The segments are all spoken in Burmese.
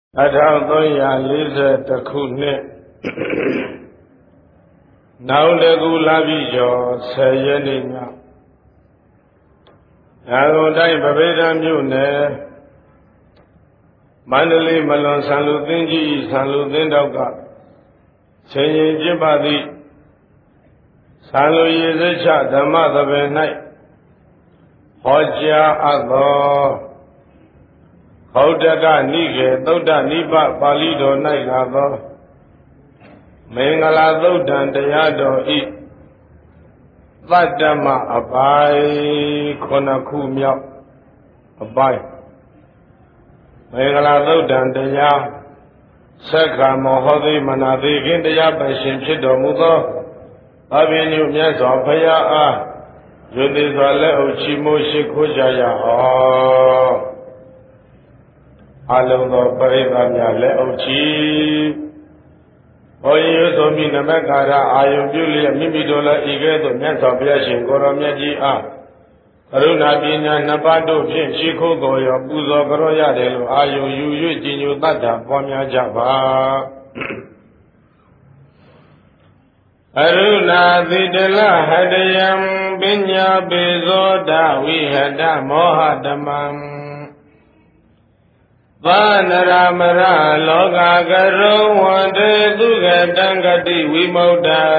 1340ခုနှစ်နောက်တကူလာပြီကျော်10ရက်နေ့ညရာဂုံတိုင်းဗဗေဒမြို့နယ်မန္တလေးမလွန်ဆန်လူသင်းကြီးဆန်လူသင်းတောက်ကချိန်ရင်ကျင့်ပါသည့်ဆန်လူရည်စချဓမ္မသဘင်၌ဟောကြားအပ်သောဟောတကနိကေသုဒ္ဓနိဗ္ဗပါဠိတော်၌လာသောမင်္ဂလာသုတ်တံတရားတော်ဤသတ္တမအပိုင်း9ခုမြောက်အပိုင်းမင်္ဂလာသုတ်တံတရားသက္ကမောဟောသိမနာသိခင်တရားပရှင်ဖြစ်တော်မူသောအဘိညုမြတ်စွာဘုရားအားယုတိစွာလက်အုပ်ချီးမွမ်းရှိခိုးကြရအောင်အလုံးသောပရိသတ်များလက်အုပ်ချီဘုန်းကြီးဆိုမိနမကာရအာယုပြုလျက်မိမိတို့လည်းဤကဲ့သို့မြတ်စွာဘုရားရှင်ကိုရောမြတ်ကြီးအားကရုဏာပညာနှစ်ပါးတို့ဖြင့်ရှိခိုးတော်ရောပူဇော်ကြောရတယ်လို့အာယုယူ၍ကြည်ညိုတတ်တာပွားများကြပါအရုဏာသီတလဟတယံပညာပေဇောဒဝိဟတမောဟတမံသာနရမရလောကကရုံဝန္တေသူကတံဂတိဝိမု क्त ံ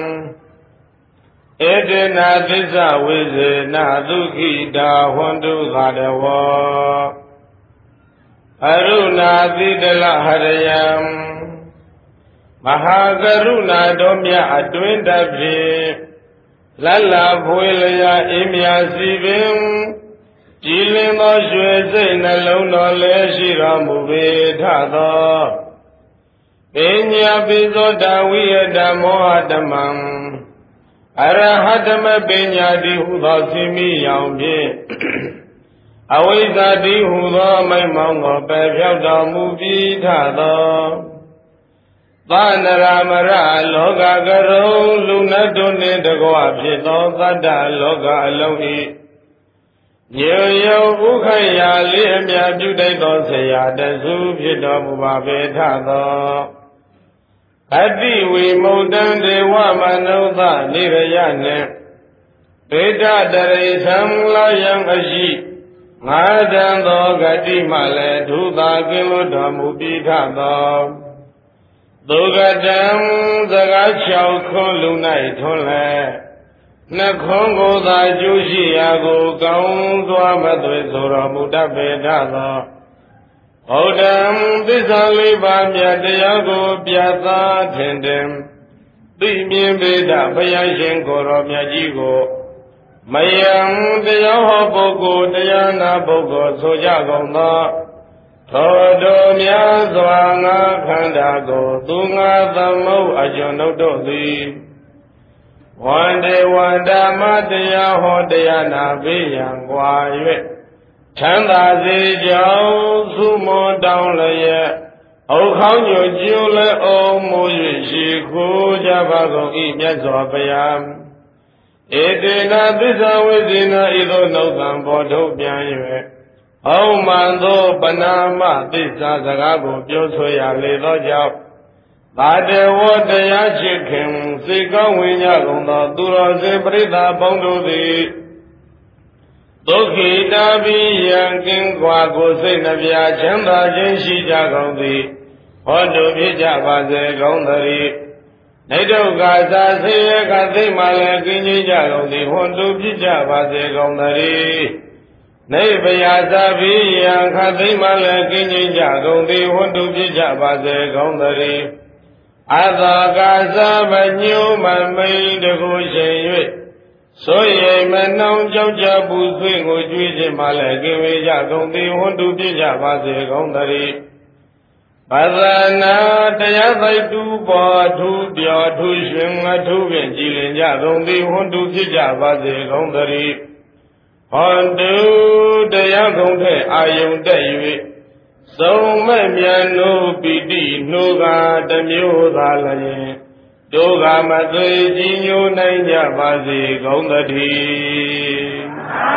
ဧတေနာသစ္စာဝိဇေနဒုက္ခိတာဟွန်တုသာတဝောအရုဏာသီတလဟရယံမဟာကရုဏာတော်မြတ်အတွင်းတဖြင့်လလဖွေလျာအေးမြစီပင်ကြည်လင်သောရွှေစိတ်နှလုံးတော်လည်းရှိတော်မူပေထသောပညာပိသောတဝိယတမောဟတမံအရဟတမပညာတိဟုသောစီမိရောင်ဖြင့်အဝိဇ္ဇာတိဟုသောမိမောင်းကိုပယ်ဖြောက်တော်မူပြီးထသောသာနရမရလောကကရုံလူနတ်တို့နှင့်တကွဖြစ်သောသတ္တလောကအလုံး၏ရေယုဥခိုင်ရာလေးအမြပြုတိုက်သောဆရာတစုဖြစ်တော်မူပါပေထသောအတိဝိမု क्त ံဒေဝမနုဿနိရယနှင့်ဗေဒတရိသံလာယံအရှိငါးတန်သောဂတိမှလည်းဒုသာကင်းလွတ်တော်မူပြီးထသောသုဂတံစကား6ခွန်းလူ၌ထွန်းလဲနှခွန်းကိုသာကျိုးရှိရာကိုကောင်းစွာမသွေဆိုတော်မူတတ်ပေထသောဘုဒ္ဓံသစ္စာလေးပါးမြတ်တရားကိုပြသထင်တယ်သိမြင်ပေတဘုရားရှင်ကိုယ်တော်မြတ်ကြီးကိုမယံတရားဟောပုဂ္ဂိုလ်တရားနာပုဂ္ဂိုလ်ဆိုကြကုန်သောသောတော်များစွာငါခန္ဓာကိုသူငါသမုတ်အကျွန်ုပ်တို့သည်ဝန္တေဝန္တာမတရားဟောတရားနာပေးရန်ကွာ၍ချမ်းသာစေကြောင်းသုမောတောင်းလျက်အုတ်ခေါင်းညွကျိုးလည်းအောင်မူ၍ရှိခိုးကြပါကုန်၏မြတ်စွာဘုရားဧတေနာသစ္စာဝိဇ္ဇနာဤသို့နှုတ်သံပေါ်ထုတ်ပြန်၍အောင်မှန်သောပနာမသစ္စာစကားကိုပြောဆိုရလေသောကြောင့်သာတဝတရားချစ်ခင်စေကောင်းဝင်ကြကုန်သောသူတော်စင်ပရိသတ်ပေါင်းတို့သည်ဒုက္ခိတာပိယံကင်းကွာကိုစိတ်နှပြချမ်းသာခြင်းရှိကြကုန်သည်ဟောတုဖြစ်ကြပါစေကောင်းသတည်းနေဒုက္ခသာဆေယကသိမှလည်းကင်းကြီးကြကုန်သည်ဟောတုဖြစ်ကြပါစေကောင်းသတည်းနေဗယာသာပိယံခသိမှလည်းကင်းကြီးကြကုန်သည်ဟောတုဖြစ်ကြပါစေကောင်းသတည်းအသာကာသမညုမမိန်တကူရှင်၍ဆိုရိမ်မနှောင်ကြောက်ကြပူဆွေးကိုကြွေးခြင်းမှလည်းကင်းဝေးကြကုန်သည်ဝန္တုပြကြပါစေကောင်းသတည်းပသနာတရားသိုက်တူပေါ်ထူးပြောထူးရှင်အထူးဖြင့်ကြည်လင်ကြကုန်သည်ဝန္တုပြကြပါစေကောင်းသတည်းဟောတုတရားကုန်တဲ့အာယုန်တက်၍သုံးမဲ့မြန်နိုးပိတိနှိုးကားတမျိုးသာလျင်တို့ကမသွေကြည်ညိုနိုင်ကြပါစေကောင်းသတ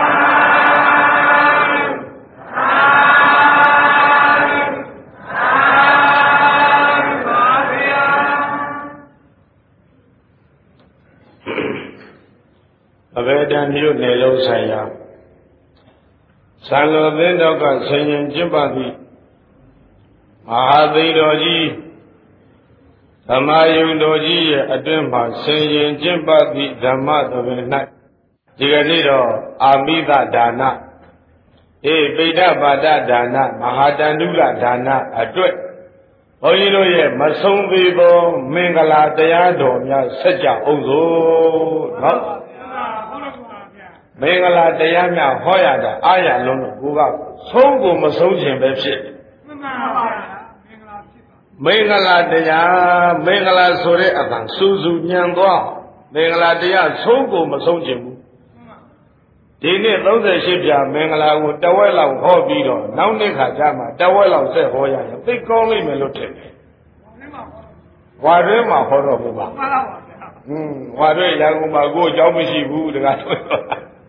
ည်းတန်မြို့နယ်လုံးဆိုင်ရာဆံတော်သင်းတော်ကဆင်ရင်ကျင့်ပသည့်မဟာသိတော်ကြီးဓမ္မယုံတော်ကြီးရဲ့အတွင်းမှာဆင်ရင်ကျင့်ပသည့်ဓမ္မတော်ပင်၌ဒီကနေ့တော့အာမိသဒါနပိဋကပါဒဒါနမဟာတန္တုလဒါနအတွက်ဘုန်းကြီးတို့ရဲ့မဆုံးသေးသောမင်္ဂလာတရားတော်များဆက်ကြအောင်စို့နော်မင်္ဂလာတရားများဟောရတာအားရလုံးလို့ကိုကဆုံးကိုမဆုံးခြင်းပဲဖြစ်မှန်ပါပါမင်္ဂလာတရားမင်္ဂလာဆိုတဲ့အတန်စူးစူးညံသွားမင်္ဂလာတရားဆုံးကိုမဆုံးခြင်းဘူးဒီနေ့38ပြမင်္ဂလာကိုတဝက်လောက်ဟောပြီးတော့နောက်နေ့ခါကျမှတဝက်လောက်ဆက်ဟောရရင်သိကောင်းလိမ့်မယ်လို့ထင်တယ်ဝါတွင်းမှာဟောတော့ဘူးပါမှန်ပါပါဝါတွင်းရန်ကုန်မှာကိုယ်အကြောင်းမရှိဘူးတကားတွေ့တော့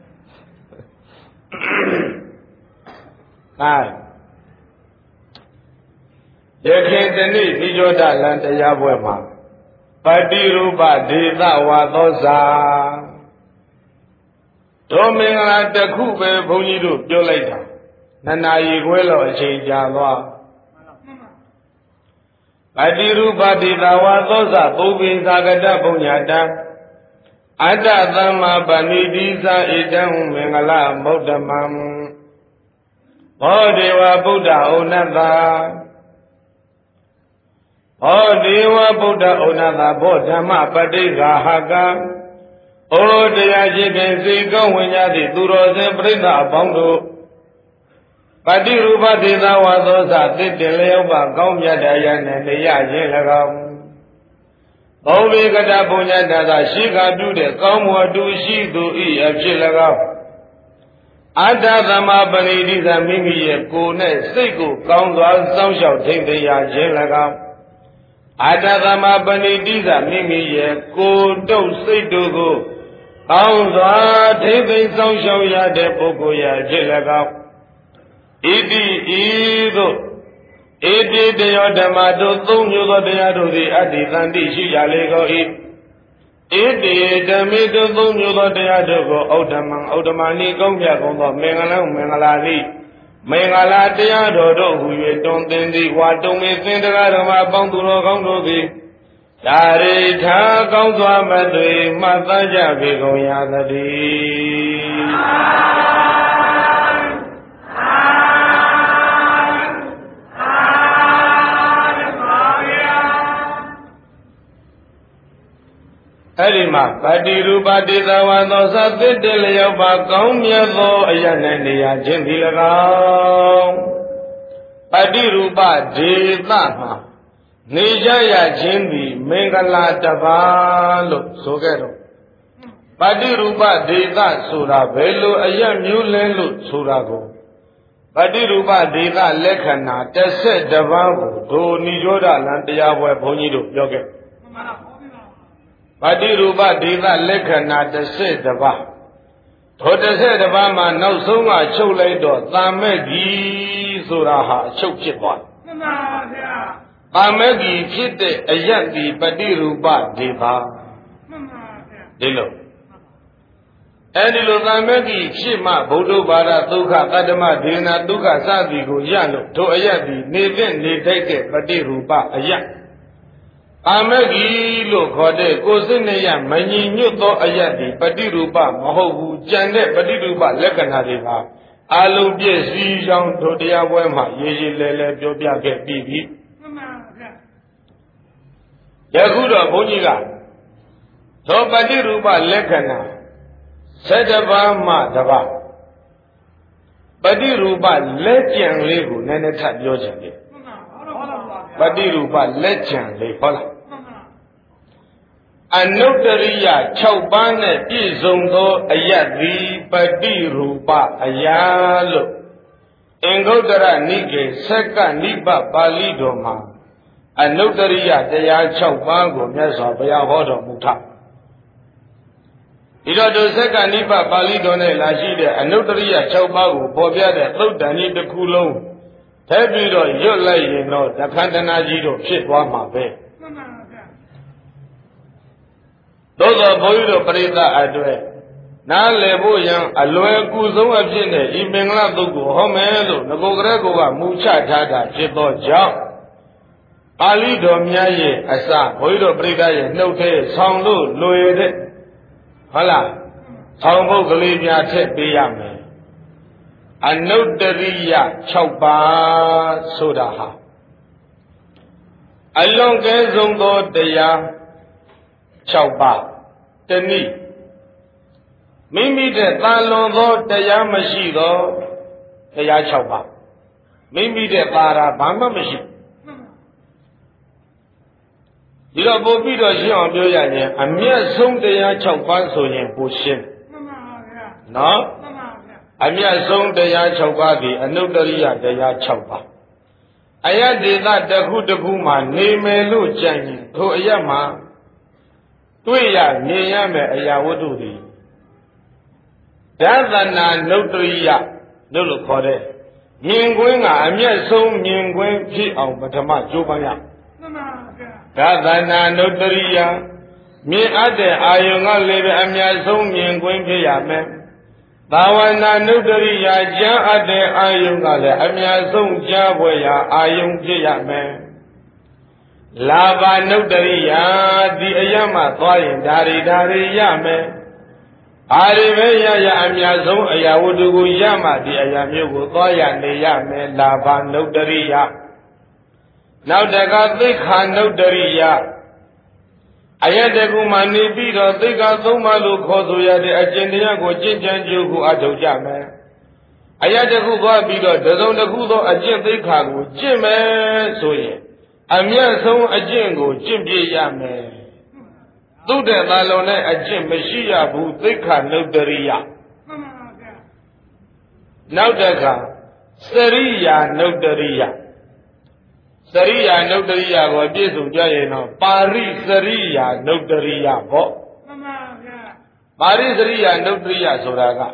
ယခင်တနေ့နိရောဓလံတရားပွဲမှာပတိရူပဒေသဝါသောစာတို့မင်္ဂလာတစ်ခုပဲဘုန်းကြီးတို့ပြောလိုက်တာနှစ်နာရီခွဲလောက်အချိန်ကြာသွားပတိရူပဒေသဝါသောစာပုဗ္ဗေသာကတပုညတံအတ္တသမ္မာပဏိတိသာဣတံမင်္ဂလမုဒ္ဓမံဘောဒေဝဗုဒ္ဓဩနတ္တဘောဒေဝဗုဒ္ဓဩနတ္တဘောဓမ္မပဋိက္ခဟကံဩတရားရှိခင်စိတ်ကောင်းဝင်ကြသည့်သူတော်စင်ပြိဿအပေါင်းတို့ပတိရူပဒေသဝါသောသတိတလျောပါကောင်းမြတ်တရားနဲ့နေရခြင်း၎င်းဘောဝိကတပုညတသာရှိခါပြုတဲ့ကောင်းမှုအတူရှိသူဤအဖြစ်၎င်းအတ္တသမပရိဒိသမိမိရဲ့ကိုယ်နဲ့စိတ်ကိုကောင်းစွာစောင့်ရှောက်ထိမ့်သိရခြင်း၎င်းအတ္တသမပရိဒိသမိမိရဲ့ကိုယ်တုပ်စိတ်တို့ကိုကောင်းစွာထိမ့်သိစောင့်ရှောက်ရတဲ့ပုဂ္ဂိုလ်ရဲ့ဖြစ်၎င်းဣတိဤသို့ဣတိတယောဓမ္မတို့သုံးမျိုးသောတရားတို့သည်အတ္တိတန်တိရှိကြလေကုန်၏ဣတိဓမ္မိတို့သုံးမျိုးသောတရားတို့ကိုဩဒ္ဓမံဩဒ္ဓမာနိကောင်းပြကုန်သောမင်္ဂလံမင်္ဂလာလိမင်္ဂလာတရားတော်တို့ဟူ၍တွင်သင်သည်ဝါတုံမေသင်္တရားဓမ္မအပေါင်းသူတော်ကောင်းတို့သည်ဒါရိထာကောင်းစွာမသွေမှတ်သားကြပေကုန်ရသတည်းအဲ့ဒီမှာပတိရူပဒေသဝါသောသသစ်တလျောက်ပါကောင်းမြတ်သောအရ၌နေရခြင်းသည်၎င်းပတိရူပဒေသမှာနေကြရခြင်းသည်မင်္ဂလာတပါးလို့ဆိုခဲ့တော့ပတိရူပဒေသဆိုတာဘယ်လိုအရမျိုးလဲလို့ဆိုတာကိုပတိရူပဒေသလက္ခဏာ12ပါးကိုဒိုနိရောဓလံတရားပွဲဘုန်းကြီးတို့ပြောခဲ့ပတိရူပဒေသလက္ခဏာ12ပါးထို12ပါးမှာနောက်ဆုံးကချုပ်လိုက်တော့သာမဲ့ကြီးဆိုတာဟာအချုပ်ဖြစ်သွားတယ်မှန်ပါဗျာသာမဲ့ကြီးဖြစ်တဲ့အယတ်ဒီပတိရူပဒေသမှန်ပါဗျာဒီလိုအဲဒီလိုသာမဲ့ကြီးဖြစ်မှဗုဒ္ဓဘာသာဒုက္ခတတ္တမဒေနာဒုက္ခစသည်ကိုရလို့ထိုအယတ်ဒီနေသင့်နေထိုက်တဲ့ပတိရူပအယတ်အာမဂီလို့ခေါ်တဲ့ကိုယ်စိတ်နဲ့ရမညီညွတ်သောအယတ်ဒီပฏิရူပမဟုတ်ဘူးကြံတဲ့ပฏิရူပလက္ခဏာတွေဟာအလုံးပြည့်စည်ကြောင်းတို့တရားပွဲမှာရေးရေးလဲလဲပြောပြခဲ့ပြီးပြီမှန်ပါဗျာယခုတော့ဘုန်းကြီးကသောပฏิရူပလက္ခဏာ7ပါးမှတပါးပฏิရူပလက်ကြံလေးကိုနည်းနည်းထပ်ပြောချင်တယ်ပฏิရူပလက်ကြံလေးဟုတ်လားအနုတ္တရိယ6ပါးနဲ့ပြည့်စုံသောအယတ်သည်ပฏิရူပအရာလို့အင်္ဂုတ္တရနိကေဆက်ကနိဗ္ဗပါဠိတော်မှာအနုတ္တရိယတရား6ပါးကိုမြတ်စွာဘုရားဟောတော်မူထားဒီတော့ဒုဆက်ကနိဗ္ဗပါဠိတော်နဲ့လာရှိတဲ့အနုတ္တရိယ6ပါးကိုပေါ်ပြတဲ့သုတ်တန်ကြီးတစ်ခုလုံးထပ်ပြီးတော့ရွတ်လိုက်ရင်တော့တခန္တနာကြီးတို့ဖြစ်သွားမှာပဲမှန်ပါဗျာသို့သောဘုန်းကြီးတို့ပရိသတ်အတွက်နားလည်ဖို့ရန်အလွယ်ကူဆုံးအဖြစ်နဲ့ဤမင်္ဂလာတုတ်ကိုဟောမယ်လို့ငကိုကလေးကမူချထားတာဖြစ်သောကြောင့်ပါဠိတော်များရဲ့အစဘုန်းကြီးတို့ပြိဿရဲ့နှုတ်ထဲဆောင်းလို့လွယ်တဲ့ဟုတ်လားဆောင်းပုတ်ကလေးများထည့်ပေးရမယ်အနုတ္တရိယ6ပါးဆိုတာဟာအလွန်ကဲဆုံးသောတရား6ပါးတနည်းမိမိတဲ့သာလွန်သောတရားမရှိသောတရား6ပါးမိမိတဲ့သာရာဘာမှမရှိဒီတော့ပို့ပြီးတော့ရှင်းအောင်ပြောရရင်အမျက်ဆုံးတရား6ပါးဆိုရင်ပိုရှင်းမှန်ပါဗျာနော်မှန်ပါဗျာအမျက်ဆုံးတရား6ပါးဒီအနုတ္တရိယတရား6ပါးအယတ္တေသတစ်ခုတစ်ခုမှနေမယ်လို့ကြံရင်ထိုအယတ်မှာတွေ့ရမြင်ရမယ်အရာဝတ္ထုတွေဒသနာနုတ္တရိယလို့ခေါ်တဲ့မြင်ကွင်းကအမျက်ဆုံးမြင်ကွင်းဖြစ်အောင်ပထမကြိုးပမ်းရမှန်ပါဗျာဒသနာနုတ္တရိယမြင်အပ်တဲ့အာယုံကလည်းပဲအမျက်ဆုံးမြင်ကွင်းဖြစ်ရမယ်သာဝနာနုတ္တရိယကြားအပ်တဲ့အာယုံကလည်းအမျက်ဆုံးကြားပွဲရာအာယုံဖြစ်ရမယ်လာဘနုတ္တရိယဒီအယမသွားရင်ဒါတွေရမယ်အာရိပဲရအမြတ်ဆုံးအရာဝတ္ထုကိုရမှဒီအရာမျိုးကိုသွားရနေရမယ်လာဘနုတ္တရိယနောက်တကသိက္ခာနုတ္တရိယအယတကုမှနေပြီးတော့သိက္ခာသုံးပါးလို့ခေါ်ဆိုရတဲ့အကျင့်တရားကိုကျင့်ကြံကြိုးကိုအထောက်ကြမယ်အယတကုသွားပြီးတော့တစုံတစ်ခုသောအကျင့်သိက္ခာကိုကျင့်မယ်ဆိုရင်အမြတ်ဆုံးအကျင့်ကိုကျင့်ပြရမယ်သုတ္တသာလုံးနဲ့အကျင့်မရှိရဘူးသိက္ခာနုတ္တရိယမှန်ပါဗျာနောက်တခါစရိယာနုတ္တရိယစရိယာနုတ္တရိယကိုအပြည့်စုံကြရင်တော့ပါရိစရိယာနုတ္တရိယပေါ့မှန်ပါဗျာပါရိစရိယာနုတ္တရိယဆိုတာက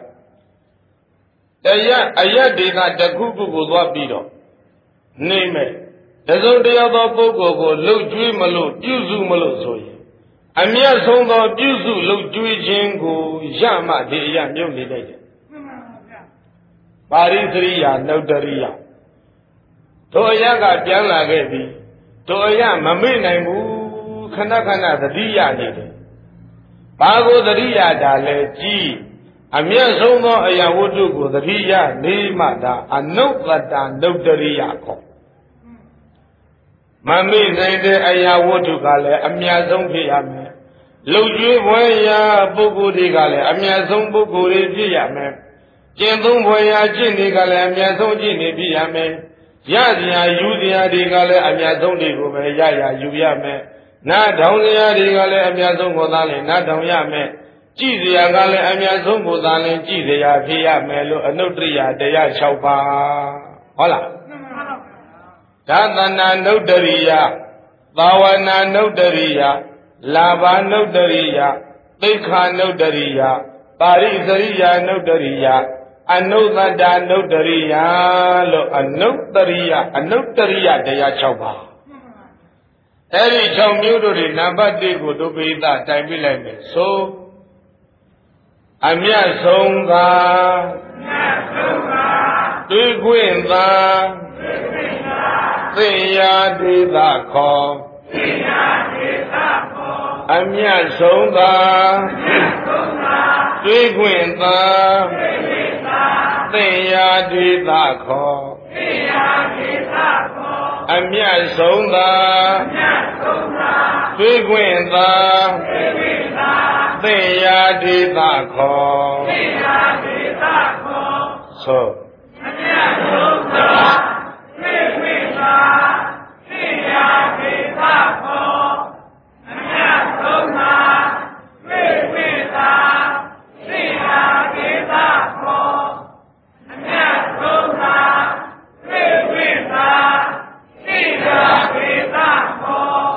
တရားအယတ္တေကတစ်ခုခုကိုသွားပြီးတော့နေမဲ့တစုံတယောက်သောပုဂ္ဂိုလ်ကိုလှုပ်ကြွေးမလို့ပြုစုမလို့ဆိုရင်အမျက်ဆုံးသောပြုစုလှုပ်ကြွေးခြင်းကိုရမှဒီအရာမြုပ်နေလိုက်တယ်မှန်ပါဗျာပါရိစရိယာနုတ္တရိယတို့အရာကပြန်လာခဲ့ပြီတို့အရာမမေ့နိုင်ဘူးခဏခဏသတိရနေတယ်ဘာကိုသတိရတာလဲကြည်အမျက်ဆုံးသောအရာဝတ္ထုကိုသတိရနေမှဒါအနုတ္တနုတ္တရိယခေါ်မမေ့နိုင်တဲ့အရာဝတ္ထုကလည်းအမြတ်ဆုံးဖြစ်ရမယ်လုံကျွေးပွဲရာပုဂ္ဂိုလ်တွေကလည်းအမြတ်ဆုံးပုဂ္ဂိုလ်တွေဖြစ်ရမယ်ကျင့်သုံးပွဲရာကျင့်တွေကလည်းအမြတ်ဆုံးကျင့်တွေဖြစ်ရမယ်ရစရာယူစရာတွေကလည်းအမြတ်ဆုံးတွေကိုပဲရယူရမယ်နားထောင်စရာတွေကလည်းအမြတ်ဆုံးကိုသာလည်းနားထောင်ရမယ်ကြည့်စရာကလည်းအမြတ်ဆုံးကိုသာလည်းကြည့်စရာဖြစ်ရမယ်လို့အနုတ္တရိယတရား6ပါးဟုတ်လားဒသနာနုတ္တရိယသာဝနာနုတ္တရိယလာဘနုတ္တရိယသိက္ခာနုတ္တရိယပါရိစရိယာနုတ္တရိယအနုတ္တနုတ္တရိယလို့အနုတ္တရိယတရား6ပါးအဲ့ဒီ6မျိုးတို့တွေနံပါတ်1ကိုဒုပိသတိုင်ပြလိုက်မယ်ဆိုအမြတ်ဆုံးကတွေ့ခွင့်သာသိယာဒေသခေါ်အမြတ်ဆုံးသာတွေ့ခွင့်သာသိယာဒေသခေါ်အမြတ်ဆုံးသာတွေ့ခွင့်သာသိယာဒေသခေါ်ဆိုအမြတ်ဆုံးသာတွေ့ခွင့်သာသိယာဒေသခေါ်အမြတ်ဆုံးသာတွေ့ခွင့်သာသိယာဒေသခေါ်အမြတ်ဆုံးသာတွေ့ခွင့်သာသိယာဒေသခေါ်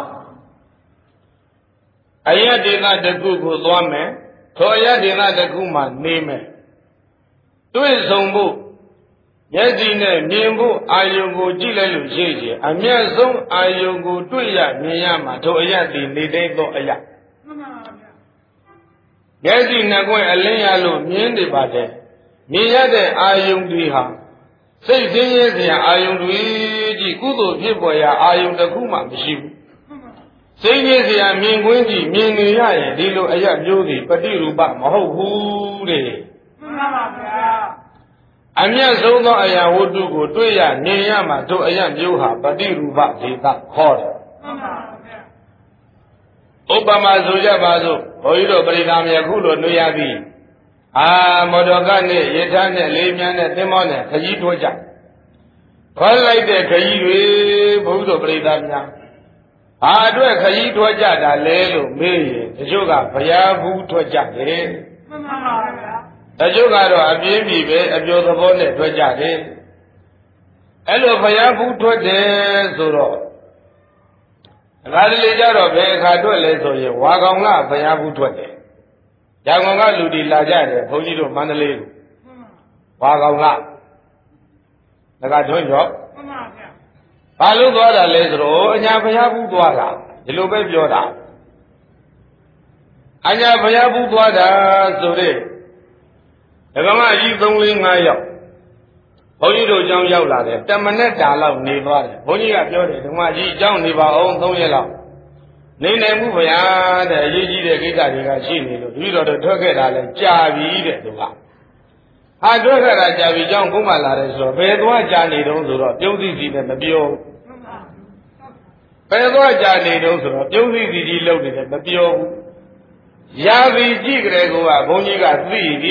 အယတ္တေသတစ်ခုကိုသွားမယ်ထိုအယတ္တေသတစ်ခုမှနေမယ်တွေ့ဆုံဖို့မျက်စိနဲ့မြင်ဖို့အာယုံကိုကြည့်လိုက်လို့ရှိရင်အမျက်ဆုံးအာယုံကိုတွေ့ရမြင်ရမှာထိုအယတ္တိနေတဲ့သောအယမှန်ပါဗျာမျက်စိနှကွင်းအလင်းရလို့မြင်နေပါတယ်မြင်ရတဲ့အာယုန်တွေဟာစိတ်ဆင်းရဲစရာအာယုန်တွေကြီးကုသိုလ်ဖြစ်ပေါ်ရာအာယုန်တစ်ခုမှမရှိဘူးစိတ်ကြီးစရာမြင်ကွင်းကြီးမြင်နေရရင်ဒီလိုအရမျိုးစီပฏิရူပမဟုတ်ဘူးတဲ့မှန်ပါဗျာအမြတ်ဆုံးသောအရာဝတ္ထုကိုတွေ့ရမြင်ရမှတို့အရမျိုးဟာပฏิရူပဒေသခေါ်တယ်မှန်ပါဗျာဥပမာဆိုကြပါစို့ဘုန်းကြီးတို့ပရိသတ်များခုလိုတွေ့ရသည်မော်တော်ကားနဲ့ရထားနဲ့လေးမြန်းနဲ့သင်္ဘောနဲ့ခကြီးထိုးကြခေါ်လိုက်တဲ့ခကြီးတွေဘုန်းကြီးတို့ပရိသတ်များအတွက်ခကြီးထိုးကြတာလဲလို့မေးရင်တချို့ကဘုရားဘူးထိုးကြတယ်မှန်ပါဗျာတချို့ကတော့အပြင်းပြီပဲအပျော်သဘောနဲ့ထိုးကြတယ်အဲ့လိုဘုရားဘူးထိုးတယ်ဆိုတော့အခါတလေကြတော့ဘယ်အခါထွက်လဲဆိုရင်ဝါကောင်ကဘုရားဘူးထွက်တယ်ရန်ကုန်ကလူတွေလာကြတယ်ဘုန်းကြီးတို့မန္တလေးကိုဝါကောင်ကငါထွန်းရောမှန်ပါဗျာဘာလို့သွားတာလဲဆိုတော့အညာဘုရားဘူးသွားတာဒီလိုပဲပြောတာအညာဘုရားဘူးသွားတာဆိုတဲ့ဒကမကြီး3-4-5ယောက်ဘုန်းကြီးတို့အကြောင်းရောက်လာတယ်တမနဲ့တာလောက်နေသွားတယ်ဘုန်းကြီးကပြောတယ်ဒကမကြီးအကြောင်းနေပါအောင်3ရက်လောက်နေနိုင်မှုဗျာတဲ့အရေးကြီးတဲ့ကိစ္စတွေကရှိနေလို့ဒီတော့ထွက်ခဲ့တာလဲကြာပြီတဲ့သူကထွက်ခဲ့တာကြာပြီအကြောင်းဘုမလာတယ်ဆိုတော့ဘယ်သွားကြာနေတုံးဆိုတော့ပြုံးစည်းစီနဲ့မပြောဘယ်သွားကြာနေတုံးဆိုတော့ပြုံးစည်းစီကြီးလုံနေတယ်မပြောဘူးရာသီကြည့်ကြတဲ့ကောဘုန်းကြီးကသိပြီ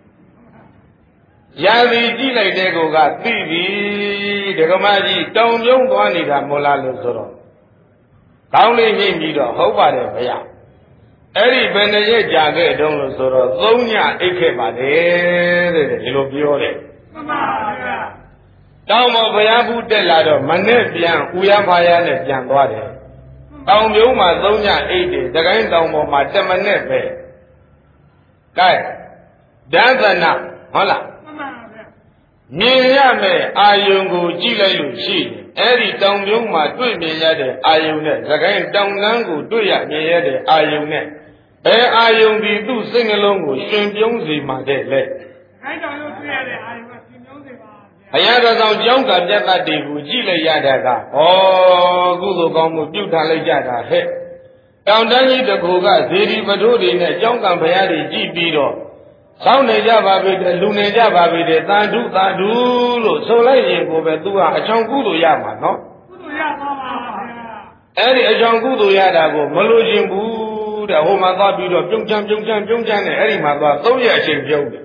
ရာသီကြည့်လိုက်တဲ့ကောကသိပြီဒကမကြီးတောင်ပြုံးသွားနေတာမို့လားလို့ဆိုတော့ကောင်းလေးညှိပြီးတော့ဟုတ်ပါတယ်ဗျာအဲ့ဒီဘယ်နှရက်ကြာခဲ့တုံးလို့ဆိုတော့3ညအိတ်ခဲ့ပါတယ်တဲ့ဒီလိုပြောတယ်မှန်ပါဗျာတောင်ပေါ်ဘုရားဘူးတက်လာတော့မနဲ့ပြန်ဥရဖာရနဲ့ပြန်သွားတယ်တောင်ပြုံးမှာ3ညအိတ်တယ်တကိုင်းတောင်ပေါ်မှာ1မိနစ်ပဲကဲဒသနာဟုတ်လားမှန်ပါဗျာမြင်ရမယ်အာယုံကိုကြည့်လိုက်လို့ရှိတယ်အဲ့ဒီတောင်ပြုံးမှာတွေ့မြင်ရတဲ့အာယုံနဲ့သခိုင်းတောင်တန်းကိုတွေ့ရမြင်ရတဲ့အာယုံနဲ့ဘယ်အာယုံဒီသူ့စိတ်နှလုံးကိုရှင်ပြုံးစေမှာတဲ့လေသခိုင်းတောင်ပြုံးတွေ့ရတဲ့အာယုံကရှင်ပြုံးစေပါဘုရားတော်ဆောင်ကျောင်းကပြတ်တတ်တွေကိုကြည့်လိုက်ရတဲ့ကကုသိုလ်ကောင်းမှုပြုထားလိုက်ကြတာဟဲ့တောင်တန်းကြီးတစ်ခုကဇေဒီပထိုးတွေနဲ့ကျောင်းကံဘုရားတွေကြည့်ပြီးတော့စောင်းနေကြပါပြီတဲ့လူနေကြပါပြီတဲ့သာဓုသာဓုလို့ဆိုလိုက်ရင်ကိုပဲသူကအချောင်ကုသိုလ်ရမှာနော်ကုသိုလ်ရပါပါဗျာအဲ့ဒီအချောင်ကုသိုလ်ရတာကိုမလို့ခြင်းဘူးတဲ့ဟိုမှာသွားပြီးတော့ပြုံးချမ်းနဲ့အဲ့ဒီမှာသွား3ရက်အချိန်ပြုံးတယ်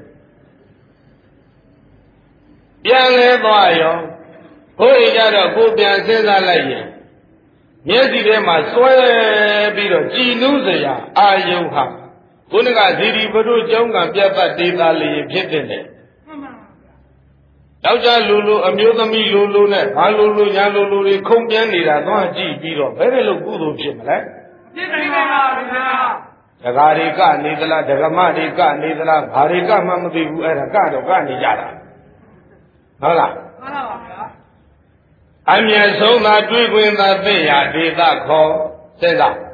ပြန်လဲသွားရောဟိုကြတော့ကိုပြန်စဉ်းစားလိုက်ရင်မျက်စိထဲမှာစွဲပြီးတော့ကြည်နူးစရာအာယုဟာခုနကဇီဒီဘုရုကျောင်းကပြတ်ပတ်ဒေသလေးဖြစ်တဲ့နဲ့ယောက်ျားလူလူအမျိုးသမီးလူလူနဲ့ဘာလူလူညာလူလူတွေခုံပြန်နေတာသွားကြည့်ပြီးတော့ဘယ်လိုကုသိုလ်ဖြစ်မလဲဖြစ်နိုင်ပါဗျာဒကာတွေကနေသလားဒကမတွေကနေသလားဘာတွေကမှမသိဘူးအဲ့ဒါကတော့ကနေကြတာဟုတ်လားမှန်ပါဗျာအမြတ်ဆုံးသာတွေးခွင့်သာသိရဒေသခေါ်စဉ်းစား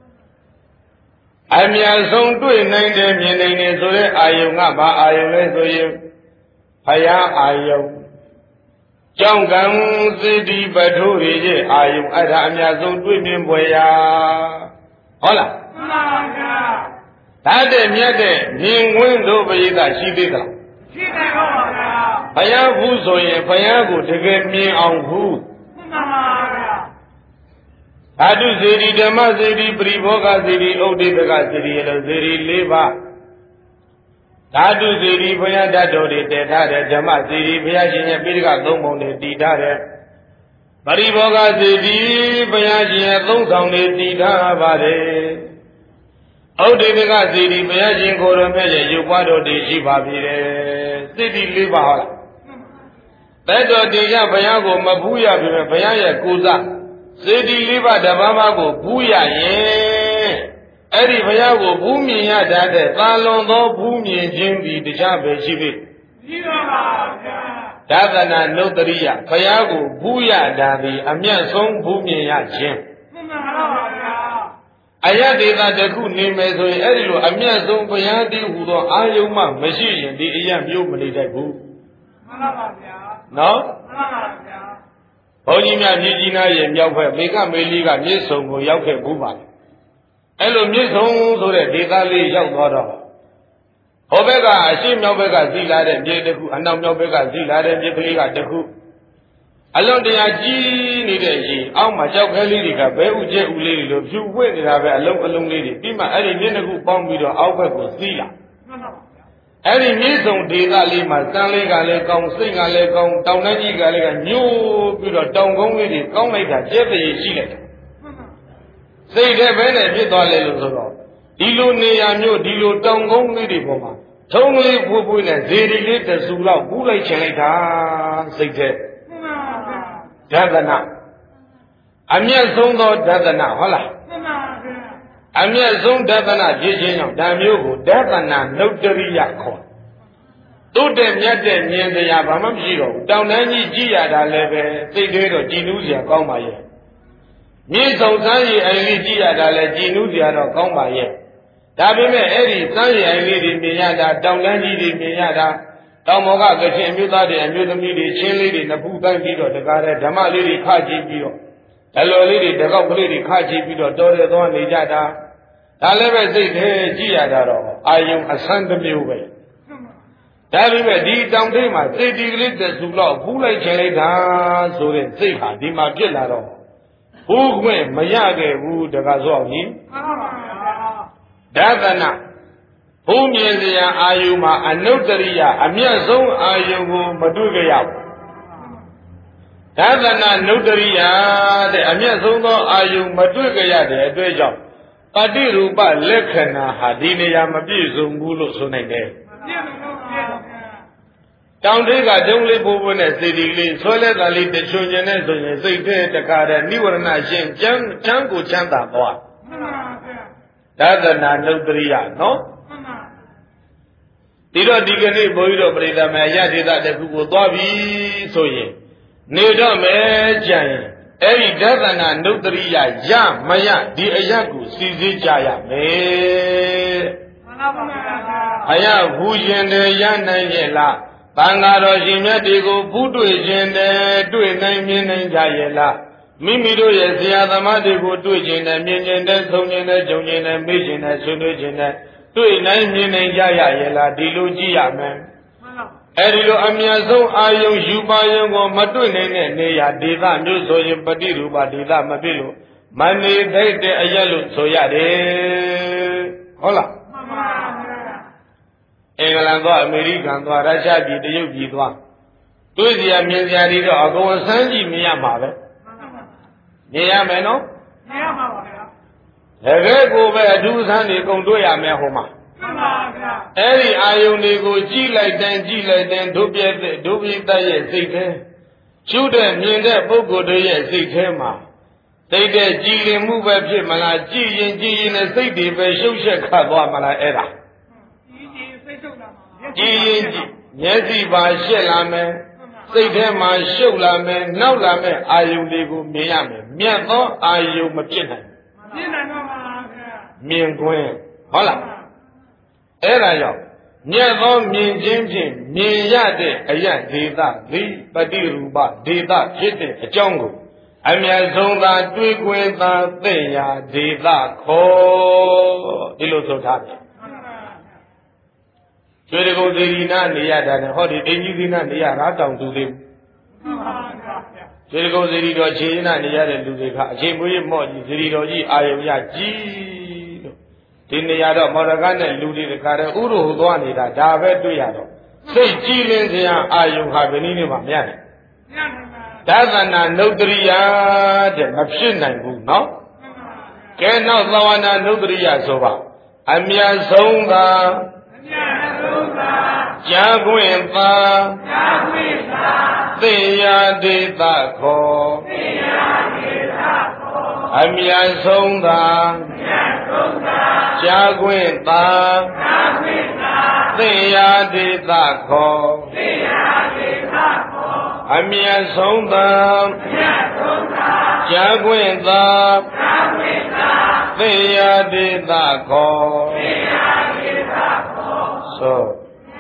အမြတ်ဆုံးတွေ့နိုင်တယ်မြင်နိုင်တယ်ဆိုတဲ့အာယုံကဘာအာယုံလဲဆိုရင်ဘုရားအာယုံကျောင်းကံစေတီပထိုးတွေရဲ့အာယုံအဲ့ဒါအမြတ်ဆုံးတွေ့မြင်ပွေရာဟုတ်လားမှန်ပါဗျာဒါတဲ့မြတ်တဲ့မြင်ဝင်းတို့ပရိသတ်ရှိသေးသလားရှိတယ်ဟုတ်ပါဗျာဘုရားဘူးဆိုရင်ဘုရားကိုတကယ်မြင်အောင်ဘူးမှန်ပါဗျာဓာတုစေတီဓမ္မစေတီပရိဘောဂစေတီဥဒိတကစေတီလို့စေတီ၄ပါးဓာတုစေတီဘုရားဓာတ်တော်တွေတည်ထားတယ်ဓမ္မစေတီဘုရားရှင်ရဲ့ပိဋကသုံးပုံတွေတည်ထားတယ်ပရိဘောဂစေတီဘုရားရှင်ရဲ့သုံးဆောင်တွေတည်ထားပါတယ်ဥဒိတကစေတီဘုရားရှင်ကိုယ်တော်မြတ်ရဲ့ရုပ်ပွားတော်တွေရှိပါပြီတယ်စေတီ၄ပါးဟုတ်လားသက်တော်တည်ရဘုရားကိုမဖူးရပြီပဲဘုရားရဲ့ကိုယ်စားစေတီလေးပါးတပါးပါးကိုဘူးရရင်အဲ့ဒီဘုရားကိုဘူးမြင်ရတတ်တဲ့သာလွန်သောဘူးမြင်ခြင်းဒီတရားပဲရှိပြီရှိပါပါဗျာဒါသနာနုတ္တရိယဘုရားကိုဘူးရတာဒီအမျက်ဆုံးဘူးမြင်ရခြင်းမှန်ပါပါဗျာ Ayadita de Kunime, so Edilo, Amia Zon Bayadi, who do Ayuma, machine, the Iam Yumanitabu. No? Ojima Nijina and Yauka, Mega Meliga, Misson, Yauka Buba. Hello, Misson, so that Ditali Yaukara. Obega, Ashim Yobega Zila and Jedeku, and now Yobega Zila and Jepliga Deku. Along the Aji needed, how much of Helika, Beuje Uli, if you wait to have a long lady, Pima, any Yenaku bomb with Alpha Zila. Any Misson Dita Lima, Stanley Galecom, Sing Alecom, Townaji Galega, new Buddha, Town Gomidi, come later, Jeffrey Chile. Say the Venet, Jitale. Dilo Neano, Dilo Town Gomidi Boma. Totally Pupuina, Zeri, the Sula, Bula Chelita, say that. Dadana. Amia Zongo Dadana, hola. Amia Zon Dadana, Jijino, Damugo, Dadana, Notary Yako. Do them yet, near the Yabama Giro, down any Gia Leve, say Gero, Ginusia, Gomaya. Miss Ozani, and Gia Dale, Ginusia, Gomaya. Dabime, Eddie, Sani, and Lady Miada, down any Miada. Tamoga, the Chemuta, and Mutamidi, Chili, the Putan Vito, the Gare, Dama Lady Kaji Vito. Hello, lady, the Gop Lady Kaji Vito, Dore Don Jada. I never say, hey, Giadaro, I am a son of you way. Dabime, D down Dima, say, Diglit, the Sula, Pula Chelita, so they say, Dima Gilaro. Who went Mayage, who the Gazohi? Dadana. Pumia Ayuma, a notaria, a mere zone Ayumu Madugaya. Tazana notaria, the Amia Zongo Ayum Madugaya, the Adreja. Padiruba Lekana, Hadinia Mabizu Mulu Sunene. Down there, I don't live over the city, so let I leave the children and say, the car and newer nation, Jango Chanta Boa. Tazana notaria, no? Tiro digani boiro brida me ayadita de kubo dobi soye. Nedo me jaye. Eri dadana nutariya ya maya di ayaku sisi jaya me. Aya bujende ya naye la. Bangaro shimyati ko budu jende due nai mien jaye la. Mimiro ye siya damadi ko due jende mien jende song jende jong jende me jende sunu jende. Tuy nai mien jaya yela diluji ya men. Erilo amyazo ayo yubayo ko matui ne ya dita nyo so yin pati rupa dita mapilo. Mani daite ayalu so yade. Hola. England သွား American သွား Russia ပြည် တရုတ်ပြည် သွား တွေ့စီရမြင်စရာတွေတော့အကုန်စမ်းကြည့်မြင်ရမှာပဲမြင်ရမယ်နော်မြင်ရမှာပါဗျာတကယ်ကိုပဲအထူးဆန်းတွေအကုန်တွေ့ရမယ်ဟိုမှာမှန်ပါဗျာအဲ့ဒီအာယုန်တွေကိုကြည့်လိုက်တဲ့ဒုပြည့်ရဲ့စိတ်ထဲရှုတဲ့မြင်တဲ့ပုဂ္ဂိုလ်တွေရဲ့စိတ်ထဲမှာစိတ်တဲ့ကြည်လင်မှုပဲဖြစ်မလားကြည်ရင်နဲ့စိတ်တွေပဲရှုပ်ရှက်ခတ်သွားမလားအဲ့ဒါကြည်ရင်မျက်စိပါရှက်လာမယ်စိတ်ထဲမှာရှုပ်လာမယ်နောက်လာမယ်အာယုန်တွေကိုမြင်ရမယ်မြတ်သောအာယုန်မဖြစ်နိုင်ဘူးမြင်နိုင်တော့ပါဗျာမြင်ခွင့်ဟုတ်လားအဲ့ဒါကြောင့်မြတ်သောမြင်ခြင်းဖြင့်မြင်ရတဲ့အယဒေသသည်ပฏิရူပဒေသဖြစ်တဲ့အကြောင်းကိုအမြတ်ဆုံးသာတွေ့ခွင့်သာသိရာဒေသခေါ်ဒီလိုဆိုထားတယ်ကျွေးတကုံစီရီနာနေရတာနဲ့ဟောဒီအင်ကြီးစီနာနေရတာတောင်တူသေးဘူးကျွေးတကုံစီရီတော်ခြေနာနေရတဲ့လူတွေကအချိန်မွေးမော့ကြီးစီရီတော်ကြီးအာယုံရကြီးလို့ဒီနေရာတော့မော်ရကနဲ့လူတွေတခါတည်းဥရုဟူသွားနေတာဒါပဲတွေ့ရတော့စိတ်ကြည်လင်စရာအာယုံဟာဘယ်နည်းနဲ့မှမရနိုင်ဒါသနာနုတ္တရိယတဲ့မဖြစ်နိုင်ဘူးနော်ကဲနောက်သဝနာနုတ္တရိယဆိုပါအမြတ်ဆုံးသာကြာခွင့်သာသိရာဒေသခေါ်အမြတ်ဆုံးသာကြာခွင့်သာသိရာဒေသခေါ်အမြတ်ဆုံးသာကြာခွင့်သာသေယဒေသခေါ်သို့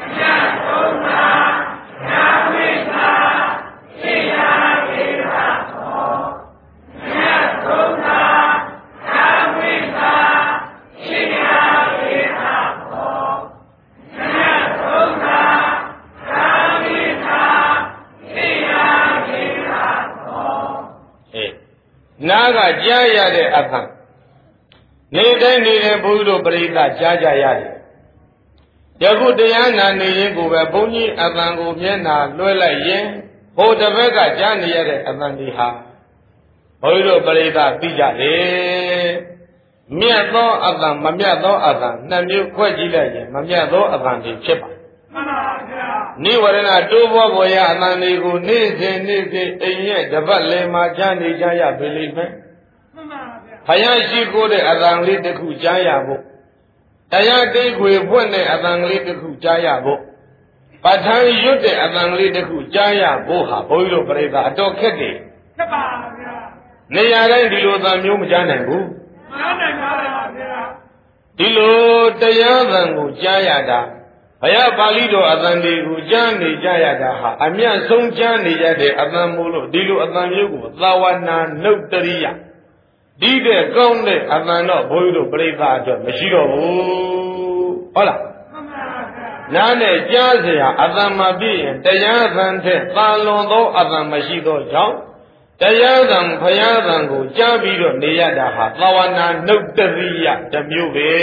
နာကကြားရတဲ့အသံနေတိုင်းနေတဲ့ဘုရားတို့ပရိသတ်ကြားကြရတယ်ယခုတရားနာနေရင်ကိုပဲဘုန်းကြီးအသံကိုမျက်နာလွှဲလိုက်ရင်ဟိုတစ်ဘက်ကကြားနေရတဲ့အသံဒီဟာဘုရားတို့ပရိသတ်သိကြတယ်မြတ်သောအသံမမြတ်သောအသံနှစ်မျိုးခွဲကြည့်လိုက်ရင်မမြတ်သောအသံတွေဖြစ်ပါမှန်ပါဗျာနိဝရဏတိုးဘောဘောရအသံတွေကိုနေ့စဉ်အိမ်ရဲ့တပတ်လည်မှာကြားနေကြရပြီလိမ့်မယ်မှန်ပါဗျာဘုရားရှိခိုးတဲ့အသံလေးတစ်ခုကြားရဖို့တရားတိတ်ခွေဖွင့်တဲ့အသံလေးတစ်ခုကြားရဖို့ပဋ္ဌာန်းရွတ်တဲ့အသံလေးတစ်ခုကြားရဖို့ဟာဘုန်းကြီးတို့ပြိဿအတော်ခက်တယ်ခက်ပါဗျာနေရာတိုင်းဒီလိုအသံမျိုးမကြားနိုင်ဘူးမကြားနိုင်ပါဗျာဒီလိုတရားသံကိုကြားရတာဘုရားပါဠိတော်အသံတွေကိုကြားနေကြရတာဟာအမြတ်ဆုံးကြားနေရတဲ့အသံမို့လို့ဒီလိုအသံမျိုးကိုသာဝနာနုတ္တရိယဒီတဲ့ကောင်းတဲ့အသံတော့ဘုန်းကြီးတို့ပြိဿအတွက်မရှိတော့ဘူးဟုတ်လားမှန်ပါဗျာနားနဲ့ကြားเสียအသံမပြည့်ရင်တရားသံထက်သာလွန်သောအသံမရှိသောကြောင့်တရားသံဘုရားသံကိုကြားပြီးတော့နေရတာဟာသာဝနာနုတ္တရိယတစ်မျိုးပဲ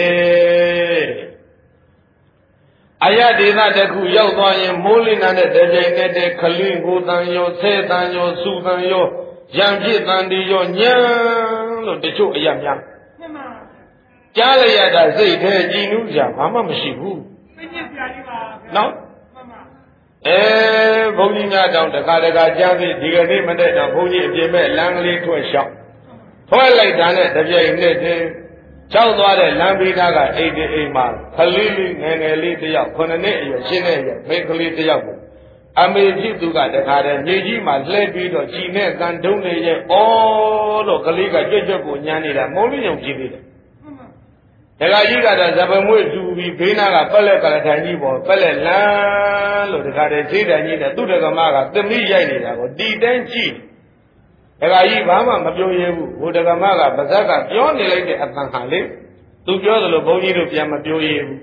အယဒေသတစ်ခုရောက်သွားရင်မိုးလင်းတဲ့တကြိမ်နဲ့တည်းခလင်းကိုတန်ရောဆဲတန်ရောစူတန်ရောရံဖြစ်တန်ဒီရောညံလို့တချို့အယများမှန်ပါကြားလိုက်ရတာစိတ်ထဲကြည်နူးကြဘာမှမရှိဘူးသိညစ်ပြကြီးပါနော်မှန်ပါဘုန်းကြီးများတောင်တခါကြားပြီးဒီကနေ့မနေ့တော့ဘုန်းကြီးအပြင်မဲ့လမ်းကလေးထွက်လျှောက်ထွက်လိုက်တာနဲ့တပြိုင်နက်တည်းကြောက်သွားတဲ့လမ်းဘေးသားကအိမ်အိမ်မှာခလေးလေးငယ်ငယ်လေးတယောက်9နှစ်အရွယ်10နှစ်အရွယ်မိန်းကလေးတယောက်ကိုအမေဖြစ်သူကတခါတည်းမြေကြီးမှာလှဲပြီးတော့ကြည်နဲ့ကန်တုံးနေရဲ့ဩလို့ကလေးကကြွက်ကြွက်ကိုညမ်းနေတာမုံလေးယုံကြည့်သေးတယ်ဒကာကြီးကတော့ဇပမွေတူပြီးဘေးနာကပက်လက်ကလထိုင်ကြီးပေါ်ပက်လက်လန်းလို့တခါတည်းဈေးတိုင်ကြီးနဲ့သူ့တက္ကမကသမီးရိုက်နေတာကိုတီတန်းကြည့်ဒကာကြီးဘာမှမပြောရဘူးဟိုတက္ကမကပါဇက်ကပြောနေလိုက်တဲ့အတန်ဟာလေသူပြောသလိုဘုန်းကြီးတို့ပြန်မပြောရဘူး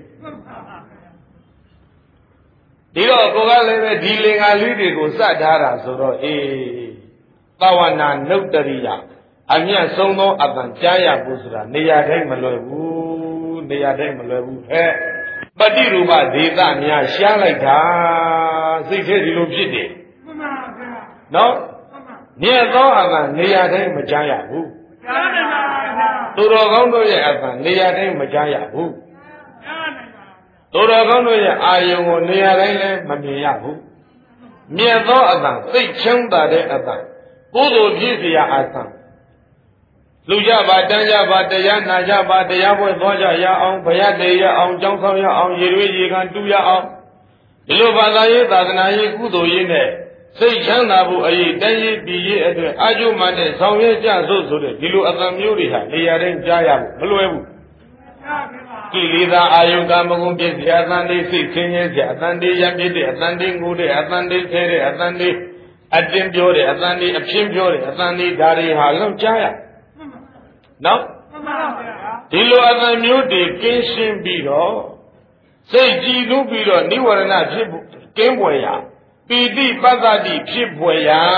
ဒီတော့ကိုကလည်းပဲဒီလင်္ကာလေးတွေကိုစထားတာဆိုတော့သာဝနာနုတ္တရိယအမြတ်ဆုံးသောအတန်ကြားရဖို့ဆိုတာနေရာတိုင်းမလွယ်ဘူးနေရာတိုင်းမလွယ်ဘူးဟဲ့ပฏิရူပဒေသများရှားလိုက်တာစိတ်ထဲဒီလိုဖြစ်တယ်မှန်ပါဗျာနော်မြတ်သောအတန်နေရာတိုင်းမကြားရဘူးကြားနိုင်ပါဗျာသူတော်ကောင်းတို့ရဲ့အတန်နေရာတိုင်းမကြားရဘူးကြားနိုင်ပါသူတော်ကောင်းတို့ရဲ့အာယုံကိုနေရာတိုင်းလည်းမမြင်ရဘူးမြတ်သောအတန်သိချမ်းသာတဲ့အတန်ကုသိုလ်ဖြစ်เสียအတန်လူကြပါတန်းကြပါတရားနာကြပါတရားပွဲသွားကြရအောင်ဘုရားတည်ရအောင်ကြောင်းဆောင်ရအောင်ရေရွေးရေကန်တူရအောင်ဒီလိုဘာသာရေးသာသနာရေးကုသိုလ်ရေးနဲ့စိတ်ချမ်းသာဖို့အရေးတည်းရေးပြည်ရေးအတွက်အာကျုမှန်တဲ့ဆောင်ရွက်ကြစို့ဆိုတဲ့ဒီလိုအသံမျိုးတွေဟာနေရာတိုင်းကြားရဖို့မလွယ်ဘူးကိလေသာအာယုကမကုံပြည့်စရာအသံတွေစိတ်ဆင်းရဲစရာအသံတွေရပြည့်တဲ့အသံတွေငိုတဲ့အသံတွေဆဲတဲ့အသံတွေအတင်းပြောတဲ့အသံတွေအပြင်းပြောတဲ့အသံတွေဒါတွေဟာလုံးကြားရနော်ဒီလိုအသံမျိုးတွေကင်းရှင်းပြီးတော့စိတ်ကြည်နူးပြီးတော့နိဝရဏဖြစ်ကင်းပွယ်ရာပီတိပတ္တတိဖြစ်ပွယ်ရာ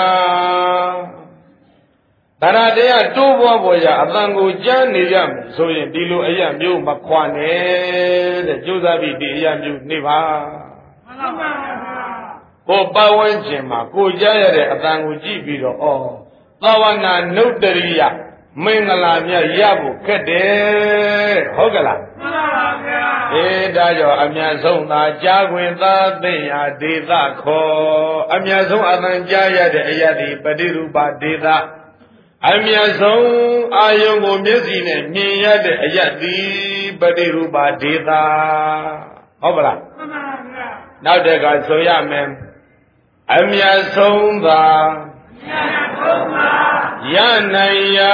သရတရားတိုးပွားပွယ်ရာအသံကိုကြားနေရမယ်ဆိုရင်ဒီလိုအရာမျိုးမခွာနဲ့တဲ့ကြိုးစားပြီးဒီအရာမျိုးနေပါမှန်ပါဗျာကိုပတ်ဝန်းကျင်မှာကိုကြားရတဲ့အသံကိုကြည့်ပြီးတော့ဩသာဝနာနုတ္တရိယမင်္ဂလာမြတ်ရဖို့ခက်တယ်ဟုတ်ကလားမှန်ပါဗျာဒါကြောင့်အမြတ်ဆုံးသာကြားခွင့်သာသိရာဒေသခေါ်အမြတ်ဆုံးအသံကြားရတဲ့အရာဒီပฏิရူပဒေသအမြတ်ဆုံးအာယုံကိုမျက်စိနဲ့မြင်ရတဲ့အရာဒီပฏิရူပဒေသဟုတ်ပါလားမှန်ပါဗျာနောက်တက်ကဆိုရမယ်အမြတ်ဆုံးသာအမြတ်ဆုံးသာယနိုင်ယာ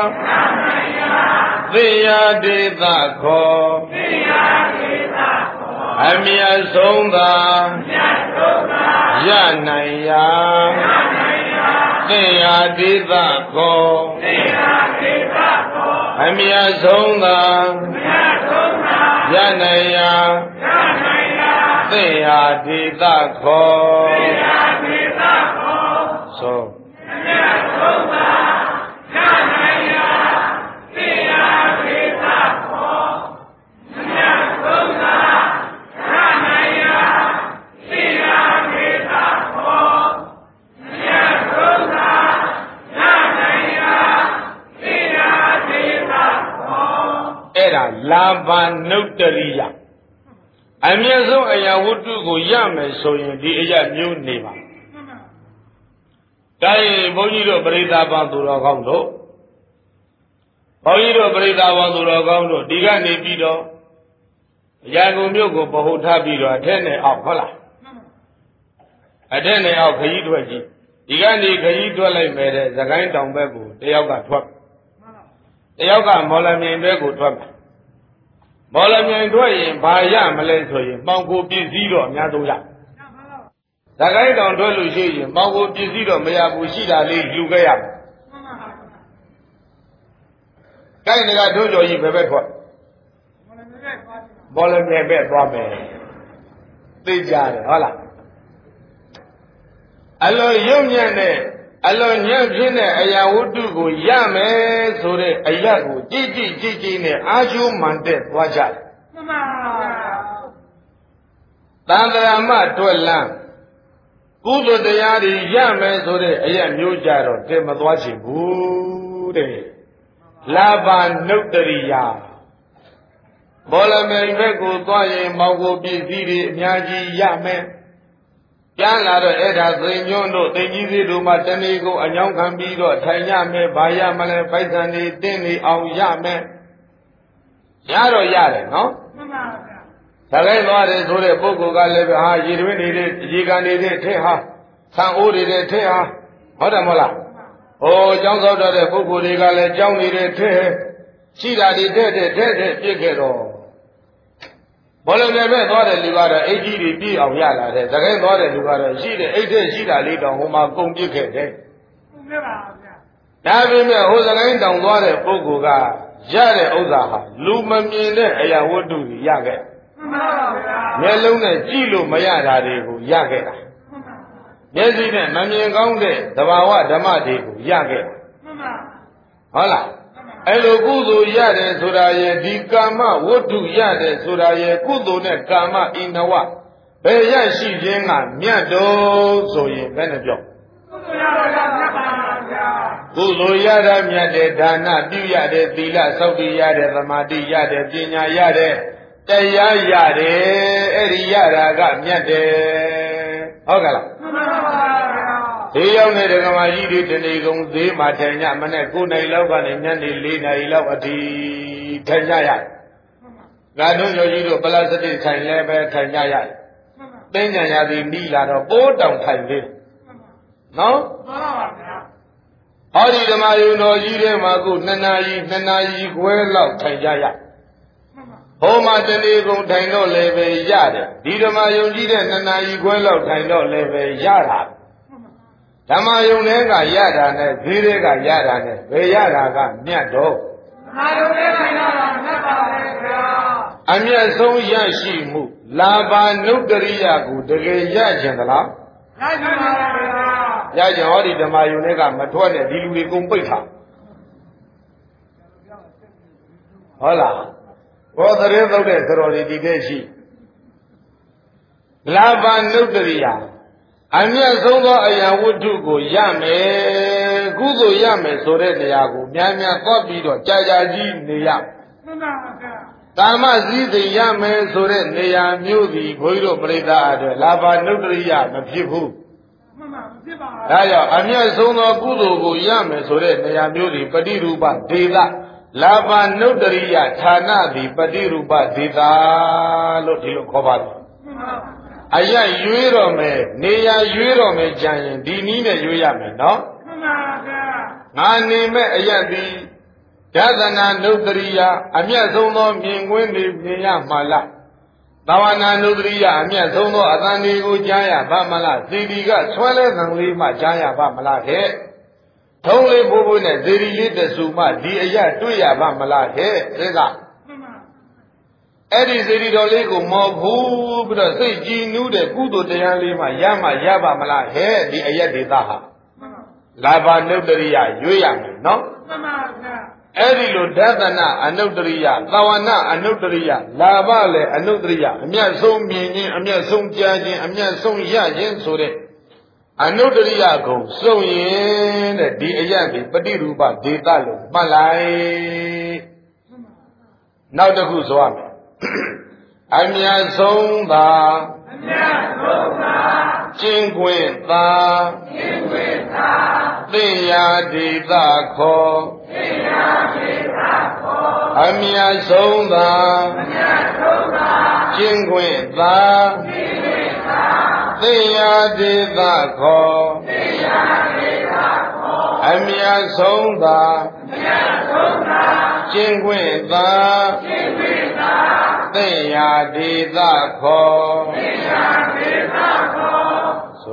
သေယဒေသခောအမြတ်ဆုံးသာယနိုင်ယာသေယဒေသခောအမြတ်ဆုံးသာယနိုင်ယာသေယဒေသခောဆိုလာဘာနုတ္တရိယအမြတ်ဆုံးအရာဝတ္ထုကိုရမယ်ဆိုရင်ဒီအရာမျိုးနေပါတိုင်းဘုန်းကြီးတို့ပရိသတ်ပေါင်းသူတော်ကောင်းတို့ဘုန်းကြီးတို့ပရိသတ်ပေါင်းသူတော်ကောင်းတို့ဒီကနေပြီးတော့ရန်ကုန်မြို့ကိုဗဟုထားပြီးတော့အထက်နဲ့အောက်ဟုတ်လားအထက်နဲ့အောက်ခရီးထွက်ကြည့်ဒီကနေခရီးထွက်လိုက်မယ်တဲ့သခိုင်းတောင်ဘက်ကိုတယောက်ကထွက်တယောက်ကမော်လမြိုင်ဘက်ကိုထွက်မော်လမြိုင်ထွက်ရင်ဘာရမလဲဆိုရင်ပေါင်ကိုပစ္စည်းတော့အများဆုံးရသခိုင်းတောင်ထွက်လို့ရှိရင်ပေါင်ကိုပစ္စည်းတော့မရဘူးရှိတာလေးယူခဲ့ရမယ်ကိုင်းကတို့ကြော်ကြီးဘယ်ဘက်ထွက်မော်လမြိုင်ဘက်သွားမယ်သိကြတယ်ဟုတ်လားအလွန်ရုပ်ညံ့တဲ့အလွန်ညံ့ပြင်းတဲ့အရာဝတ္ထုကိုရမယ်ဆိုတဲ့အရာကိုကြည်ကြည်နဲ့အာရှုမှန်တဲ့သွားကြတယ်မှန်ပါသံဃာမတွက်လန်းကုသိုလ်တရားတွေရမယ်ဆိုတဲ့အရာမျိုးကြတော့တည်မသွားချင်ဘူးတဲ့လာဘာနုတ္တရိယဘောလမြိုင်ဘက်ကိုသွားရင်မောင်ကိုပစ္စည်းတွေအများကြီးရမယ်ပြန်လာတော့အဲ့ဒါသိညွန်းတို့သိကြီးစီတို့မှတဏီကိုအညောင်းခံပြီးတော့ထိုင်ရမယ်ဘာရမလဲပိုက်ဆံတွေတင်းနေအောင်ရမယ်ရတော့ရတယ်နော်မှန်ပါဗျာဒါလည်းသွားတယ်ဆိုတဲ့ပုဂ္ဂိုလ်ကလည်းပဲဟာရေတွင်းနေတဲ့ရေကန်နေတဲ့ထဲဟာဆံအိုးနေတဲ့ထဲဟာဟုတ်တယ်မဟုတ်လားဟိုကျောင်းဆောက်တဲ့ပုဂ္ဂိုလ်တွေကလည်းကျောင်းနေတဲ့ထဲရှိတာတွေတဲ့ပြစ်ခဲ့တော့ဘောလုံးတွေပဲသွားတဲ့လူကတော့အိတ်ကြီးတွေပြည့်အောင်ရလာတယ်သခိုင်းသွားတဲ့လူကတော့ရှိတဲ့အိတ်ထဲရှိတာလေးတောင်ဟိုမှာကုန်ပြစ်ခဲ့တယ်ဟုတ်ကဲ့ပါဗျာဒါပေမဲ့ဟိုသခိုင်းတောင်သွားတဲ့ပုဂ္ဂိုလ်ကရတဲ့ဥစ္စာဟာလူမမြင်တဲ့အရာဝတ္ထုတွေရခဲ့မှန်ပါဗျာမျက်လုံးနဲ့ကြည့်လို့မရတာတွေကိုရခဲ့တာမျက်စိနဲ့မမြင်ကောင်းတဲ့သဘာဝဓမ္မတွေကိုရခဲ့တာမှန်ပါဟုတ်လားအဲ့လိုကုသိုလ်ရတယ်ဆိုတာရဲ့ဒီကာမဝတ္ထုရတယ်ဆိုတာရဲ့ကုသိုလ်နဲ့ကာမဣနဝဘယ်ရရှိခြင်းကမြတ်တော်ဆိုရင်ဘယ်နဲ့ပြောကုသိုလ်ရတာမြတ်ပါဗျာကုသိုလ်ရတာမြတ်တဲ့ဒါနပြုရတဲ့သီလစောင့်တည်ရတဲ့သမာဓိရတဲ့ပညာရတဲ့တရားရတယ်အဲ့ဒီရတာကမြတ်တယ်ဟုတ်ကလားမှန်ပါပါဒီရောက်နေတဲ့ကမာကြီးတွေတဏီကုံသေးမှထိုင်ညမနဲ့9နိုင်လောက်ကနေညနေ4နာရီလောက်အထိထိုင်ညရတယ်။ငါတို့ညိုကြီးတို့ပလတ်စတစ်ဆိုင်လည်းပဲထိုင်ညရတယ်။သိဉ္ဇံရသည်နီးလာတော့ပိုးတောင်ထိုင်သေး။နော်။မှန်ပါဗျာ။ဟောဒီဓမ္မယုံတော်ကြီးထဲမှာခု2နာရီခွဲလောက်ထိုင်ကြရ။ဟိုမှာတဏီကုံထိုင်တော့လည်းပဲရတယ်။ဒီဓမ္မယုံကြီးတဲ့2နာရီခွဲလောက်ထိုင်တော့လည်းပဲရတာ။ဓမ္မယုံတွေကရတာနဲ့ဈေးတွေကရတာနဲ့ဘယ်ရတာကမြတ်တော့ဓမ္မယုံတွေကရတာမြတ်ပါပဲဗျာအမြတ်ဆုံးရရှိမှုလာဘာနုတ္တရိယကိုတကယ်ရကျင်သလားရကျင်ပါပါဗျာရကျင်ဟောဒီဓမ္မယုံတွေကမထွက်နဲ့ဒီလူတွေကုန်ပိတ်ထားဟုတ်လားဘောသတင်းသုတ်တဲ့သတော်တွေဒီတဲ့ရှိလာဘာနုတ္တရိယအမြတ်ဆုံးသောအရာဝတ္ထုကိုရမယ်ကုသိုလ်ရမယ်ဆိုတဲ့နေရာကိုများသွားပြီးတော့ကြာကြီးနေရမှန်ပါဗျာကာမစည်းစိမ်ရမယ်ဆိုတဲ့နေရာမျိုးစီဘုန်းကြီးတို့ပြိဿအတွက်လာဘာနုတ္တရိယမဖြစ်ဘူးမှန်ပါမဖြစ်ပါဘူးဒါကြောင့်အမြတ်ဆုံးသောကုသိုလ်ကိုရမယ်ဆိုတဲ့နေရာမျိုးစီပฏิရူပဒေသလာဘာနုတ္တရိယဌာနသည်ပฏิရူပဒေသလို့ဒီလိုခေါ်ပါတယ်မှန်ပါအရရွေးတော်မယ်နေရာရွေးတော်မယ်ကြံရင်ဒီနည်းနဲ့ရွေးရမယ်နော်မှန် ngā nī me ayati Yadana Nudriya Amya Sono Mingwindi Piya Mala Tawana Nudriya Amya Sono Adani Ujaya Bamala Sidiga Swale Nangli Ma Jaya Bamala He Tongli Bubune Zirili de Suma Diya Tuya Bamala He Rega Edi Ziridoli Ko Mobu Buddha Siji Nude Kudu Deyali Ma Yama Yaba Mala He Di Ayati Daha Lava Nudriya Yuyam No Edilo Dadana Anudriya, Tawana Anudriya, Lavale Anudriya, Amya Song Minin, Amya Song Jajin, Amya Song Yajin Sore Anudriya Go, So Yin, the Ayati, Padiruba, Detalo, Malay. Now the who's one. Amya Song Da, Jingwin Da, Deya Dita Ko. Amya Sonda Jingwin Da Deya Dita Ko Amya Sonda Jingwin Da Deya Dita Ko So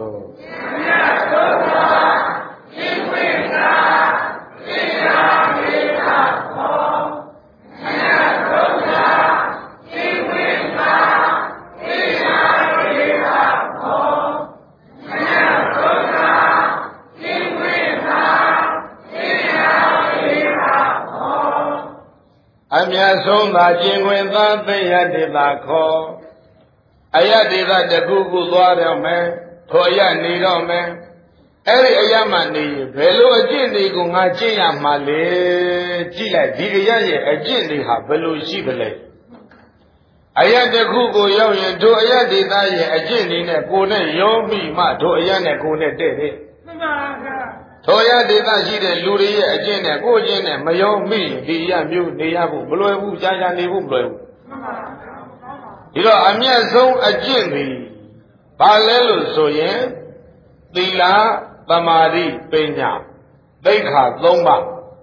Amya Sonda Jingwin Da Deya Dita Ko Ayadita Dagugu Dwarame Toya Nirome Eri Ayamani Velo Ajini Gunga Jia Male Jila Digaya Ajini Ha Velo Shibele Ayadagugu Yoyin Do Ayadita Ajini Ne Kone Yomi Ma Do Ayane Kone Dede Toya Dita Shide Luri Ajine Kojine Mayomi Diya Mu Niyabu Bloebu Jaja Nibu Bloebu Ilo Amya Song Ajini Balelo Soyen Tila Tamari Penya Dekha Thomba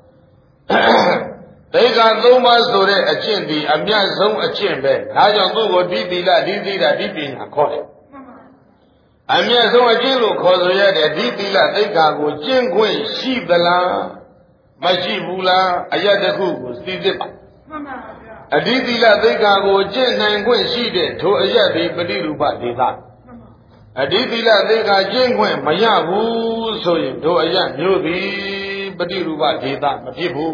Dekha Thomba Sore Ajindi Amya Song Ajinbe Najo Tugo Di Tila Di Tila Di Penya Kore Amya Song Ajinlo Kosoya De Di Tila Dekha Ko Jingwin Shibala Mashibula Ayadaku Ko Sidipa Aditila Dekha Ko Jin Nangwin Shide To Ayadi Padirupa Deta Aditila Dekha Jingwin Mayabu Soyin To Ayad Nyodi Padirupa Deta Matibu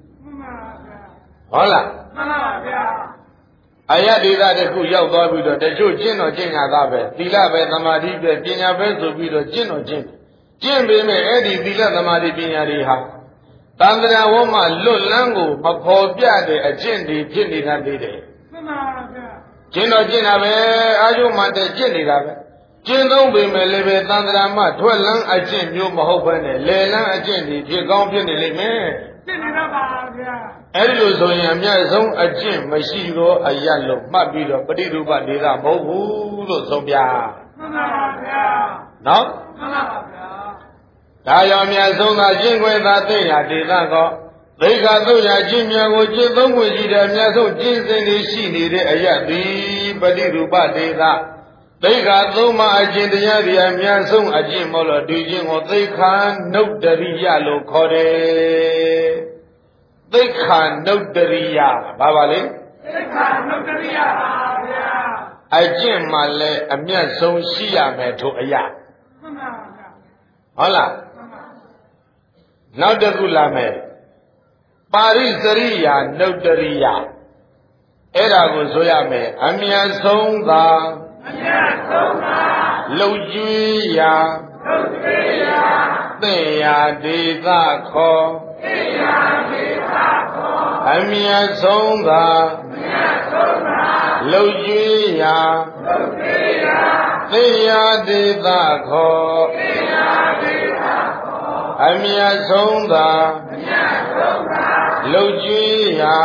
Hola Ayadita Deku Yao Dabido Dejo Jin or Jin Agabe Tila Be Namadi Be Pinya Bezo Bido Jin or Jin Jin Be Me Edi Tila Namadi Pinya Riha Tandra Woma Lulango Mapobia de Ajindi Jindi Nandide Jin or Jin Abe Ayu Mante Jindi Gabe Jin don't be me live Tandra Ma 12 Lang Ajin Yu Mahopane Lelang Ajindi Jigong Pini Lime Every Zoyamia Zong Ajin Mashiro Ayalo Mabido Padiruba Dida Mobu Zobia No Dayamia Zong Ajin with that thing I did not go. They got those Ajimia which is the way you have so jeans and they see it Ayadi Padiruba Dida. They got so much in the area Miasong Ajimola Dijin or they can't note the Yalo Kore. They can't note the Ria, Babali. They can't note the Ria. Ajim Male, a mere so Shia me to Aya. Hola. Now the Gulame. Paris Ria, note the Ria. Era Gozoyame, Amia Songa. Lojuya. They are Dita Ko. Amya Songa Lojuya Deya Dita Ko Amya Songa Lojuya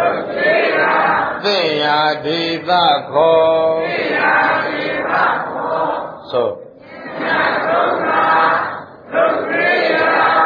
Deya Dita Ko So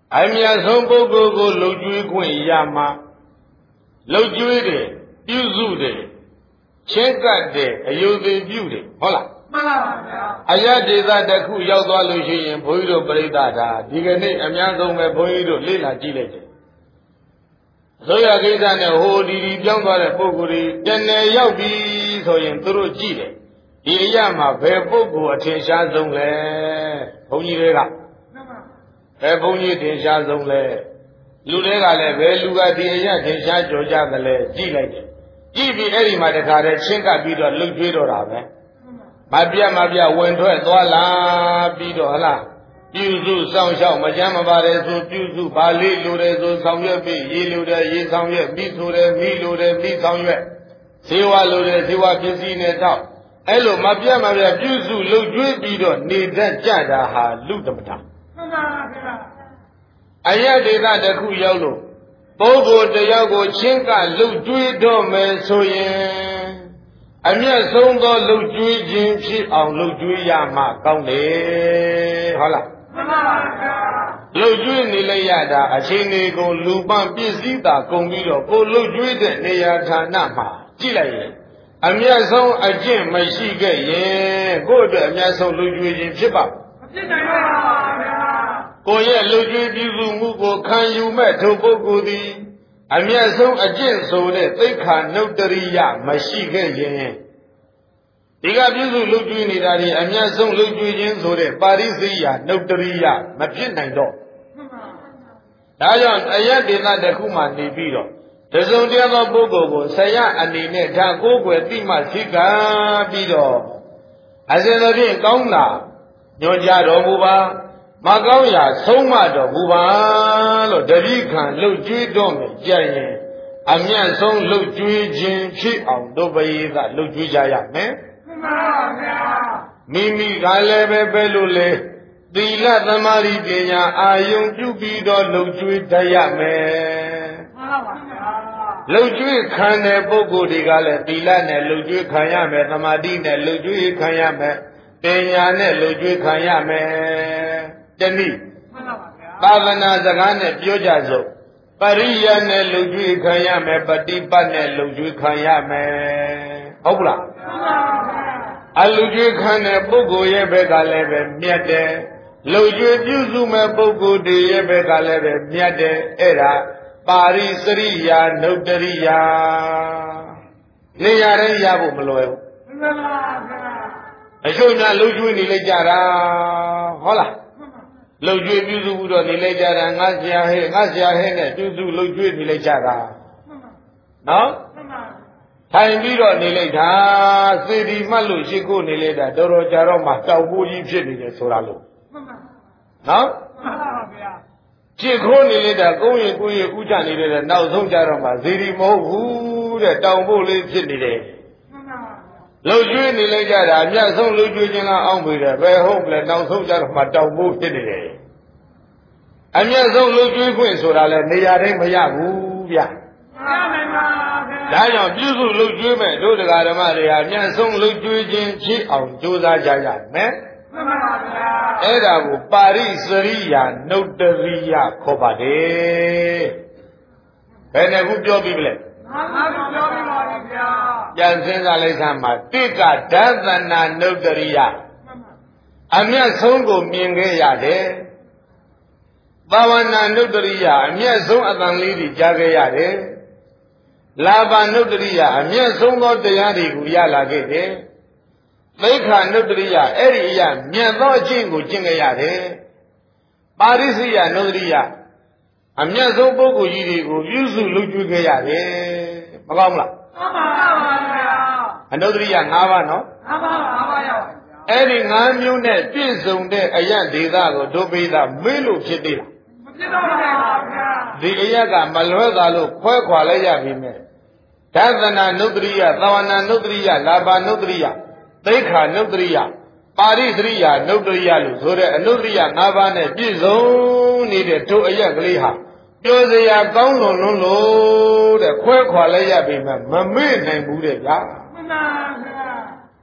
အမြတ်ဆုံးပုဂ္ဂိုလ်ကိုလှုပ်ကြွေးခွင့်ရမှာလှုပ်ကြွေးတယ်ပြုစုတယ်ချင်းကပ်တယ်အယုသေပြုတယ်ဟုတ်လားမှန်ပါပါဗျာအယဒေသတစ်ခုရောက်သွားလို့ရှိရင်ဘုန်းကြီးတို့ပြိဿတာဒီကနေ့အများဆုံးပဲဘုန်းကြီးတို့လေ့လာကြည့်လိုက်တယ်အစိုးရကိစ္စနဲ့ဟိုဒီပြောင်းသွားတဲ့ပုဂ္ဂိုလ်တွေတဏှယ်ရောက်ပြီဆိုရင်သူတို့ကြည့်တယ်ဒီအရာမှာဘယ်ပုဂ္ဂိုလ်အထင်ရှားဆုံးလဲဘုန်းကြီးတွေကဘယ်ဘုန်းကြီးထင်ရှားဆုံးလဲလူတွေကလည်းဘယ်လူကဒီအရာထင်ရှားကြော်ကြသလဲကြည့်လိုက်တယ်ကြည့်ပြီးအဲ့ဒီမှာတခါတည်းချင်းကပ်ပြီးတော့လှုပ်ကြွေးတော့တာပဲမပြဝင်ထွက်သွားလာပြီးတော့ဟလားပြုစုစောင့်ရှောက်မကြမ်းမပါတယ်ဆိုပြုစုပါလေးလိုတယ်ဆိုဆောင်ရွက်ပြီးရေးလိုတယ်ရေးဆောင်ရွက်မိဆိုတယ်မိလိုတယ်မိဆောင်ရွက်ဇေဝလိုတယ်ဇေဝပစ္စည်းနဲ့တော့အဲ့လိုမပြပြုစုလှုပ်ကြွေးပြီးတော့နေတတ်ကြတာဟာလူတမတာမှန်ပါဗျာအယဒေသတစ်ခုရောက်လို့ပုဂ္ဂိုလ်တယောက်ကိုချင်းကလှုပ်ကြွေးတော့မယ်ဆိုရင်အမျက်ဆုံးသောလှုပ်ကြွေးခြင်းဖြစ်အောင်လှုပ်ကြွေးရမှကောင်းတယ်ဟုတ်လားမှန်ပါဗျာလှုပ်ကြွေးနေလိုက်ရတာအချိန်တွေကိုလူပန်းပြည့်စည်တာကုန်ပြီးတော့ကိုလှုပ်ကြွေးတဲ့နေရာဌာနမှာကြည့်လိုက်ရင်အမျက်ဆုံးအကျင့်မရှိခဲ့ရင်ကိုယ့်အတွက်အမျက်ဆုံးလှုပ်ကြွေးခြင်းဖြစ်ပါမဖြစ်နိုင်ပါဘူးဗျာကိုရဲ့လှုပ်ကြွေးပြုစုမှုကိုခံယူမဲ့ထိုပုဂ္ဂိုလ်သည်အမျက်ဆုံးအကျင့်ဆိုတဲ့သိက္ခာနုတ္တရိယမရှိခဲ့ရင်ဒီကပြုစုလှုပ်ကြွေးနေတာဒီအမျက်ဆုံးလှုပ်ကြွေးခြင်းဆိုတဲ့ပါရိစိယနုတ္တရိယမဖြစ်နိုင်တော့ဒါကြောင့်အယတ်ဒေသတစ်ခုမှနေပြီးတော့တစုံတယောက်သောပုဂ္ဂိုလ်ကိုဆရာအနေနဲ့ဒါကိုယ်ွယ်တိမှသိကပြီးတော့အစဉ်သဖြင့်ကောင်းတာညွှန်ကြားတော်မူပါမကောင်းရာဆုံးမတော်မူပါလို့တတိခံလှုပ်ကြွေးတော်မူကြရင်အမျက်ဆုံးလှုပ်ကြွေးခြင်းဖြစ်အောင်တို့ပရိသလှုပ်ကြွေးကြရမယ်မှန်ပါဗျာမိမိကလည်းပဲလို့လေသီလသမာဓိပညာအာယုံပြုပြီးတော့လှုပ်ကြွေးတတ်ရမယ်မှန်ပါဗျာလှုပ်ကြွေးခံတဲ့ပုဂ္ဂိုလ်တွေကလည်းသီလနဲ့လှုပ်ကြွေးခံရမယ်သမာဓိနဲ့လှုပ်ကြွေးခံရမယ်ပညာနဲ့လှုပ်ကြွေးခံရမယ်တနည်းသာသနာစကားနဲ့ပြောကြစို့ပရိယနဲ့လှုပ်ကြွေးခံရမယ်ပฏิပတ်နဲ့လှုပ်ကြွေးခံရမယ်ဟုတ်ပလားအလှုပ်ကြွေးခံတဲ့ပုဂ္ဂိုလ်ရဲ့ဘက်ကလည်းပဲမြတ်တယ်လှုပ်ကြွေးပြုစုမဲ့ပုဂ္ဂိုလ်တွေရဲ့ဘက်ကလည်းပဲမြတ်တယ်အဲ့ဒါပါရိစရိယာနုတ္တရိယာနေရာတိုင်းရဖို့မလွယ်ဘူးမှန်ပါဗျာအချို့များလှုပ်ကြွေးနေလိုက်ကြတာဟုတ်လားလှုပ်ကြွေးပြုစုပြီးတော့နေလိုက်ကြတာငါဆရာဟဲ့နဲ့ပြုစုလှုပ်ကြွေးနေလိုက်ကြတာနော်ထိုင်ပြီးတော့နေလိုက်တာစေတီမှတ်လို့ရှိခိုးနေလိုက်တာတော်တော်ကြာတော့မှတောက်ပိုးကြီးဖြစ်နေတယ်ဆိုတာလို့နော်ရှိခိုးနေလိုက်တာကိုယ့်ရဲ့ဥကြနေတဲ့နောက်ဆုံးကြတော့မှစေတီမဟုတ်ဘူးတဲ့တောင်ပိုးလေးဖြစ်နေတယ်လှုပ်ကြွေးနေလိုက်ကြတာအမြတ်ဆုံးလှုပ်ကြွေးခြင်းလားအောင်းပြီတယ်ဘယ်ဟုတ်လဲနောက်ဆုံးကြတော့မှတောင်ပိုးဖြစ်နေတယ်အမြတ်ဆုံးလှုပ်ကြွေးခွင့်ဆိုတာလဲနေရာတိုင်းမရဘူးဗျာမရနိုင်ပါဘူးဒါကြောင့်ပြုစုလှုပ်ကြွေးမဲ့တို့တရားဓမ္မတွေဟာအမြတ်ဆုံးလှုပ်ကြွေးခြင်းဖြစ်အောင်ကြိုးစားကြရမယ်မှန်ပါဗျာအဲ့ဒါကိုပါရိစရိယာနုတ္တရိယခေါ်ပါတယ်ဘယ်နှခုပြောပြီးမလဲပြောပြီးပါဗျာပြန်စဉ်းစားလိုက်သမှာတိကဒသနာနုတ္တရိယအမျက်ဆုံးကိုမြင်ခဲ့ရတယ်ဘာဝနာနုတ္တရိယအမျက်ဆုံးအတန်လေးတွေကြားခဲ့ရတယ်လာဘနုတ္တရိယအမျက်ဆုံးသောတရားတွေကိုရလာခဲ့တယ်သိက္ခာနုတ္တရိယအဲ့ဒီအရာမြတ်သောအကျင့်ကိုကျင့်ခဲ့ရတယ်ပါရိစိယနုတ္တရိယအမျက်ဆုံးပုဂ္ဂိုလ်ကြီးတွေကိုပြုစုလုပ်ကျွေးခဲ့ရတယ်မကောင်းလားမှန်ပါပါဗျာအနုတ္တရိယ၅ပါးနော်မှန်ပါပါဗျာအဲ့ဒီ၅မျိုးနဲ့ပြည့်စုံတဲ့အယံဒေသကိုဒုပိသမေးလို့ဖြစ်သေးလားမဖြစ်တော့ပါဗျာဒီအယံကမလွဲသာလို့ခွဲခွာလိုက်ရပြီမဲ့ဒသနာနုတ္တရိယသဝနာနုတ္တရိယလာဘနုတ္တရိယသိက္ခာနုတ္တရိယပါရိစရိယနုတ္တရိယလို့ဆိုတဲ့အနုတ္တရိယ၅ပါးနဲ့ပြည့်စုံနေတဲ့တို့အယက်ကလေးဟာပြောစရာကောင်းလွန်လို့တဲ့ခွဲခွာလိုက်ရပြီမဲ့မမေ့နိုင်ဘူးတဲ့ဗျာမှန်ပါဗျာ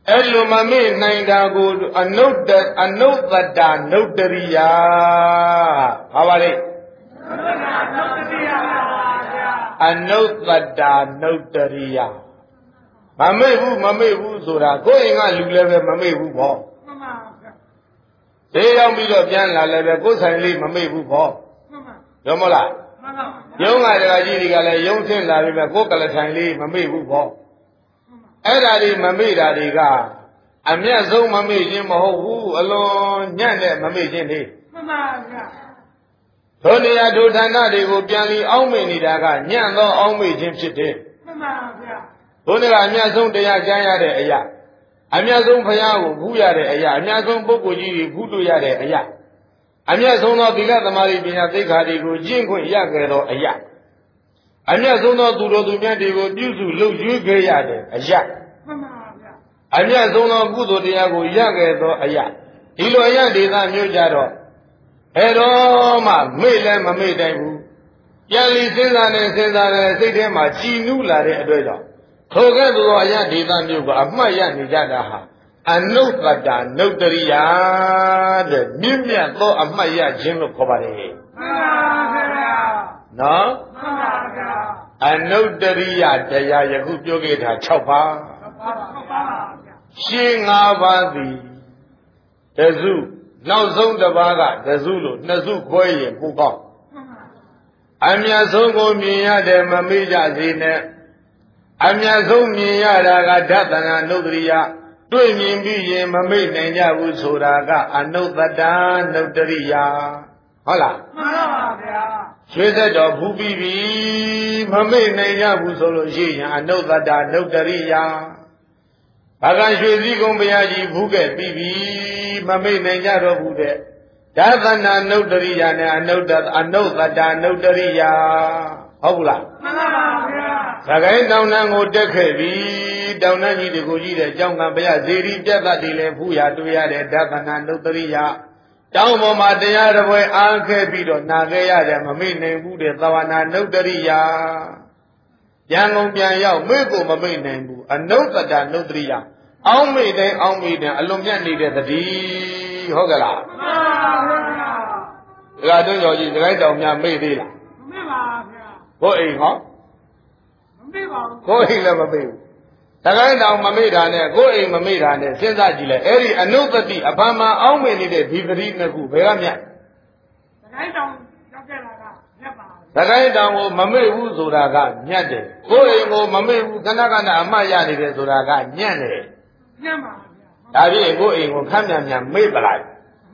အဲ့လိုမမေ့နိုင်တာကိုအနုတ္တတာနုတ္တရိယာဘာပါလဲအနုတ္တတာနုတ္တရိယာမမေ့ဘူးဆိုတာကိုယ်အိမ်ကလူလည်းပဲမမေ့ဘူးပေါ့မှန်ပါဗျာဒေးရောက်ပြီးတော့ပြန်လာလည်းပဲကိုယ်ဆိုင်လေးမမေ့ဘူးပေါ့မှန်ပါရောမလားမှန်ပါရုံးကတကကြီးတွေကလည်းရုံးဆင်းလာပြီးမှကိုယ်ကလည်းဆိုင်လေးမမေ့ဘူးပေါ့အဲ့ဒါတွေမမေ့တာတွေကအမျက်ဆုံးမမေ့ခြင်းမဟုတ်ဘူးအလွန်ညံ့တဲ့မမေ့ခြင်းတွေမှန်ပါဗျာဒုနေရာဒုဌာနတွေကိုပြန်လီအောင်းမေ့နေတာကညံ့သောအောင်းမေ့ခြင်းဖြစ်တယ်မှန်ပါဗျာဘုန်းကြီးကအမြတ်ဆုံးတရားကြားရတဲ့အရာအမြတ်ဆုံးဘုရားကိုဖူးရတဲ့အရာအမြတ်ဆုံးပုဂ္ဂိုလ်ကြီးကိုဖူးလို့ရတဲ့အရာအမြတ်ဆုံးသောသီလသမာဓိပညာသိက္ခာတွေကိုကျင့်ခွင့်ရခဲ့သောအရာအမြတ်ဆုံးသောသူတော်သူမြတ်တွေကိုပြုစုလုပ်ရွေးခဲ့ရတဲ့အရာမှန်ပါဗျာအမြတ်ဆုံးသောကုသိုလ်တရားကိုရခဲ့သောအရာဒီလိုအရာဒေသမျိုးကြတော့ဘယ်တော့မှမေ့လည်းမမေ့နိုင်ဘူးပြန်လီစဉ်းစားနေစိတ်ထဲမှာကြည်နူးလာတဲ့အတွက်ကြောင့်ထိုကဲ့သို့သောအရာဒေသမျိုးကအမှတ်ရနေကြတာဟာအနုတ္တတာနုတ္တရိယာတဲ့မြင့်မြတ်သောအမှတ်ရခြင်းလို့ခေါ်ပါတယ်မှန်ပါဗျာနော်မှန်ပါဗျာအနုတ္တရိယတရားယခုပြောခဲ့တာ6ပါးရှင်း5ပါးသည်တစုနောက်ဆုံးတစ်ပါးကတစုလို့2စုခွဲရင်ပိုကောင်းအမြတ်ဆုံးကိုမြင်ရတဲ့မမေ့ကြစေနဲ့အမြတ်ဆုံးမြင်ရတာကဓတနာနုတ္တရိယတွေ့မြင်ပြီးရင်မမေ့နိုင်ကြဘူးဆိုတာကအနုတ္တတာနုတ္တရိယဟုတ်လားမှန်ပါဗျာရွှေသက်တော်ဖူးပြီးပြီမမေ့နိုင်ကြဘူးဆိုလို့ရှိရင်အနုတ္တတာနုတ္တရိယဘာကရွှေစည်းကုန်းဘုရားကြီးဖူးခဲ့ပြီးပြီမမေ့နိုင်ကြတော့ဘူးတဲ့ဒါသနာနုတ္တရိယနဲ့အနုတ္တတာနုတ္တရိယဟုတ်ဘူးလားမှန်ပါဗျာသခိုင်းတောင်တန်းကိုတက်ခဲ့ပြီတောင်တန်းကြီးတကူကြီးတဲ့ကျောင်းကဘုရားဇေရီပြတ်တတ်တယ်လေဖူးရတွေ့ရတဲ့ဒါသနာနုတ္တရိယတောင်းပေါ်မှာတရားတော်ပွဲအားခဲ့ပြီးတော့နာခဲ့ရတယ်မမေ့နိုင်ဘူးတဲ့သဝနာနုတ္တရိယပြန်ကုန်ပြန်ရောက်မေ့ကိုမမေ့နိုင်ဘူးအနုတ္တတာနုတ္တရိယအောင်းမေ့တိုင်းအလွန်မြတ်နေတဲ့တတိဟုတ်ကလားမှန်ပါဗျာဒါကတော့ကြီးဒီတိုင်းတောင်များမေ့သေးလားမမေ့ပါဗျာဘို့အိမ်ဟောမမေ့ပါဘူးကိုယ်အိမ်လည်းမမေ့ဘူးတခိုင်းတောင်မမေ့တာနဲ့ကိုယ်အိမ်မမေ့တာနဲ့စဉ်းစားကြည့်လိုက်အဲ့ဒီအနုတ္တတိအဖန်မှအောင်းမေ့နေတဲ့ဒီသတိနှစ်ခုဘယ်ကမြတ်တခိုင်းတောင်ရောက်ခဲ့တာကမြတ်ပါတခိုင်းတောင်ကိုမမေ့ဘူးဆိုတာကမြတ်တယ်ကိုယ်အိမ်ကိုမမေ့ဘူးခဏခဏအမှတ်ရနေတယ်ဆိုတာကညံ့တယ်ညံ့ပါဗျာဒါဖြင့်ကိုယ်အိမ်ကိုခမ်းမြန်မေ့ပလိုက်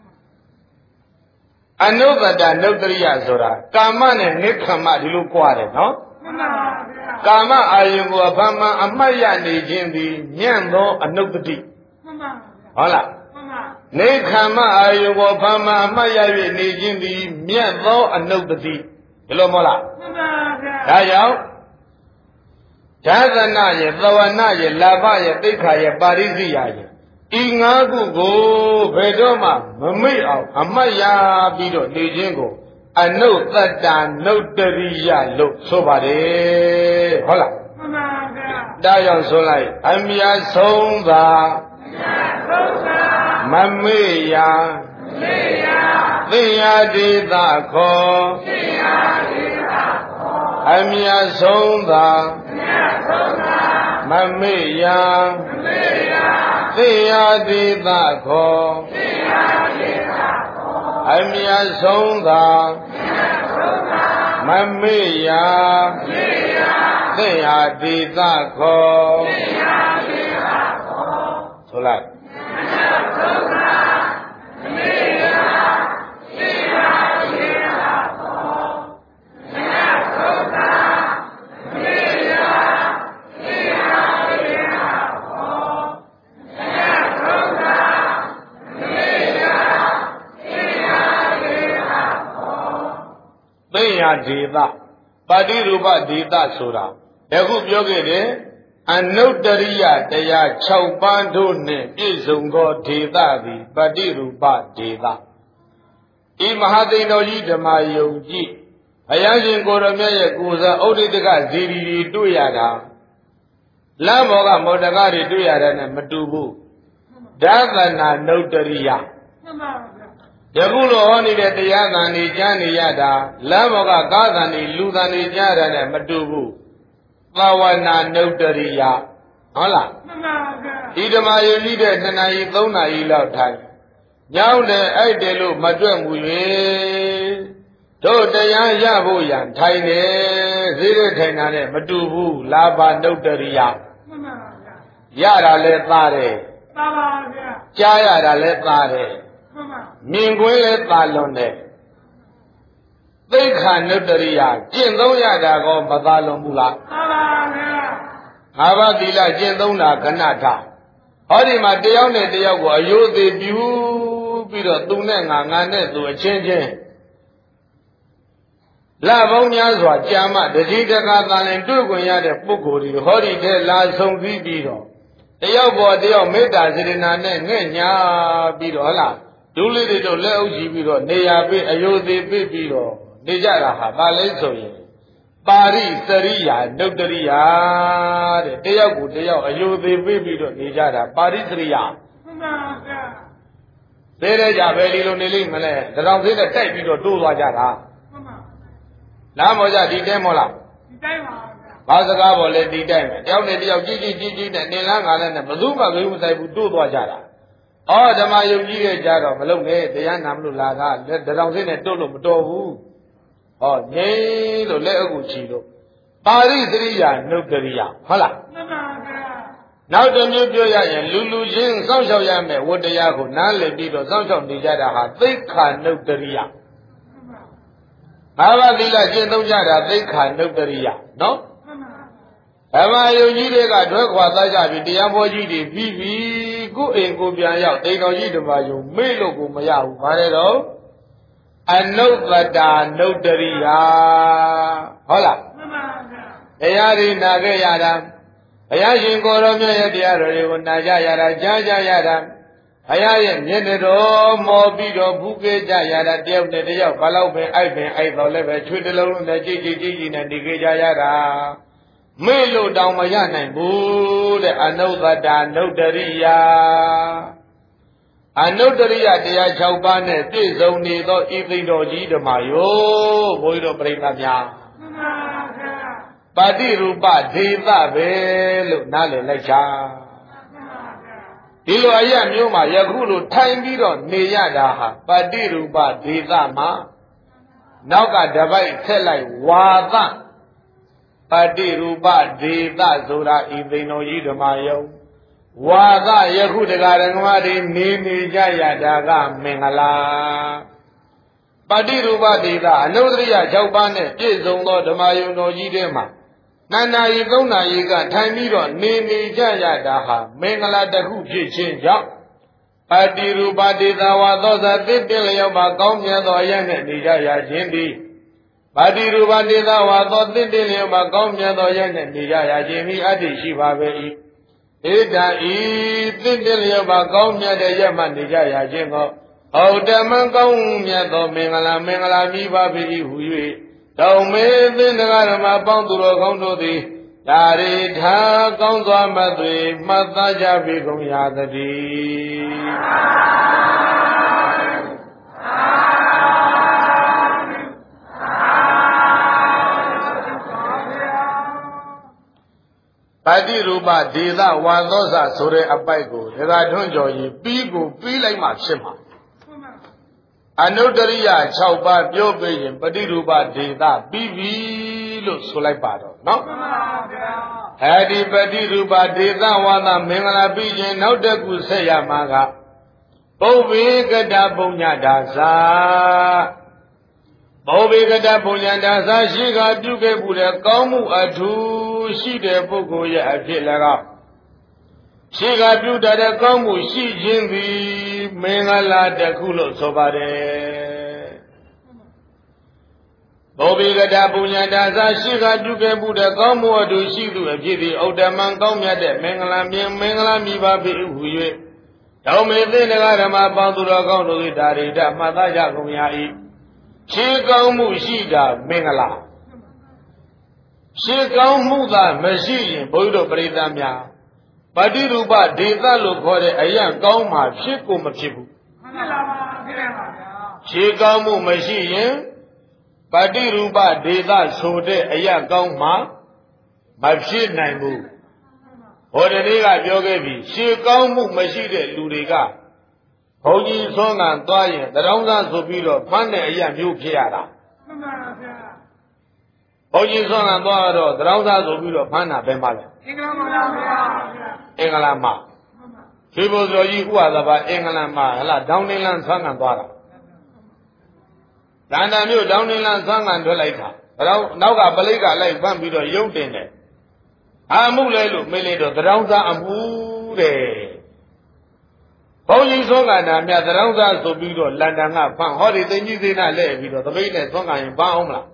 အနုတ္တတာနုတ္တရိယဆိုတာကာမနဲ့နိက္ခမဒီလိုကြွားတယ်နော်မှန်ပါဗျာကာမအာယုကိုအဖန်မှအမှတ်ရနေခြင်းသည်ညံ့သောအနုတ္တတိမှန်ပါဗျာဟုတ်လားမှန်ပါနိက္ခမအာယုကိုအဖန်မှအမှတ်ရ၍နေခြင်းသည်မြတ်သောအနုတ္တတိဒီလိုမဟုတ်လားမှန်ပါဗျာဒါကြောင့်ဒါသနာရဲ့သဝနာရဲ့လာဘရဲ့သိက္ခာရဲ့ပါရိသိယရဲ့ဤငါးခုကိုဘယ်တော့မှမမေ့အောင်အမှတ်ရပြီးတော့နေခြင်းကိုအနုတ္တတာနုတ္တရိယလို့ဆိုပါတယ်ဟုတ်လားမှန်ပါဗျာဒါကြောင့်ဆိုလိုက်အမြတ်ဆုံးသာမမေ့ရသိရဒေသခေါ်အမြတ်ဆုံးသာမမေ့ရသိရဒေသခေါ်အမြတ်ဆုံးသာမမေ့ရသိရဒေသခေါ်ဆိုလိုက်သိရဒေသပါတိရူပဒေသဆိုတာယခုပြောခဲ့တဲ့အနုတ္တရိယတရား6ပါးတို့နှင့်ပြည့်စုံသောဒေသသည်ပါတိရူပဒေသဤမဟာသိန်တော်ကြီးဓမ္မယုံကြည်ဘုရားရှင်ကိုရမြတ်ရဲ့ကိုယ်စားဩဒိတကဇီရီတွေ့ရတာလမ်းဘောကမော်တကားတွေတွေ့ရတဲ့နဲ့မတူဘူးဒါသနာနုတ္တရိယယခုလိုဟောနေတဲ့တရားသံတွေကြားနေရတာလမ်းဘောကကားသံတွေလူသံတွေကြားရတဲ့မတူဘူးသာဝနာနုတ္တရိယဟုတ်လားဒီဓမ္မယုံကြည်တဲ့2 နာရီ 3 နာရီလောက်ထိုင်ညောင်းတယ်အဲ့တယ်လို့မတွက်မူ၍တို့တရားရဖို့ရန်ထိုင်နေဈေးရထိုင်တာနဲ့မတူဘူးလာဘနုတ္တရိယရတာလဲသားတယ်သာပါဗျာကြားရတာလဲသားတယ်မြင်ကွင်းလဲသားလွန်တယ်သိက္ခာနုတ္တရိယကျင့်သုံးရတာကောမသားလွန်ဘူးလားသာပါဗျာငါးပါးသီလကျင့်သုံးတာခဏထဟောဒီမှာတယောက်နဲ့တယောက်ကိုအယုသေးပြုပြီးတော့သူနဲ့ငါနဲ့သူအချင်းချင်းလပေါင်းများစွာကြာမှတတိတကာသာလင်တွေ့ခွင့်ရတဲ့ပုဂ္ဂိုလ်တွေဟောဒီတဲ့လာဆုံးပြီးတော့တယောက်ပေါ်တယောက်မေတ္တာစေတနာနဲ့ငဲ့ညာပြီးတော့ဟလားဒုလေးတွေတော့လက်အုပ်ကြည့်ပြီးတော့နေရာပေးအယုသေးပေးပြီးတော့နေကြတာဟာဘာလဲဆိုရင်ပါရိစရိယာနုတ္တရိယာတဲ့တယောက်ကိုတယောက်အယုသေးပေးပြီးတော့နေကြတာပါရိစရိယာမှန်ပါဗျာသေးတဲ့ကြပဲဒီလိုနေလိမ့်မလဲတရောင်သေးနဲ့တိုက်ပြီးတော့တိုးသွားကြတာမှန်ပါလားမောကြဒီတဲမောလားဒီတိုင်းပါဗျာဘာစကားပေါ်လဲဒီတိုင်းပဲတယောက်နဲ့တယောက်ကြီးနဲ့နေလားငါလည်းနဲ့ဘယ်သူမှဂရုမစိုက်ဘူးတိုးသွားကြတာဩဓမ္မယုံကြည်ရဲ့ကြတော့မလုပ်နဲ့တရားနာမလို့လာတာတရောင်သေးနဲ့တိုးလို့မတော်ဘူးဟောငိမ့်လို့လက်အုပ်ကိုချီလို့ပါရိသရိယာနုတ္တရိယဟုတ်လားမှန်ပါဗျာနောက်တစ်မျိုးပြောရရင်လူချင်းစောင့်ရှောက်ရမယ်ဝတ္တရားကိုနားလည်ပြီးတော့စောင့်ရှောက်နေကြတာဟာသိက္ခာနုတ္တရိယငါးပါးသီလကျင့်သုံးကြတာသိက္ခာနုတ္တရိယနော်ဓမ္မယုံကြီးတွေကတွဲခွာသားကြပြီတရားဘောကြီးတွေပြီးပြီကိုယ်အိမ်ကိုပြန်ရောက်တိမ်တော်ကြီးဓမ္မယုံမေ့လို့ကိုမရဘူးဘာလဲတော့အနုတ္တာနုတ္တရိယဟုတ်လားမှန်ပါဗျာတရားတွေနာခဲ့ရတာဘုရားရှင်ကိုယ်တော်မြတ်ရဲ့တရားတော်တွေကိုနာကြရတာကြားကြရတာဘုရားရဲ့မျက်နှာတော်မော်ပြီးတော့ဘုကေကြရတာတယောက်နဲ့တယောက်ဘလောက်ပဲအိုက်တော့လည်းပဲချွေတလုံးလုံးနဲ့ကြည်နဲ့နေခဲ့ကြရတာမေ့လို့တောင်မရနိုင်ဘူးတဲ့အနုတ္တာနုတ္တရိယအနုတ္တရိယတရား6ပါးနဲ့ပြည့်စုံနေသောဤသိတော်ကြီးဓမ္မယောဘုန်းကြီးတို့ပြိဿများမှန်ပါဗျာပါတိရူပဒေသပဲလို့နားလည်လိုက်ချာမှန်ပါဗျာဒီလိုအရာမျိုးမှာယခုလိုထိုင်ပြီးတော့နေရတာဟာပါတိရူပဒေသမှာနောက်ကတပိုက်ဆက်လိုက်ဝါသပါတိရူပဒေသဆိုတာဤသိတော်ကြီးဓမ္မယောဝါသယခုတရားဓမ္မတွေနေကြရတာကမင်္ဂလာပฏิရူပဒေသအနုတ္တရိယ6ပါးနဲ့ပြည့်စုံသောဓမ္မယုံတော်ကြီးထဲမှာ2 နာရီ 3 နာရီကထိုင်ပြီးတော့နေကြရတာဟာမင်္ဂလာတစ်ခုဖြစ်ခြင်းကြောင့်ပฏิရူပဒေသဝါသောသာသစ်တင်လျောက်မှာကောင်းမြတ်သောအရာနဲ့နေကြရခြင်းသည်ပฏิရူပဒေသဝါသောသစ်တင်လျောက်မှာကောင်းမြတ်သောအရာနဲ့နေကြရခြင်းသည်အတ္တိရှိပါပေ၏ဧတံဤသစ်တင်လျောက်မှာကောင်းမြတ်တဲ့ရက်မှနေကြရခြင်းကိုဩတမံကောင်းမြတ်သောမင်္ဂလာမိပါပေ၏ဟူ၍တောင်မေသင်္ဃဓမ္မပေါင်းသူတော်ကောင်းတို့သည်ဒါရိထာကောင်းစွာမသွေမှတ်သားကြပေကုန်ရသတည်းပฏิရူပဒေသဝါသောစဆိုတဲ့အပိုက်ကိုဒကာထွန်းကျော်ကြီးပြီးလိုက်မှဖြစ်မှာအနုတ္တရိယ6ပါးပြောပြရင်ပฏิရူပဒေသပြီးပြီလို့ဆိုလိုက်ပါတော့နော်မှန်ပါဗျာအဲဒီပฏิရူပဒေသဝါသမင်္ဂလာပြီးရင်နောက်တစ်ခုဆက်ရမှာကပုဗ္ဗေကတပုညဒါသာပုဗ္ဗေကတပုညဒါသာရှိကပြုခဲ့မှုတဲ့ကောင်းမှုအထူးရှိတဲ့ပုဂ္ဂိုလ်ရဲ့အဖြစ်၎င်းရှိကပြုတတ်တဲ့ကောင်းမှုရှိခြင်းသည်မင်္ဂလာတစ်ခုလို့ဆိုပါတယ်ဘောဘိကတာပုညတာသာရှိကပြုခဲ့မှုတဲ့ကောင်းမှုအထူးရှိသူအဖြစ်သည်ဥဒ္ဓမံကောင်းမြတ်တဲ့မင်္ဂလာမိပါပေဟု၍တောမေသင်္ဃဓမ္မပေါင်းသူတော်ကောင်းတို့၏ဒါရိတမှတ်သားကြကုန်ရ၏ရှိကောင်းမှုရှိတာမင်္ဂလာရှေးကောင်းမှုသာမရှိရင်ဘုန်းကြီးတို့ပရိသတ်များပฏิရူပဒေသလို့ခေါ်တဲ့အရာကောင်းမှဖြစ်ကိုမဖြစ်ဘူးမှန်ပါပါဖြစ်ပါဗျာရှေးကောင်းမှုမရှိရင်ပฏิရူပဒေသဆိုတဲ့အရာကောင်းမှမဖြစ်နိုင်ဘူးဟောဒီနေ့ကပြောခဲ့ပြီရှေးကောင်းမှုမရှိတဲ့လူတွေကဘုန်းကြီးဆွမ်းခံသွားရင်တရောင်းသားဆိုပြီးတော့ဖမ်းတဲ့အရာမျိုးဖြစ်ရတာမှန်ပါဗျာဘုန်းကြီးဆွမ်းခံသွားတော့တရောင်းသားဆိုပြီးတော့ဖမ်းတာပဲမှလဲအင်္ဂလန်မှာပါဗျာအင်္ဂလန်မှာခေဘုဇော်ကြီးဥပဒါပါအင်္ဂလန်မှာဟလာဒေါင်းနင်းလန်းဆွမ်းခံသွားတာဒန္တာမျိုးဒေါင်းနင်းလန်းဆွမ်းခံထွက်လိုက်တာနောက်ကပလိတ်ကလိုက်ဖမ်းပြီးတော့ရုပ်တင်တယ်အမှုလဲလို့မေးလိုက်တော့တရောင်းသားအမှုတဲ့ဘုန်းကြီးဆွမ်းခံတာမြတ်တရောင်းသားဆိုပြီးတော့လန်ဒန်ကဖမ်းဟောဒီသိင်ကြီးသေးနာလဲပြီးတော့တပိတ်နဲ့ဆွမ်းခံရင်ဖမ်းအောင်မလား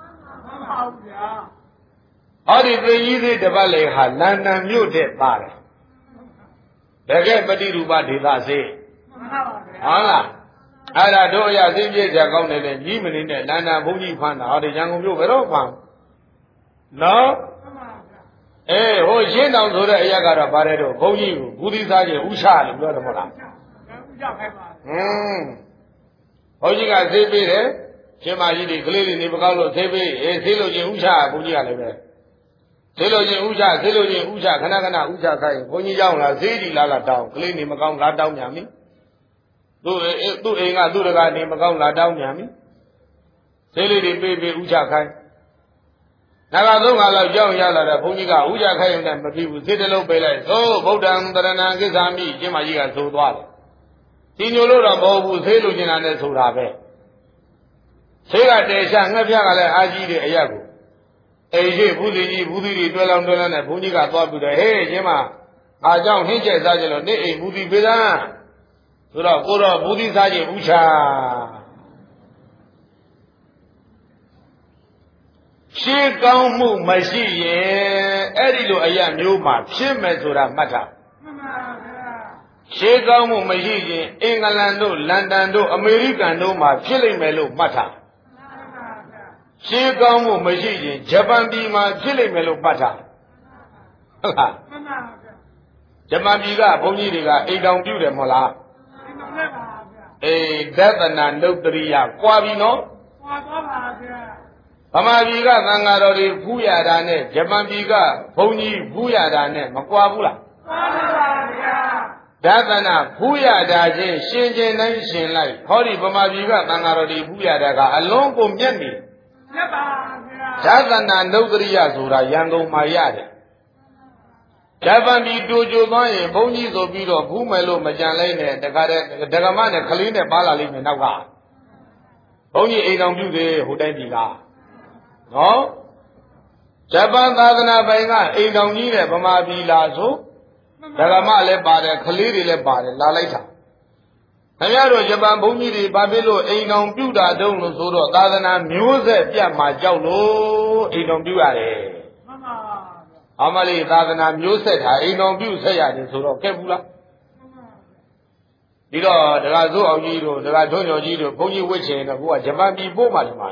ဟောဒီသိင်ကြီးသေးတပတ်လေဟာလန်ဒန်မြို့တဲ့ပါတယ်တကယ်ပฏิရူပဒေသစေဟုတ်လားအဲ့ဒါတို့အရာသိပြည့်ကြကောင်းတယ်လေကြီးမနေနဲ့လန်ဒန်ဘုန်းကြီးဖမ်းတာဟောဒီရန်ကုန်မြို့ဘယ်တော့ဖမ်းနော်ဟိုရှင်းတောင်ဆိုတဲ့အရာကတော့ဗါတဲ့တော့ဘုန်းကြီးကိုဘူးသီးစားခြင်းဥချလို့ပြောတယ်မဟုတ်လားဥချခိုင်းပါဘုန်းကြီးကသိပေးတယ်ရှင်မကြီးတွေကလေးတွေနေမကောင်းလို့သိပေးသိလို့ချင်းဥချဘုန်းကြီးကလည်းပဲသိလို့ချင်းဥချသိလို့ချင်းဥချခဏခဏဥချခိုင်းဘုန်းကြီးရောက်လာဈေးဒီလာတောင်းကလေးနေမကောင်းလာတောင်းမြန်ပြီသူ့အိမ်ကသူ့တကနေမကောင်းလာတောင်းမြန်ပြီဈေးလေးတွေပေးဥချခိုင်းနာဂသုံးခါလောက်ကြောက်ရလာတဲ့ဘုန်းကြီးကဥကြခိုင်းရုံနဲ့မဖြစ်ဘူးစိတ်တလုံးပေးလိုက်သို့ဗုဒ္ဓံတရဏံကိစ္ဆာမိကျင်းမကြီးကဆိုသွားတယ်ဒီညိုလို့တော့မဟုတ်ဘူးသေးလို့ကျင်တာနဲ့ဆိုတာပဲသေကတေရှာငှက်ပြကလည်းအာကြီးတဲ့အရက်ကိုအိမ်ရှိဘူးစီကြီးဘူးသီးတွေတွဲလောင်းနဲ့ဘုန်းကြီးကသွားပြီးတော့ဟေးကျင်းမအားကြောင့်နှိမ့်ကျက်စားကြလို့နေအိမ်ဘူးသီးပေးသားဆိုတော့ကိုတော့ဘူးသီးစားခြင်းဥချရှေးကောင်းမှုမရှိရင်အဲ့ဒီလိုအရာမျိုးမှဖြစ်မယ်ဆိုတာမှတ်ထားမှန်ပါဗျာရှေးကောင်းမှုမရှိရင်အင်္ဂလန်တို့လန်ဒန်တို့အမေရိကန်တို့မှဖြစ်လိမ့်မယ်လို့မှတ်ထားမှန်ပါဗျာရှေးကောင်းမှုမရှိရင်ဂျပန်ပြည်မှာဖြစ်လိမ့်မယ်လို့မှတ်ထားဟုတ်လားမှန်ပါဗျာဂျပန်ပြည်ကဘုန်းကြီးတွေကအိမ်တောင်ပြုတယ်မဟုတ်လားမှန်ပါဗျာဒသနာနုတ္တရိယကွာပြီနော်ကွာသွားပါဗျာဗမာပြည်ကသံဃာတော်တွေဖူးရတာနဲ့ဂျပန်ပြည်ကဘုန်းကြီးဖူးရတာနဲ့မကွာဘူးလားကွာပါဗျာဒသနာဖူးရတာချင်းရှင်ချင်းတိုင်းရှင်လိုက်ဟောဒီဗမာပြည်ကသံဃာတော်တွေဖူးရတာကအလုံးကိုမြတ်နေမြတ်ပါဗျာဒသနာနုတ္တရိယဆိုတာရန်ကုန်မှာရတယ်ဂျပန်ပြည်တူကြိုသွားရင်ဘုန်းကြီးဆိုပြီးတော့ဖူးမယ်လို့မကြံလိုက်နဲ့တခါတည်းဒကမနဲ့ခလေးနဲ့ပါလာလိမ့်မယ်နောက်ကဘုန်းကြီးအိမ်တော်ပြုတယ်ဟိုတိုင်းပြည်ကနော်ဂျပန်သာသနာပိုင်ကအိမ်တော်ကြီးနဲ့ဗမာပြည်လာဆိုဒဂမလည်းပါတယ်ခလေးတွေလည်းပါတယ်လာလိုက်တာခင်ဗျားတို့ဂျပန်ဘုန်းကြီးတွေဘာဖြစ်လို့အိမ်တော်ပြုတာတုံးလို့ဆိုတော့သာသနာမျိုးဆက်ပြတ်မှာကြောက်လို့အိမ်တော်ပြုရတယ်မှန်ပါအမလေးသာသနာမျိုးဆက်တာအိမ်တော်ပြုဆက်ရတယ်ဆိုတော့ကဲဘူးလားဒီတော့ဒကာစိုးအောင်ကြီးတို့ဒကာထွန်းကျော်ကြီးတို့ဘုန်းကြီးဝစ်ချင်တော့ကိုကဂျပန်ပြည်ပို့မှဒီမှာ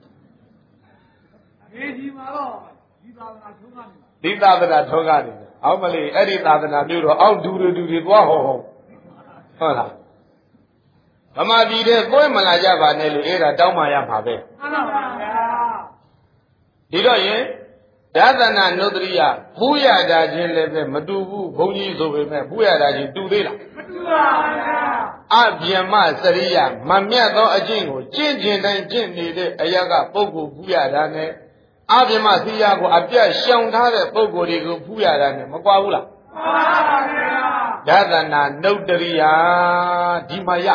ဒီမှာတော့ဒီသာသနာထုံးကနေဒီသာသနာထုံးကနေအောက်မလေးအဲ့ဒီသာသနာမျိုးတော့အောက်ဒူတွေသွားဟောဟုတ်လားဗမာပြည်တဲ့ကိုယ်မလာကြပါနဲ့လို့အဲ့ဒါတောင်းမှရမှာပဲမှန်ပါဗျာဒီတော့ရင်ဒသနာနုတ္တရိယဖူးရတာချင်းလည်းပဲမတူဘူးဘုန်းကြီးဆိုပေမဲ့ဖူးရတာချင်းတူသေးလားမတူပါဘူးဗျာအဗျမစရိယမမြတ်သောအကျင့်ကိုကျင့်ကျင်တိုင်းကျင့်နေတဲ့အရာကပုဂ္ဂိုလ်ဖူးရတာနဲ့အဗျမသီယာကိုအပြတ်ရှောင်ထားတဲ့ပုဂ္ဂိုလ်တွေကိုဖူးရတာနဲ့မကွာဘူးလားမှန်ပါဗျာဒသနာနုတ္တရိယဒီမှာရ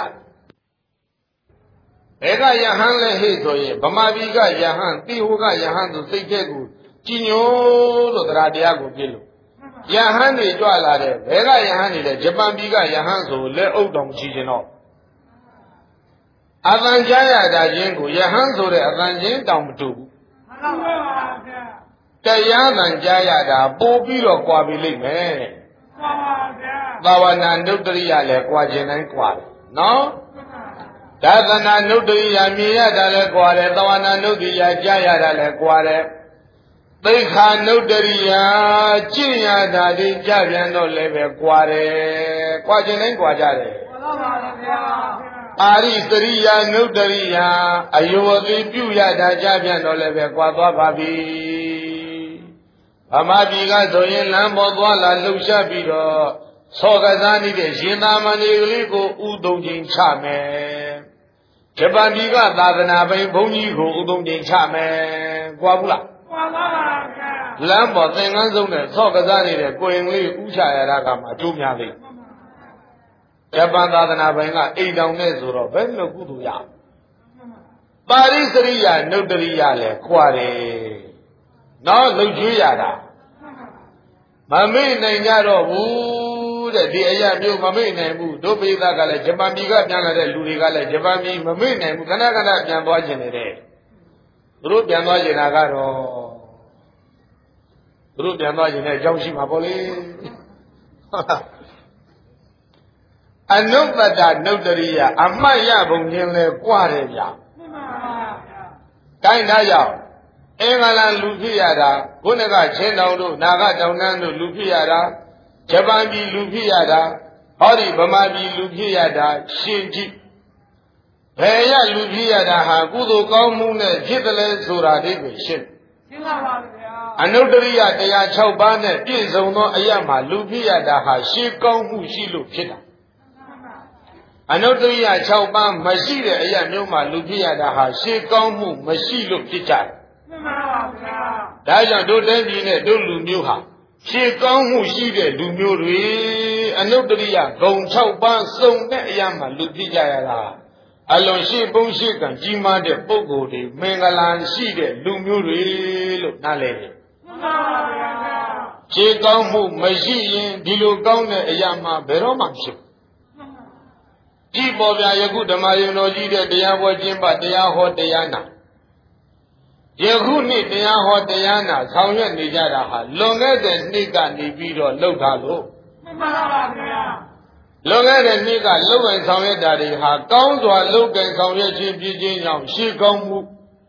ဘယ်ကယဟန်လဲဟိဆိုရင်ဗမာပြည်ကယဟန်တိဟိုကယဟန်ဆိုစိတ်ထဲကိုကြည်ညိုလို့တရားတရားကိုပြည့်လို့ယဟန်တွေကြွလာတယ်ဘယ်ကယဟန်တွေလဲဂျပန်ပြည်ကယဟန်ဆိုလက်အုပ်တော်ချီခြင်းတော့အသံကြားရတာချင်းကိုယဟန်ဆိုတဲ့အသံချင်းတောင်မတူဘူးမှန်ပါပါဗျာတရားသံကြားရတာပို့ပြီးတော့ကြွားပြီလိမ့်မယ်မှန်ပါဗျာသာဝနာနုတ္တရိယလည်းကြွားခြင်းတိုင်းကြွားတယ်နော်ဒသနာနုတ္တရိယမြင်ရတာလည်းကြွားတယ်သာဝနာနုတ္တရိယကြားရတာလည်းကြွားတယ်သိက္ခာနုတ္တရိယာကျင့်ရတာတွေကြပြန်တော့လည်းပဲကွာတယ်ကွာခြင်းတိုင်းကွာကြတယ်မှန်ပါပါဗျာအာရိစရိယာနုတ္တရိယာအယောအသေးပြုရတာကြပြန်တော့လည်းပဲကွာသွားပါပြီဗမာပြည်ကဆိုရင်လမ်းပေါ်သွားလာလှုပ်ရှားပြီးတော့ဆောကစားနေတဲ့ရှင်သာမဏေကလေးကိုဥသုံးချိန်ချမယ်ဂျပန်ပြည်ကသာသနာပိုင်ဘုန်းကြီးကိုဥသုံးချိန်ချမယ်ကွာဘူးလားကွာပါပါဗျာလမ်းပေါ်သင်္ကန်းဆုံးနဲ့ဆောကစားနေတဲ့ကိုရင်လေးဥချရတာကမှအကျိုးများသေးဂျပန်သာသနာပိုင်ကအိမ်တောင်နဲ့ဆိုတော့ဘယ်လိုကုသိုလ်ရပါရိစရိယနုတ္တရိယလဲခွာတယ်နော်လှုပ်ကျွေးရတာမမေ့နိုင်ကြတော့ဘူးတဲ့ဒီအရာမျိုးမမေ့နိုင်ဘူးတို့ပိသကလည်းဂျပန်ပြည်ကပြန်လာတဲ့လူတွေကလည်းဂျပန်ပြည်မမေ့နိုင်ဘူးခဏခဏပြန်သွားခြင်းနေတဲ့သူတို့ပြန်သွားခြင်းတာကတော့သူတို့ပြန်သွားခြင်းတဲ့အကြောင်းရှိမှာပေါ့လေအနုပတ္တနုတ္တရိယအမှတ်ရပုံချင်းလဲကြွားတယ်ဗျာမှန်ပါဗျာတိုင်းသားရောက်အင်္ဂလန်လူဖြစ်ရတာခုနကချင်းတောင်တို့နာဂတောင်တန်းတို့လူဖြစ်ရတာဂျပန်ပြည်လူဖြစ်ရတာဟောဒီဗမာပြည်လူဖြစ်ရတာရှင်ကြည့်ဘယ်ရလူဖြစ်ရတာဟာကုသိုလ်ကောင်းမှုနဲ့ဖြစ်တယ်လဲဆိုတာလေးကိုရှင်းရှင်းပါပါဗျာအနုတ္တရိယ106ပါးနဲ့ပြည့်စုံသောအရာမှာလူဖြစ်ရတာဟာရှင်းကောင်းမှုရှိလို့ဖြစ်တာအနုတ္တရိယ6ပါးမရှိတဲ့အရာမျိုးမှာလူဖြစ်ရတာဟာရှင်းကောင်းမှုမရှိလို့ဖြစ်ကြတယ်မှန်ပါဗျာဒါကြောင့်တို့တိုင်းပြည်နဲ့တို့လူမျိုးဟာရှင်းကောင်းမှုရှိတဲ့လူမျိုးတွေအနုတ္တရိယဂုဏ်6ပါးစုံတဲ့အရာမှာလူဖြစ်ကြရတာအလွန်ရှိပုံရှိကံကြီးမားတဲ့ပုဂ္ဂိုလ်တွေမင်္ဂလာရှိတဲ့လူမျိုးတွေလို့နားလည်တယ်မှန်ပါဗျာရှင်းကောင်းမှုမရှိရင်ဒီလိုကောင်းတဲ့အရာမှာဘယ်တော့မှမရှိဘူးကြည့်ပေါ်ပြယခုဓမ္မယုံတော်ကြီးတဲ့တရားပွဲကျင်းပတရားဟောတရားနာယခုနှစ်တရားဟောတရားနာဆောင်ရွက်နေကြတာဟာလွန်ခဲ့တဲ့နှစ်ကနေပြီးတော့လှုပ်တာလို့မှန်ပါပါဗျာလွန်ခဲ့တဲ့နှစ်ကလှုပ်ဝင်ဆောင်ရွက်တာတွေဟာကောင်းစွာလှုပ်ကန်ဆောင်ရွက်ခြင်းဖြစ်ခြင်းကြောင့်ရှေ့ကောင်းမှု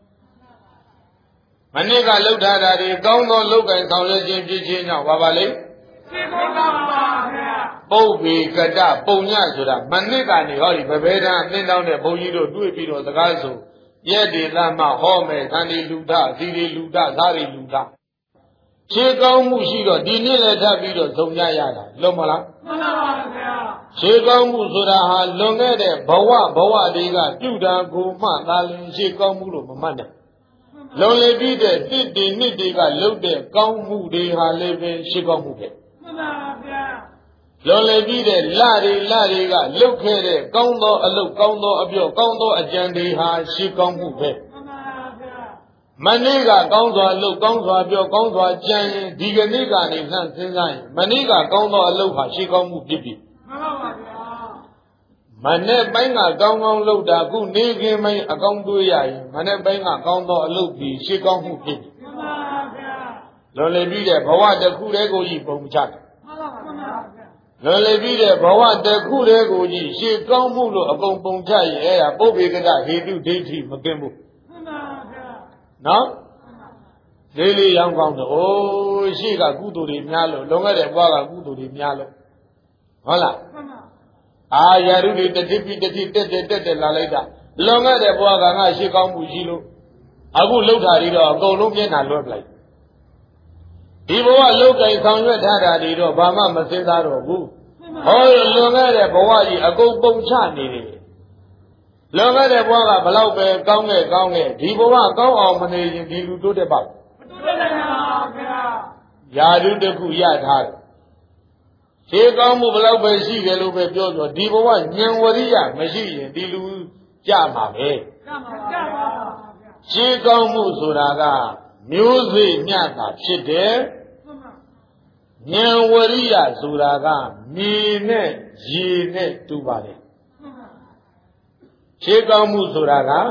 မနေ့ကလှုပ်ထားတာတွေကောင်းသောလှုပ်ကန်ဆောင်ရွက်ခြင်းဖြစ်ခြင်းကြောင့်ပါလေရှေ့ကောင်းပါဗျာပုပ္ပေကတပုံညဆိုတာမနစ်ကနေဟောဒီဗဗေဒံအသင်းတောင်းတဲ့ဘုန်းကြီးတို့တွေ့ပြီးတော့စကားဆိုရက်ဒီလမ်းမှာဟောမယ်သံဒီလူဒသီရီလူဒဇာရီလူဒရှင်းကောင်းမှုရှိတော့ဒီနေ့လည်းထပ်ပြီးတော့ဇုံရရတာလွန်မလားမှန်ပါပါဗျာရှင်းကောင်းမှုဆိုတာဟာလွန်ခဲ့တဲ့ဘဝတွေကပြုတာကိုမှသာလင်ရှင်းကောင်းမှုလို့မမှတ်နဲ့လွန်လေပြီးတဲ့တစ်ဒီနှစ်တွေကလှုပ်တဲ့ကောင်းမှုတွေဟာလည်းပဲရှင်းကောင်းမှုပဲမှန်ပါဗျာလွန်လေပြီးတဲ့လတွေကလှုပ်ခဲ့တဲ့ကောင်းသောအလုပ်ကောင်းသောအပြော့ကောင်းသောအကြံတွေဟာရှင်းကောင်းမှုပဲမနေ့ကကောင်းစွာလုပ်ကောင်းစွာပြောကောင်းစွာကြံရင်ဒီကနေ့ကနေလှမ်းစဉ်းစားရင်မနေ့ကကောင်းသောအလုပ်ဟာရှင်းကောင်းမှုဖြစ်ပြီမှန်ပါပါဗျာမနေ့ပိုင်းကကောင်းကောင်းလုပ်တာခုနေ့ခင်းပိုင်းအကောင်းတွေးရရင်မနေ့ပိုင်းကကောင်းသောအလုပ်ပြီးရှင်းကောင်းမှုဖြစ်ပြီမှန်ပါပါဗျာလွန်လေပြီးတဲ့ဘဝတစ်ခုတည်းကိုကြီးပုံချတယ်မှန်ပါပါဗျာလွန်လေပြီးတဲ့ဘဝတစ်ခုတည်းကိုကြီးရှင်းကောင်းမှုလို့အကုန်ပုံချရင်အဲ့ဒါပုပ္ပေကတဟေတုဒိဋ္ဌိမကင်းဘူးမှန်ပါဗျာနော်လေးလေးရောင်းကောင်းတယ်အိုးရှိကကုသိုလ်တွေများလို့လွန်ခဲ့တဲ့ဘဝကကုသိုလ်တွေများလို့ဟုတ်လားအာယာရုတွေတတိပိတတိတက်လာလိုက်တာလွန်ခဲ့တဲ့ဘဝကငါရှိကောင်းမှုရှိလို့အခုလှုပ်တာတွေတော့အကုန်လုံးမျက်နှာလွှဲပလိုက်ဒီဘဝလှုပ်ကြိုင်ဆောင်ရွက်ထားတာတွေတော့ဘာမှမစင်စားတော့ဘူးဟောလွန်ခဲ့တဲ့ဘဝကြီးအကုန်ပုံချနေတယ်လွန်ခဲ့တဲ့ဘဝကဘလောက်ပဲကောင်းခဲ့ဒီဘဝကောင်းအောင်မနေရင်ဒီလူတိုးတက်ပါ့မတိုးတက်နိုင်ပါဗျာယာတုတခုရထားတယ်ရှေးကောင်းမှုဘလောက်ပဲရှိတယ်လို့ပဲပြောဒီဘဝဉာဏ်ဝရိယမရှိရင်ဒီလူကြမှာပဲကြပါဗျာရှေးကောင်းမှုဆိုတာကမျိုးစေ့မြတ်တာဖြစ်တယ်ဉာဏ်ဝရိယဆိုတာကမြေနဲ့ရေနဲ့တူပါတယ်ရှေးကောင်းမှုဆိုတာက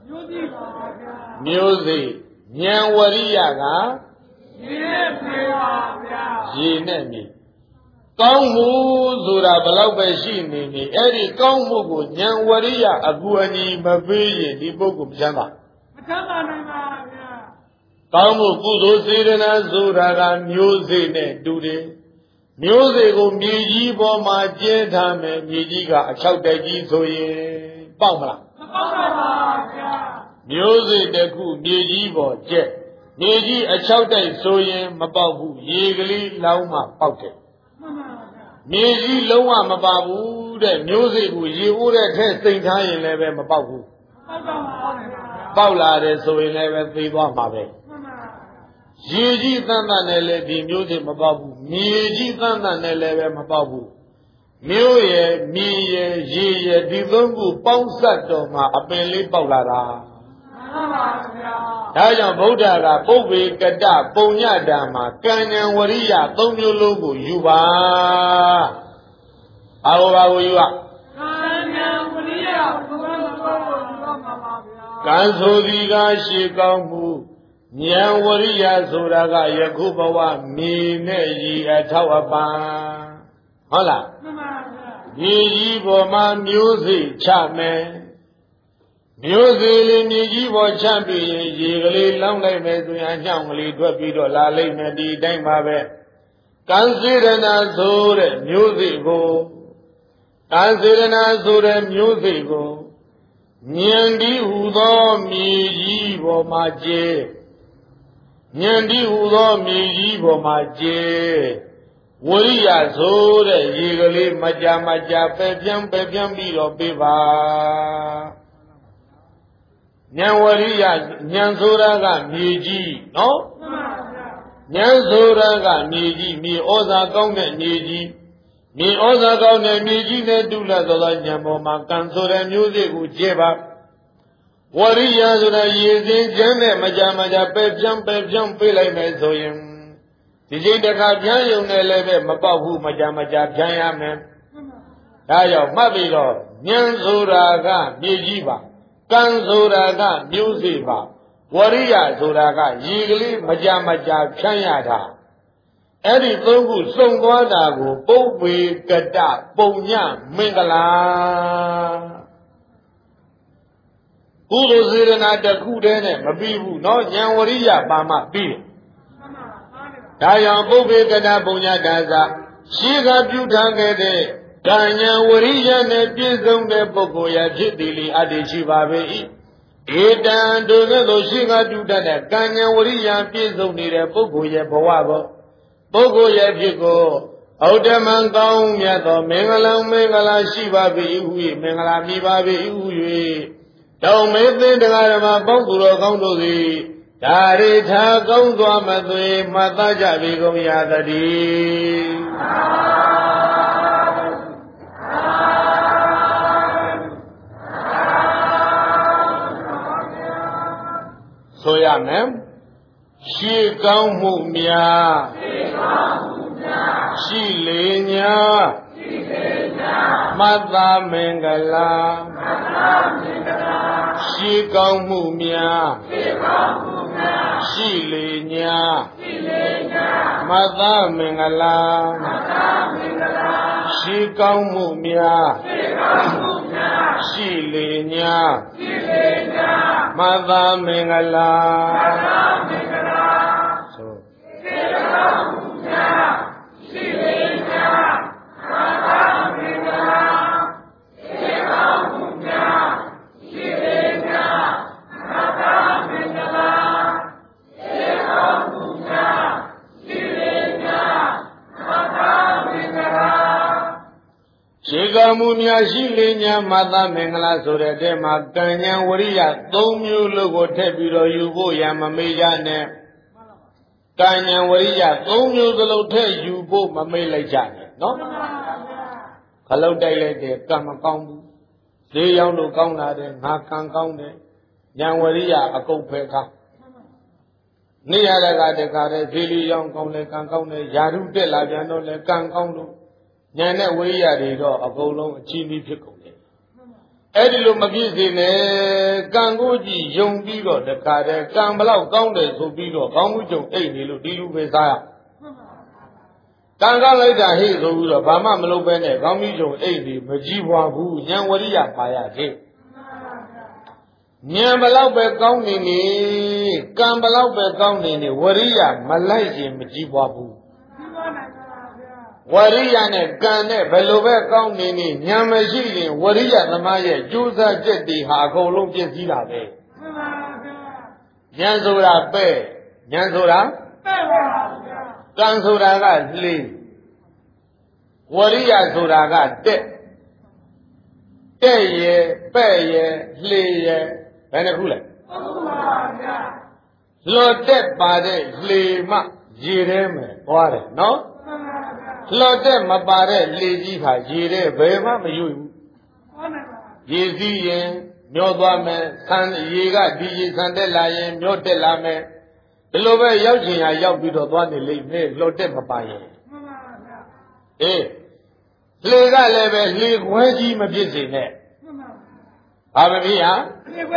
မျိုးစေ့ဉာဏ်ဝရိယကရေနဲ့မြေပါဗျာရေနဲ့မြေကောင်းမှုဆိုတာဘလောက်ပဲရှိနေအဲ့ဒီကောင်းမှုကိုဉာဏ်ဝရိယအကူအညီမပေးရင်ဒီပုဂ္ဂိုလ်မချမ်းသာနိုင်ပါဗျာကောင်းမှုကုသိုလ်စေတနာဆိုတာကမျိုးစေ့နဲ့တူတယ်မျိုးစေ့ကိုမြေကြီးပေါ်မှာကျဲထားမယ်မြေကြီးကအချောက်တက်ကြီးဆိုရင်ပေါက်မလားမပေါက်ပါဘူးဗျာမျိုးစေ့တစ်ခုမြေကြီးပေါ်ကျဲမြေကြီးအချောက်တက်ဆိုရင်မပေါက်ဘူးရေကလေးလောင်းမှပေါက်တယ်မြေကြီးလုံးဝမပါဘူးတဲ့မျိုးစေ့ကိုရေအိုးတဲ့ထဲစိန်ထားရင်လည်းပဲမပေါက်ဘူးပေါက်လာတယ်ဆိုရင်လည်းပဲသိသွားမှာပဲရေကြီးသန့်သန့်နဲ့လည်းဒီမျိုးစေ့မပေါက်ဘူးမြေကြီးသန့်သန့်နဲ့လည်းပဲမပေါက်ဘူးမျိုးရယ်မြေရယ်ရေရယ်ဒီသုံးခုပေါင်းစပ်တော်မှာအပင်လေးပေါက်လာတာမှန်ပါဗျာဒါကြောင့်ဗုဒ္ဓကပုပ္ပေကတပုံညတံမှာကံဉဏ်ဝရိယသုံးမျိုးလုံးကိုယူပါဘာကိုယူရကံဉဏ်ဝရိယသုံးမျိုးလုံးကိုယူပါမှာပါဗျာကံဆိုသည်ကရှေးကောင်းမှုဉာဏ်ဝရိယဆိုတာကယခုဘဝမြေနဲ့ရေအထောက်အပံ့ဟုတ်လားမှန်ပါဗျာမြေကြီးပေါ်မှာမျိုးစေ့ချမယ်မျိုးစေ့လေးမြေကြီးပေါ်ချပြီးရင်ရေကလေးလောင်းလိုက်မယ်ဆိုရင်အညောင်ကလေးထွက်ပြီးတော့လာလိမ့်မယ်ဒီအတိုင်းပါပဲကံစေရနာဆိုတဲ့မျိုးစေ့ကိုကံစေရနာဆိုတဲ့မျိုးစေ့ကိုဉာဏ်ဒီဟူသောမြေကြီးပေါ်မှာကျဲဉာဏ်ဒီဟူသောမြေကြီးပေါ်မှာကျဲဝရိယဆိုတဲ့ရေကလေးမကြမကြပဲပြန်ပြီးတော့ပေးပါဉာဏ်ဝရိယဉာဏ်ဆိုတာကမြေကြီးနော်ဉာဏ်ဆိုတာကမြေကြီးမြေဩဇာကောင်းတဲ့မြေကြီးမြေဩဇာကောင်းတဲ့မြေကြီးနဲ့တူလက်သောဉာဏ်ပေါ်မှာကံဆိုတဲ့မျိုးစေ့ကိုကျဲပါဝရိယဆိုတာရေစင်းကျမ်းနဲ့မကြမကြပဲပြန်ပေးလိုက်မယ်ဆိုရင်ဒီချိန်တခါပြန်ယုံနဲ့လည်းပဲမပေါက်ဘူးမကြမကြပြန်ရမယ်ဒါကြောင့်မှတ်ပြီးတော့ဉာဏ်ဆိုတာကမြေကြီးပါကံဆိုတာကမျိုးစေ့ပါဝရိယဆိုတာကရေကလေးမကြမကြဖြန်းရတာအဲ့ဒီသုံးခုစုံသွားတာကိုပုပ္ပေကတပုံညမင်္ဂလာကုသိုလ်စေရနာတစ်ခုတည်းနဲ့မပြီးဘူးเนาะဉာဏ်ဝရိယပါမှပြီးတယ်ဒါကြောင့်ပုပ္ပေကတပုံညဒါသရှိကပြုထားခဲ့တဲ့ကံဉာဏ်ဝရိယနဲ့ပြည့်စုံတဲ့ပုဂ္ဂိုလ်ရဖြစ်သည်လေအတ္တိရှိပါပေ၏ဧတံတို့ကဲ့သို့ရှိကပြုတတ်တဲ့ကံဉာဏ်ဝရိယပြည့်စုံနေတဲ့ပုဂ္ဂိုလ်ရဲ့ဘဝကိုပုဂ္ဂိုလ်ရဲ့ဖြစ်ကိုဩတ္တမံကောင်းမြတ်သောမင်္ဂလာရှိပါပေ၏ဟု၍မင်္ဂလာမိပါပေ၏ဟု၍တောင်းမေသင်တရားဓမ္မပေါင်းသူတော်ကောင်းတို့သည်ဒါရိထာကောင်းစွာမသွေမှတ်သားကြပေကုန်ရသတည်းဆိုရမယ်ရှေးကောင်းမှုများရှိလေညာမှတ်သားမင်္ဂလာရှေးကောင်းမှုများရှိလေညာမှတ်သားမင်္ဂလာရှေးကောင်းမှုများရှိလေညာမှတ်သားမင်္ဂလာဆိုရှေးကောင်းမှုများရှိလေညာမှတ်သားမင်္ဂလာရှေးကောင်းမှုများရှိလေညာမှတ်သားမင်္ဂလာရှေးကောင်းမှုများရှိလေညာမှတ်သားမင်္ဂလာရှေးကောင်းမှုများရှိလေညာမှတ်သားမင်္ဂလာဆိုတဲ့အထဲမှာကံဉာဏ်ဝရိယ၃မျိုးလုံးကိုထည့်ပြီးတော့ယူဖို့ရမမေ့ကြနဲ့ကံဉာဏ်ဝရိယ၃မျိုးစလုံးထည့်ယူဖို့မမေ့လိုက်ကြနဲ့နော်ခလုတ်တိုက်လိုက်တယ်ကံမကောင်းဘူးဈေးရောက်လို့ကောင်းလာတယ်ငါကံကောင်းတယ်ဉာဏ်ဝရိယအကုတ်ဖဲကောင်းနေရတဲ့ကတခါတည်းဈေးလေးရောက်ကောင်းလဲကံကောင်းတယ်ယာရုတက်လာပြန်တော့လဲကံကောင်းလို့ဉာဏ်နဲ့ဝိရိယတွေတော့အကုန်လုံးအချီးမီးဖြစ်ကုန်တယ်အဲ့ဒီလိုမပြည့်စေနဲ့ကံကိုကြည့်ယုံပြီးတော့တခါတည်းကံဘလောက်ကောင်းတယ်ဆိုပြီးတော့ကောင်းမှုကြုံအိတ်နေလို့ဒီလူပဲစားရကံကောင်းလိုက်တာဟိဆိုပြီးတော့ဘာမှမလုပ်ဘဲနဲ့ကောင်းမှုကြုံအိတ်နေမကြည့်ပွားဘူးဉာဏ်ဝရိယပါရခဲ့ Nyan Balaupe County, Kam Balaupe County, Waria, Malaysia, Majibabu. Waria ne Gane, Belove County, Nyamaji, Waria, the Maya, Jusa Jetty, Hako, Jezila Bay. Nyanzura Bay, Nyanzura, Kansuraga, Lee. Waria Suraga, Day, Bay, Lee. Benekule. Lotte pare lema jireme ware no. Lotte mapare leji ha jire bema mayu. Yezi yen nyo twa me san ye ga di ye san tet la yen nyo tet la me. Di lo be yauk chin ya yauk pi do twa ni lai me lotte mapa yen. Le ga le be le khwe ji ma phit se ne. Ba ma phi ha?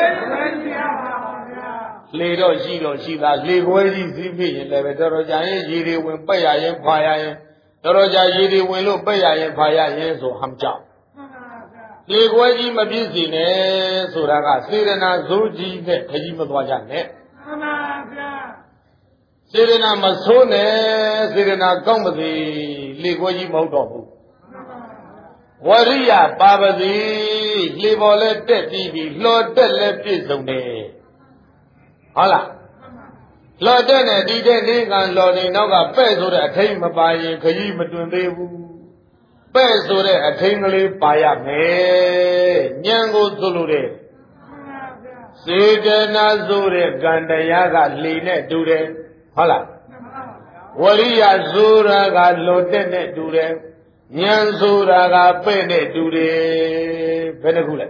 Leတော့ရှိတော့ရှိတာလေခွဲကြီးစီးဖြစ်ရင်လည်းပဲတော်တော်ကြာရင်ရေတွေဝင်ပက်ရရင်ဖာရရင်တော်တော်ကြာရေတွေဝင်လို့ပက်ရရင်ဖာရရင်ဆိုဟမ်ကြောက်လေခွဲကြီးမပြည့်စီနဲ့ဆိုတာကစေရနာဇိုးကြီးနဲ့ခကြီးမသွားကြနဲ့မှန်ပါဗျာစေရနာမဆိုးနဲ့စေရနာကောင်းပါစေလေခွဲကြီးမဟုတ်တော့ဘူးဝရိယပါပါစေလေပေါ်လဲတက်ပြီးလှော်တက်လဲပြည့်စုံတယ်ဟုတ်လားလော်တဲ့နဲ့ဒီတဲ့နေကလော်နေနောက်ကပဲ့ဆိုတဲ့အထိန်မပါရင်ခကြီးမတွင်သေးဘူးပဲ့ဆိုတဲ့အထိန်ကလေးပါရမယ်ညံကိုဆိုလို့တဲ့စေတနာဆိုတဲ့ကံတရားကလေနဲ့တူတယ်ဟုတ်လားဝရိယဆိုတာကလော်တဲ့နဲ့တူတယ်ညံဆိုတာကပဲ့နဲ့တူတယ်ဘယ်နှခုလဲ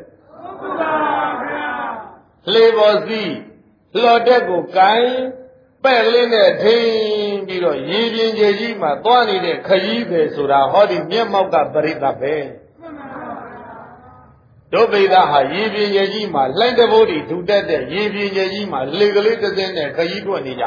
လေပေါ်စီလှော်တက်ကိုကိုင်းပဲ့ကလေးနဲ့ထိန်းပြီးတော့ရေပြင်းကြီးကြီးမှာသွားနေတဲ့ခကြီးပဲဆိုတာဟောဒီမျက်မှောက်ကပရိသတ်ပဲတို့ဗိဒဟာရေပြင်းကြီးကြီးမှာလှိုင်းတဘိုးတွေထူတက်တဲ့ရေပြင်းကြီးကြီးမှာလေကလေးတစ်စင်းနဲ့ခကြီးထွက်နေကြ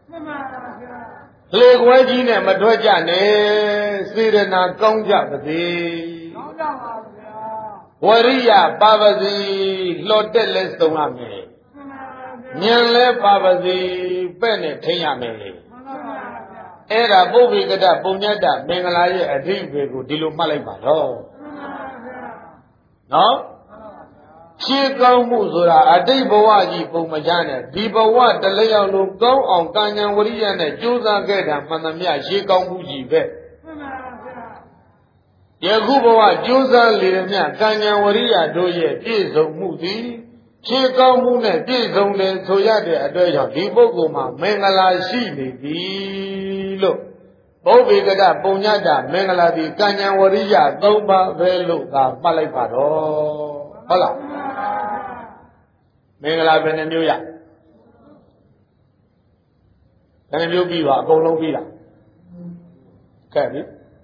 လေခွဲကြီးနဲ့မထွက်ကြနဲ့စေရနာကောင်းကြပါစေကောင်းကြပါဗျာဝရိယပါပါစေလှော်တက်လဲစုံရမယ်ညံလဲပါပါစေပဲ့နဲ့ထိန်ရမယ်အဲ့ဒါပုဗ္ဗေကတပုံညတ္တမင်္ဂလာရဲ့အဓိပ္ပာယ်ကိုဒီလိုမှတ်လိုက်ပါတော့နော်ဖြည့်ကောင်းမှုဆိုတာအတိတ်ဘဝကြီးပုံမချနဲ့ဒီဘဝတလျောက်လုံးကောင်းအောင်ကံဉာဏ်ဝရိယနဲ့ကြိုးစားခဲ့တာမှန်သမျှရှင်းကောင်းမှုကြီးပဲယခုဘဝကြိုးစားလေမြကံဉာဏ်ဝရိယတို့ရဲ့ပြည့်စုံမှုသည်ဖြည့်ကောင်းမှုနဲ့ပြည့်စုံတယ်ဆိုရတဲ့အတွက်ကြောင့်ဒီပုဂ္ဂိုလ်မှာမင်္ဂလာရှိနေပြီလို့ပုဗ္ဗေကတပုံညတ္တမင်္ဂလာသည်ကံဉာဏ်ဝရိယ၃ပါးပဲလို့သာမှတ်လိုက်ပါတော့ဟုတ်လားမင်္ဂလာဘယ်နှမျိုးရဘယ်နှမျိုးပြီးပါအကုန်လုံးပြီးတာကဲပြီ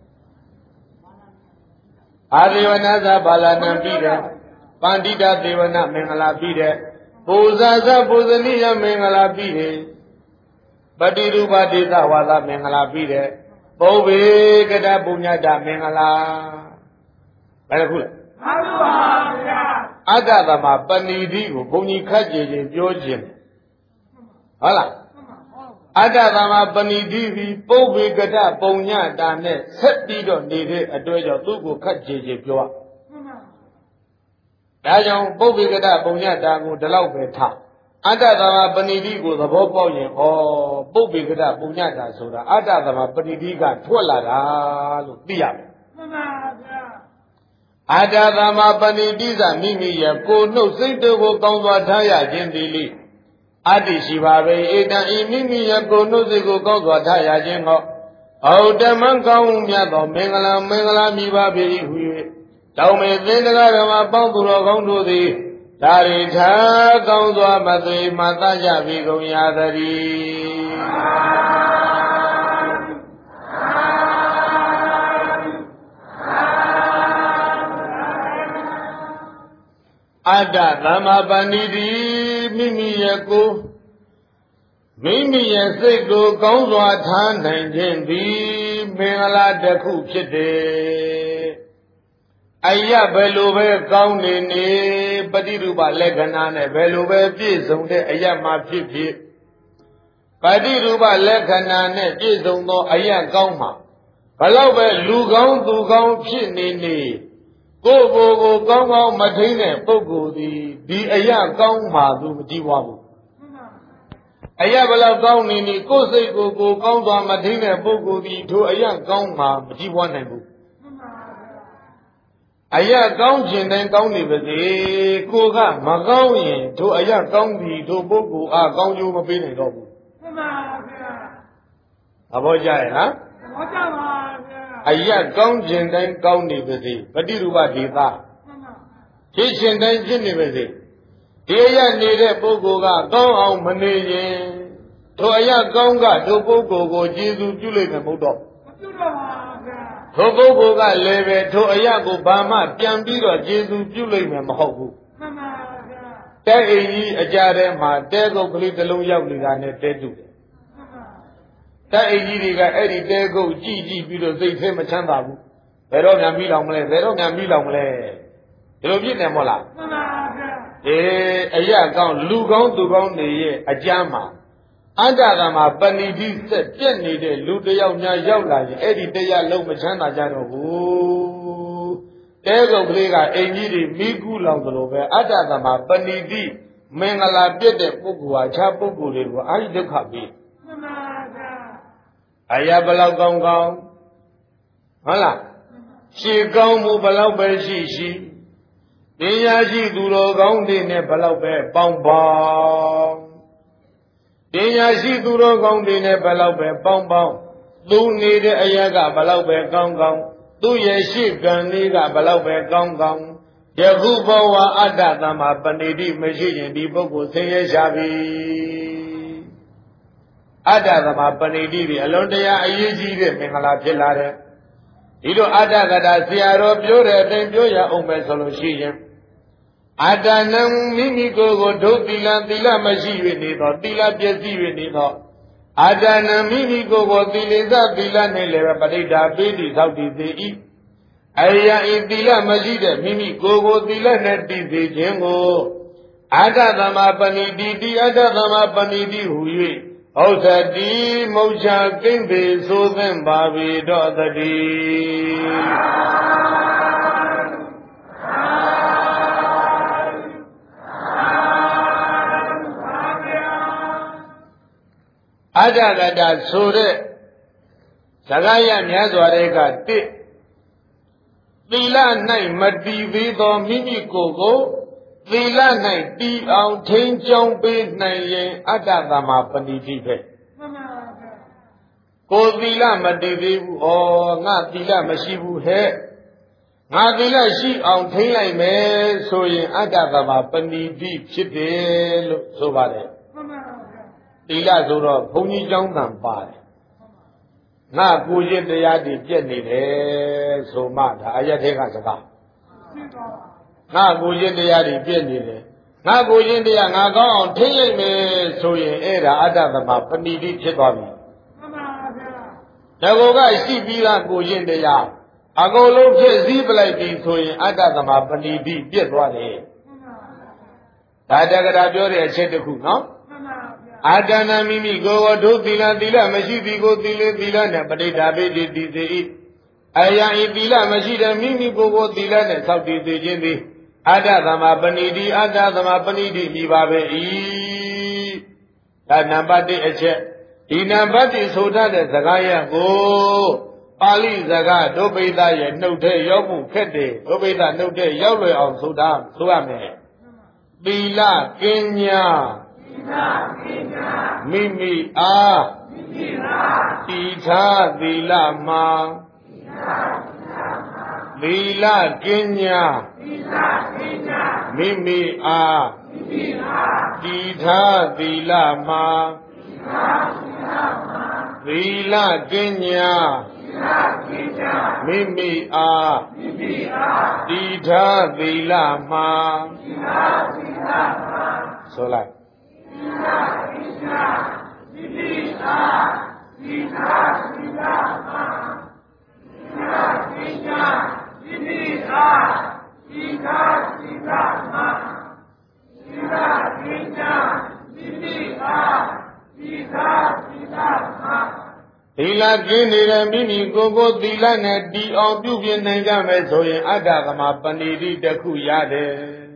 အာရိဝနာသဘာလနံပြီးတယ်ပန္တိတသေဝနာမင်္ဂလာပြီးတယ်ပူဇာသပူဇနိယမင်္ဂလာပြီးတယ်ပတိရူပဒေသဝါဒမင်္ဂလာပြီးတယ်ပုဗ္ဗေကတပုညတမင်္ဂလာဘယ်လိုခုလဲမှန်ပါဗျာအတ္တသမပဏိတိကိုဘုံကြီးခတ်ကြည်ခြင်းပြောခြင်းဟုတ်လားအတ္တသမပဏိတိပြီးပုဗ္ဗေကတပုညတနဲ့ဆက်ပြီးတော့နေတဲ့အတွက်ကြောင့်သူ့ကိုခတ်ကြည်ခြင်းပြောဒါကြောင့်ပုဗ္ဗေကတပုံညတာကိုဒီလောက်ပဲထားအတ္တသမပဏိတိကိုသဘောပေါက်ရင်ဩပုဗ္ဗေကတပုံညတာဆိုတာအတ္တသမပဏိတိကထွက်လာတာလို့သိရမယ်မှန်ပါဗျာအတ္တသမပဏိတိကမိမိရဲ့ကိုယ်နှုတ်စိတ်တို့ကိုကောင်းစွာထားရခြင်းသည်လေအတ္တိရှိပါပဲဧတံဤမိမိရဲ့ကိုယ်နှုတ်စိတ်ကိုကောင်းစွာထားရခြင်းဟောဩဓမ္မကောင်းမြတ်သောမင်္ဂလာမိပါပေ၏ဟူ၍တောင်းမေသင်္တဂဓမ္မပေါင်းသူတော်ကောင်းတို့သည်ဒါရိထာကောင်းစွာမသွေမသကြပြီကုန်ရသတည်းအတ္တသမ္မာပဏိတိမိမိရဲ့ကိုယ်မိမိရဲ့စိတ်ကိုကောင်းစွာထားနိုင်ခြင်းသည်မင်္ဂလာတစ်ခုဖြစ်တယ် ayya belobe kaune ne padirupa lekhana ne belobe piesongde ayya ma phit padirupa lekhana ne piesong tho ayya kaung ma balauk be lu kaung tu kaung phit neကိုကောင်းကောင်းမထိန်တဲ့ပုဂ္ဂိုလ်ဒီအရာကောင်းမှသူမကြည့်ပါဘူးအရာဘလောက်ကောင်းနေကိုယ်စိတ်ကိုကောင်းစွာမထိန်တဲ့ပုဂ္ဂိုလ်ဒီထိုအရာကောင်းမှမကြည့်ပွားနိုင်ဘူးအရာကောင်းခြင်းတိုင်းကောင်းနေပါစေကိုကမကောင်းရင်ထိုအရာကောင်းပြီထိုပုဂ္ဂိုလ်အားကောင်းကျိုးမပေးနိုင်တော့ဘူးမှန်ပါဗျာသဘောကျရဲ့လားသဘောကျပါအရာကောင်းခြင်းတိုင်းကောင်းနေပါစေပฏิရူပဒေသဖြစ်ခြင်းတိုင်းဖြစ်နေပါစေဒီအရာနေတဲ့ပုဂ္ဂိုလ်ကကောင်းအောင်မနေရင်ထိုအရာကောင်းကထိုပုဂ္ဂိုလ်ကိုကျေးဇူးပြုလိုက်မှာမဟုတ်တော့မပြုတော့ပါဗျာထိုပုဂ္ဂိုလ်ကလည်းပဲထိုအရာကိုဘာမှပြန်ပြီးတော့ကျေးဇူးပြုလိုက်မှာမဟုတ်ဘူးမှန်ပါဗျာတဲ့အိမ်ကြီးအကြတဲ့မှာတဲကုတ်ကလေးတစ်လုံးရောက်နေတာနဲ့တဲတူတယ်တဲ့အိမ်ကြီးတွေကအဲ့ဒီတဲကုတ်ကြည့်ပြီးတော့စိတ်ထဲမချမ်းသာဘူးဘယ်တော့မှပြီးလောင်မလဲဘယ်တော့မှပြီးလောင်မလဲဒီလိုဖြစ်နေမို့လားမှန်ပါဗျာအရာကောင်းလူကောင်းသူကောင်းတွေရဲ့အကြမ်းမှာအတ္တကမှာပဏိတိဆက်ပြက်နေတဲ့လူတယောက်များရောက်လာရင်အဲ့ဒီတရားလုံးမချမ်းသာကြတော့ဘူးတဲကုတ်ကလေးကအိမ်ကြီးတွေမိကူးလောင်သလိုပဲအတ္တကမှာပဏိတိမင်္ဂလာပြက်တဲ့ပုဂ္ဂိုလ်ဟာခြားပုဂ္ဂိုလ်တွေကိုအာရိဒုက္ခပေးမှန်ပါဗျာအရာဘလောက်ကောင်းကောင်းဟုတ်လားရှေးကောင်းမှုဘလောက်ပဲရှိပညာရှိသူတော်ကောင်းတွေနဲ့ဘလောက်ပဲပေါင်းပညာရှိသူတော်ကောင်းတွေနဲ့ဘလောက်ပဲပေါင်းသူနေတဲ့အရာကဘလောက်ပဲကောင်းသူရဲ့ရှိကံလေးကဘလောက်ပဲကောင်းယခုဘဝအတ္တသမ္မာပဏိတိမရှိရင်ဒီပုဂ္ဂိုလ်ဆင်းရဲရှာပြီအတ္တသမ္မာပဏိတိဒီအလွန်တရာအရေးကြီးတဲ့မင်္ဂလာဖြစ်လာတယ်ဒီလိုအတ္တကတာဆရာတော်ပြောတဲ့အတိုင်းပြောရအောင်ပဲဆိုလို့ရှိရင်အတ္တနံမိမိကိုယ်ကိုဒုသီလမရှိ၍နေသောသီလပျက်စီး၍နေသောအတ္တနံမိမိကိုယ်ကိုသီလနှင့်လည်းပဋိဌာပိတိသောက်တည်စေ၏အယံဤသီလမရှိတဲ့မိမိကိုယ်ကိုသီလနှင့်တည်စေခြင်းကိုအတ္တသမ္မာပဏိတိအတ္တသမ္မာပဏိတိဟူ၍ဩဇတိမုတ်ချကိမ့်ပေဆိုသင်ပါပေတော့တည်းအတ္တကတာဆိုတဲ့စကားရများစွာတွေကသီလ၌မတည်သေးသောမိမိကိုယ်ကိုသီလ၌တည်အောင်ထိန်းကျောင်းပေးနိုင်ရင်အတ္တသမ္မာပဏိတိပဲမှန်ပါဗျာကိုယ်သီလမတည်သေးဘူးငါသီလမရှိဘူးဟဲ့ငါသီလရှိအောင်ထိန်းလိုက်မယ်ဆိုရင်အတ္တသမ္မာပဏိတိဖြစ်တယ်လို့ဆိုပါတယ်မှန်ပါဗျာသီလဆိုတော့ဘုန်းကြီးကျောင်းတန်ပါတယ်ငါကိုရစ်တရားတွေပြည့်နေတယ်ဆိုမှဒါအရက်ထဲကစကားငါကိုရစ်တရားတွေပြည့်နေတယ်ငါကိုရစ်တရားငါကောင်းအောင်ထိလိုက်မယ်ဆိုရင်အဲ့ဒါအတ္တသမ္မာပဏိတိဖြစ်သွားပြီမှန်ပါဗျာဒါကောကရှိပြီးသားကိုရစ်တရားအကုန်လုံးဖြစ်စည်းပလိုက်ပြီဆိုရင်အတ္တသမ္မာပဏိတိပြည့်သွားတယ်ဒါတက္ကရာပြောတဲ့အချက်တစ်ခုနော်အတ္တနာမိမိကိုယ်ကိုဒုသီလမရှိသည်ကိုသီလနဲ့ပဋိဌာပိတိတည်စေ၏အယံဤသီလမရှိတဲ့မိမိကိုယ်ကိုသီလနဲ့ဆောက်တည်စေခြင်းသည်အတ္တသမ္မာပဏိတိမိပါပဲ၏ဒါနံပါတ်1အချက်ဒီနံပါတ်1ဆိုထားတဲ့စကားရကိုပါဠိစကားဒုပိသရဲ့နှုတ်ထဲရောက်မှုခက်တယ်ဒုပိသနှုတ်ထဲရောက်လွယ်အောင်ဆိုရမယ်သီလကင်းညာမိမိအားတည်ထားသီလမှာသီလကင်းညာမိမိအားတည်ထားသီလမှာသီလကင်းညာမိမိအားတည်ထားသီလမှာဆိုလိုက်သသီလကင်းနေတဲ့မိမိကိုယ်ကိုသီလနဲ့တည်အောင်ပြုပြင်နိုင်ကြမယ်ဆိုရင်အတ္တသမပဏိတိတစ်ခုရတယ်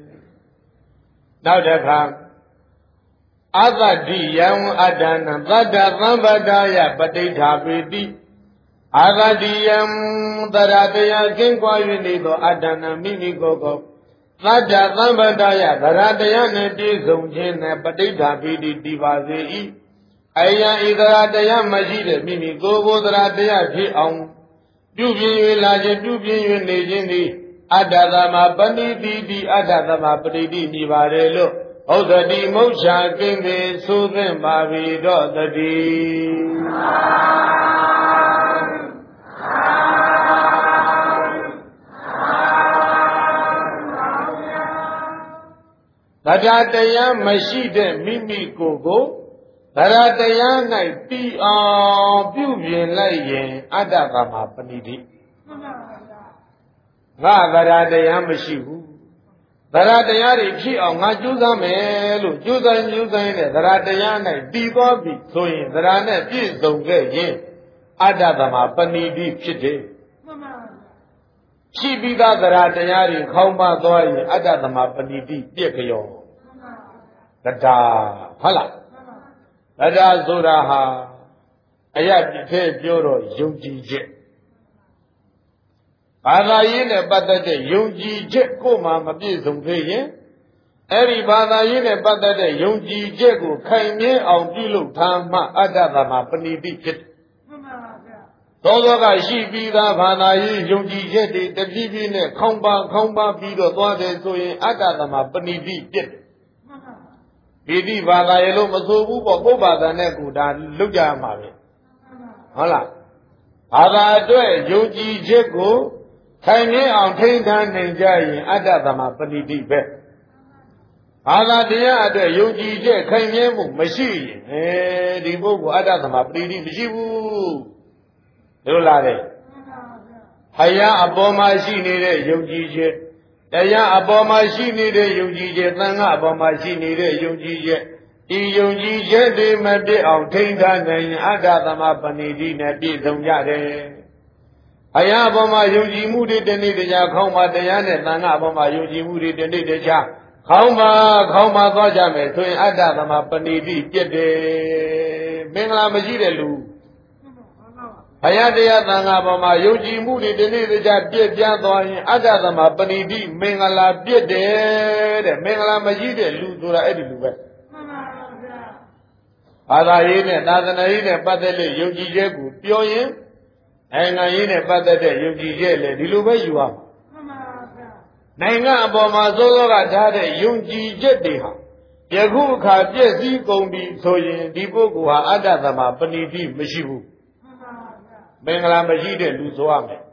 နောက်တစ်ခါအတ္တတိယံအတ္တနံသတ္တသံပတ္တယပဋိဋ္ဌာပေတိအာဂတိယံသရတရားကင်းကွာ၍နေသောအတ္တနံမိမိကိုယ်ကိုသတ္တသံပတ္တယသရတရားနှင့်ပြည့်စုံခြင်းနဲ့ပဋိဋ္ဌာပေတိတည်ပါစေ၏အယံဣသရတရားမရှိတဲ့မိမိကိုယ်ကိုသရတရားဖြစ်အောင်ပြုပြင်၍လာခြင်းပြုပြင်၍နေခြင်းသည်အတ္တသမပဏိတိတိအတ္တသမပဋိတိမြည်ပါတယ်လို့ဥဒ္ဒတိမုတ်ချာကိမ့်ပေဆိုသင့်ပါပြီတော့တတိတရားတရားမရှိတဲ့မိမိကိုယ်ကိုတရားတရား၌တည်အောင်ပြုပြင်လိုက်ရင်အတ္တကမှာပဏိတိငါတရားတရားမရှိဘူးတရားတရားတွေဖြစ်အောင်ငါကြိုးစားမယ်လို့ကြိုးစားတဲ့တရားတရား၌တည်သွားပြီဆိုရင်တရားနဲ့ပြည့်စုံခဲ့ရင်အတ္တကမှာပဏိတိဖြစ်တယ်ရှိပြီးသားတရားတရားတွေခေါင်းပါသွားရင်အတ္တသမပဏိတိပြည့်ကြောတရားဟုတ်လားတရားဆိုတာဟာအရာပြည့်ထဲပြောတော့ယုံကြည်ချက်ဘာသာရေးနဲ့ပတ်သက်တဲ့ယုံကြည်ချက်ကိုမှမပြည့်စုံသေးရင်အဲ့ဒီဘာသာရေးနဲ့ပတ်သက်တဲ့ယုံကြည်ချက်ကိုခိုင်မြဲအောင်ပြုလုပ်ထားမှအတ္တသမပဏိတိဖြစ်တယ်သောသောကရှိပြီးသားဘာသာရေးယုံကြည်ချက်တွေတပြည့်ပြည့်နဲ့ခေါင်းပါပြီးတော့သွားတယ်ဆိုရင်အတ္တသမပဏိတိဖြစ်တယ်ပိဋိဘာသာရေလို့မဆိုဘူးပေါ့ကိုယ်ဘာသာနဲ့ကိုဒါလုတ်ကြမှာပဲဟုတ်လားဘာသာအတွက်ယုံကြည်ချက်ကိုခိုင်မြဲအောင်ထိန်းထားနိုင်ကြရင်အတ္တသမပဏိတိပဲဘာသာတရားအတွက်ယုံကြည်ချက်ခိုင်မြဲမှုမရှိရင်ဒီပုဂ္ဂိုလ်အတ္တသမပဏိတိမရှိဘူးလို့လားတဲ့ဘုရားအပေါ်မှာရှိနေတဲ့ယုံကြည်ချက်တရားအပေါ်မှာရှိနေတဲ့ယုံကြည်ချက်သံဃာအပေါ်မှာရှိနေတဲ့ယုံကြည်ချက်ဒီယုံကြည်ချက်တွေမပြည့်အောင်ထိန်းထားနိုင်ရင်အတ္တသမပဏိတိနဲ့ပြည့်စုံကြတယ်။ဘုရားအပေါ်မှာယုံကြည်မှုတွေတနေ့တခြားခေါင်းပါတရားနဲ့သံဃာအပေါ်မှာယုံကြည်မှုတွေတနေ့တခြားခေါင်းပါသွားကြမယ်ဆိုရင်အတ္တသမပဏိတိပြည့်တယ်။မင်္ဂလာမရှိတဲ့လူဘုရားတရားသံဃာပေါ်မှာယုံကြည်မှုတွေတနေ့တခြားပြည့်ပြားသွားရင်အတ္တသမပဏိတိမင်္ဂလာပြည့်တယ်တဲ့မင်္ဂလာမရှိတဲ့လူဆိုတာအဲ့ဒီလူပဲမှန်ပါဗျာဘာသာရေးနဲ့သာသနာရေးနဲ့ပတ်သက်တဲ့ယုံကြည်ချက်ကိုပြောရင်နိုင်ငံရေးနဲ့ပတ်သက်တဲ့ယုံကြည်ချက်လည်းဒီလိုပဲယူရမှာမှန်ပါဗျာနိုင်ငံအပေါ်မှာစိုးစောကထားတဲ့ယုံကြည်ချက်တွေဟာယခုအခါပြည့်စည်ကုန်ပြီဆိုရင်ဒီပုဂ္ဂိုလ်ဟာအတ္တသမပဏိတိမရှိဘူးမင်္ဂလာမရှိတဲ့လူဆိုရမယ်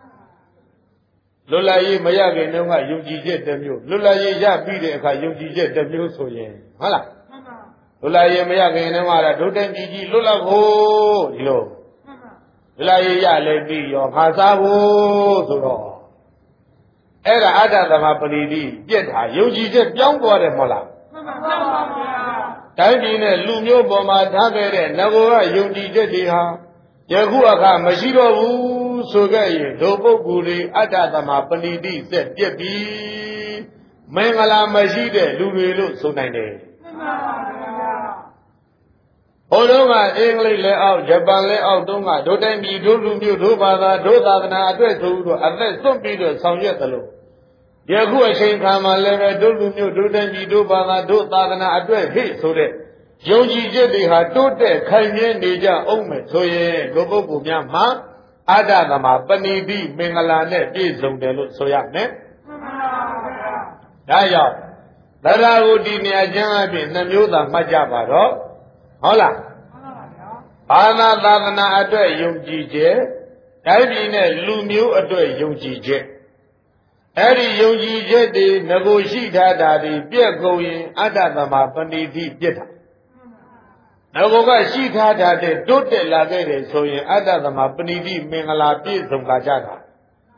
လွတ်လပ်ရေးမရခင်တုန်းကယုံကြည်ချက်တစ်မျိုးလွတ်လပ်ရေးရပြီးတဲ့အခါယုံကြည်ချက်တစ်မျိုးဆိုရင်ဟုတ်လားလွတ်လပ်ရေးမရခင်တုန်းကတော့ဒုတိယကြီးလွတ်လပ်ဖို့ဒီလိုလွတ်လပ်ရေးရလည်းပြီးရောငါစားဖို့ဆိုတော့အဲ့ဒါအတ္တသမပဏိတိပြက်တာယုံကြည်ချက်ပြောင်းသွားတယ်မဟုတ်လားမှန်ပါဗျာတိုင်းပြည်နဲ့လူမျိုးပေါ်မှာထားခဲ့တဲ့ငကိုကယုံကြည်ချက်တွေဟာယခုအခါမရှိတော့ဘူးဆိုခဲ့ရင်ဒုပုဂ္ဂိုလ်တွေအတ္တသမပဏိတိဆက်ပြက်ပြီးမင်္ဂလာမရှိတဲ့လူတွေလို့ဆိုနိုင်တယ်မှန်ပါဗျာဟိုတုန်းကအင်္ဂလိပ်လက်အောက်ဂျပန်လက်အောက်တုန်းကဒုတိုင်းပြည်ဒုလူမျိုးဒုဘာသာဒုသာသနာအတွက်ဆိုတော့အသက်စွန့်ပြီးတော့ဆောင်ရွက်တယ်လို့ယခုအချိန်ခါမှာလည်းပဲဒုလူမျိုးဒုတိုင်းပြည်ဒုဘာသာဒုသာသနာအတွက်ဟိဆိုတဲ့ယုံကြည်ချက်တွေဟာတိုးတက်ခိုင်မြဲနေကြအောင်မယ်ဆိုရင်ဒုပုဂ္ဂိုလ်များမှာအတ္တသမပဏိတိမင်္ဂလာနဲ့ပြည့်စုံတယ်လို့ဆိုရမယ်မှန်ပါဗျာဒါကြောင့်တရားကိုဒီနေရာကျမ်းအပြင်နှမျိုးသာမှတ်ကြပါတော့ဟုတ်လားမှန်ပါဗျာဘာသာသာသနာအတွက်ယုံကြည်ချက်တိုင်းပြည်နဲ့လူမျိုးအတွက်ယုံကြည်ချက်အဲ့ဒီယုံကြည်ချက်တွေငကိုရှိထားတာတွေပြည့်ကုန်ရင်အတ္တသမပဏိတိပြည့်တာငကိုကရှိထားတာတဲ့တိုးတက်လာခဲ့တယ်ဆိုရင်အတ္တသမပဏိတိမင်္ဂလာပြည့်စုံလာကြတာ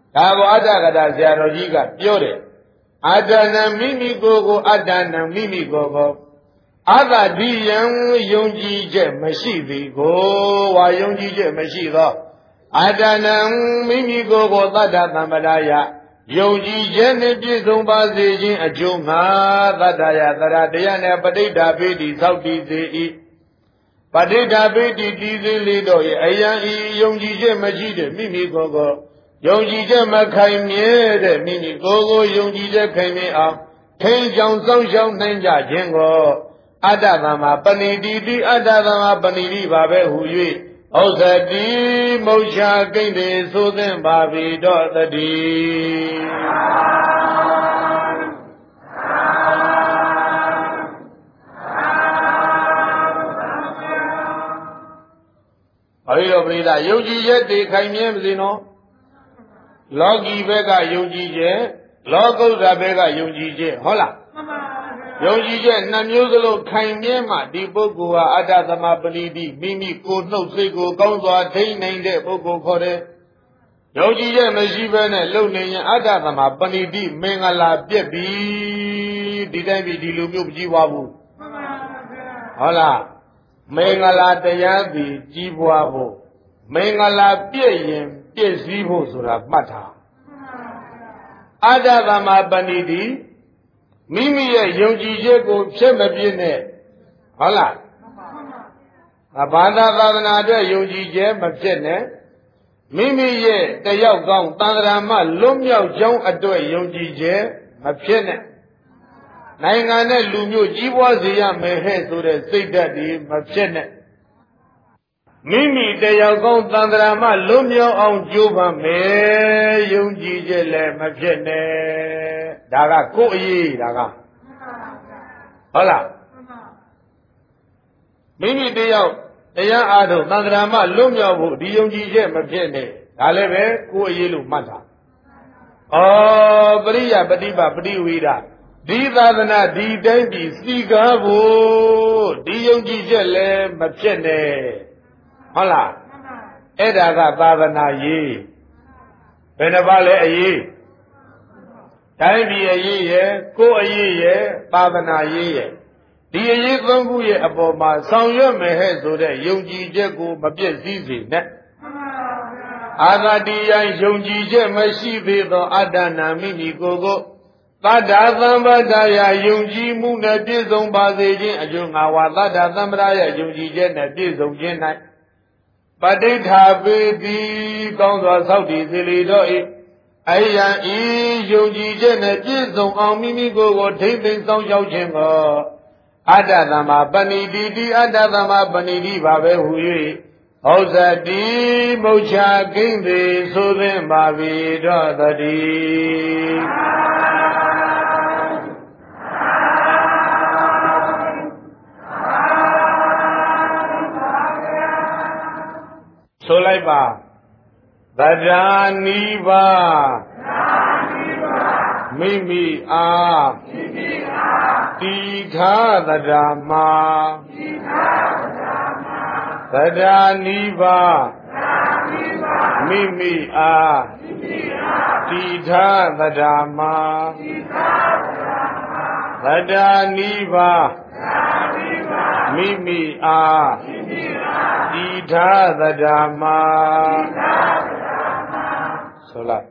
ဒါကိုအတ္တကတာဆရာတော်ကြီးကပြောတယ်အတ္တနံမိမိကိုယ်ကိုအတ္တနံမိမိကိုယ်ကိုအတ္တဒီယံယုံကြည်ချက်မရှိသည်ကိုဝါယုံကြည်ချက်မရှိသောအတ္တနံမိမိကိုယ်ကိုသတ္တသမ္ပဒါယယုံကြည်ချက်နှင့်ပြည့်စုံပါစေခြင်းအကျိုးငါသတ္တယသရတရားနှင့်ပဋိဋ္ဌာပိတိသောက်တည်စေ၏ပဋိဋ္ဌာပိတိတည်စေလေတော့၏အယံဤယုံကြည်ချက်မရှိတဲ့မိမိကိုယ်ကိုယုံကြည်ချက်မခိုင်မြဲတဲ့မိမိကိုယ်ကိုယုံကြည်ချက်ခိုင်မြဲအောင်ထိန်ချောင်စောင့်ရှောက်နိုင်ကြခြင်းကိုအတ္တသမ္မာပဏိတိတိအတ္တသမ္မာပဏိတိပါပဲဟူ၍ဩဇတိမုတ်ချကိဋ္တေဆိုသင်ပါပြီတော့တည်းဘာလို့ပရိသယုံကြည်ချက်တည်ခိုင်မြဲမစေနော်လောကီဘက်ကယုံကြည်ချက်လောကုတ္တရာဘက်ကယုံကြည်ချက်ဟုတ်လားယုံကြည်ချက်နှစ်မျိုးစလုံးခိုင်မြဲမှဒီပုဂ္ဂိုလ်ဟာအတ္တသမပဏိတိမိမိကိုယ်နှုတ်စိတ်ကိုကောင်းစွာထိန်းနိုင်တဲ့ပုဂ္ဂိုလ်ခေါ်တယ်ယုံကြည်ချက်မရှိဘဲနဲ့လုံနေရင်အတ္တသမပဏိတိမင်္ဂလာပြက်ပြီဒီတိုင်းပြီဒီလိုမျိုးမကြည့်ပါဘူးဟုတ်လားမင်္ဂလာတရားပြီးကြီးပွားဖို့မင်္ဂလာပြည့်ရင်ပြည့်စည်ဖို့ဆိုတာမှတ်ထားအတ္တသမပဏိတိမိမိရဲ့ယုံကြည်ချက်ကိုဖြတ်မပြည့်နဲ့ဟုတ်လားဘာသာသာသနာအတွက်ယုံကြည်ချက်မဖြစ်နဲ့မိမိရဲ့တယောက်ကောင်းသံဃာမလွတ်မြောက်ကြောင်းအတွက်ယုံကြည်ချက်မဖြစ်နဲ့နိုင်ငံနဲ့လူမျိုးကြီးပွားစေရမယ်ဟဲ့ဆိုတဲ့စိတ်ဓာတ်ဒီမဖြစ်နဲ့မိမိတယောက်ကောင်းသံဃာမလွတ်မြောက်အောင်ကြိုးပမ်းမယ်ယုံကြည်ချက်လည်းမဖြစ်နဲ့ဒါကကိုယ်အရေးဒါကဟုတ်လားမိမိတယောက်တရားအားထုတ်သံဃာမလွတ်မြောက်ဖို့ဒီယုံကြည်ချက်မဖြစ်နဲ့ဒါလည်းပဲကိုယ်အရေးလို့မှတ်တာပရိယပฏิပပฏิဝိဒဒီသာသနာဒီတိုင်းပြည်စီကားဖို့ဒီယုံကြည်ချက်လည်းမဖြစ်နဲ့ဟုတ်လားအဲ့ဒါကသာသနာရေးဘယ်နှပါလဲအရေးတိုင်းပြည်အရေးရဲ့ကိုယ်အရေးရဲ့သာသနာရေးရဲ့ဒီအရေးသုံးခုရဲ့အပေါ်မှာဆောင်ရွက်မယ်ဟဲ့ဆိုတဲ့ယုံကြည်ချက်ကိုမပြည့်စည်စေနဲ့အာဂတိယယုံကြည်ချက်မရှိသေးသောအတ္တနာမိမိကိုယ်ကိုသတ္တသမ္ပဒါယယုံကြည်မှုနဲ့ပြည့်စုံပါစေခြင်းအကျိုးငါဝါသတ္တသမ္ပဒါယယုံကြည်ချက်နဲ့ပြည့်စုံခြင်း၌ပဋိဋ္ဌာပိတိကောင်းစွာဆောက်တည်စေလေတော့၏အယံဤယုံကြည်ချက်နဲ့ပြည့်စုံအောင်မိမိကိုယ်ကိုထိမ့်သိမ်းဆောင်ရှောက်ခြင်းကိုအတ္တသမ္မာပဏိတိတိအတ္တသမ္မာပဏိတိပါပဲဟူ၍ဩဇတိမုတ်ချကိဉ္စေဆိုသင်ပါပြီတော့တည်းဆိုလိုက်ပါသဒ္ဓါနိဗ္ဗာမိမိအားတိခာသဒ္ဓါမှာသဒ္ဓါနိဗ္ဗာမိမိအားတိခာသဒ္ဓါမှာသဒ္ဓါနိဗ္ဗာမိမိအားတိခာသဒ္ဓါမှာဆိုလိုက်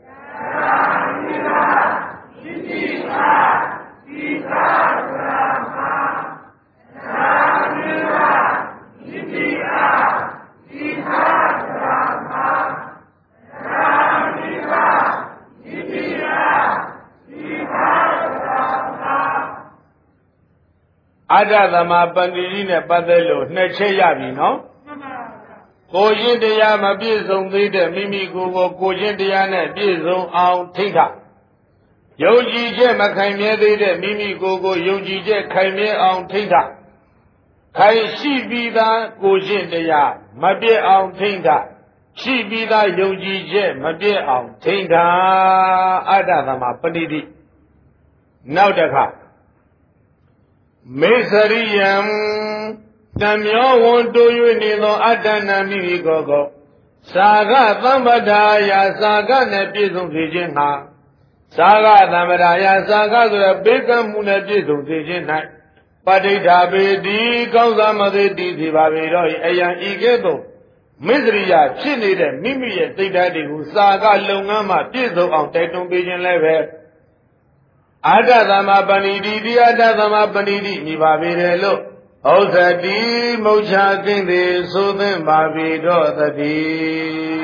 အတ္တသမပန္တိကြီးနဲ့ပတ်သက်လို့နှစ်ချက်ရပြီနော်ကိုချင်းတရားမပြည့်စုံသေးတဲ့မိမိကိုယ်ကိုကိုချင်းတရားနဲ့ပြည့်စုံအောင်ထိတ်ခယုံကြည်ချက်မခိုင်မြဲသေးတဲ့မိမိကိုယ်ကိုယုံကြည်ချက်ခိုင်မြဲအောင်ထိတ်ခခိုင်ရှိပြီးသားကိုချင်းတရားမပြည့်အောင်ထိတ်ခရှိပြီးသားယုံကြည်ချက်မပြည့်အောင်ထိတ်ခအတ္တသမပန္တိနောက်တစ်ခါမေစရိယံတံမျောဝန်တိုး၍နေသောအတ္တနာမိမိကိုယ်ကို Saga Thammadaya Saga Nepizum Vijina Saga Thammadaya Saga the Bacon Munapizum Vijina Padita Bedi Gausamade Divaviro Ayan Igedo Misriya Chini Mimi Tidadi Saga Lungama Pizo on Tatum Vision level Adadama Banidi Adadama Banidi Nivavirelo Osati Mocha Kindi Sudin Bavido Tati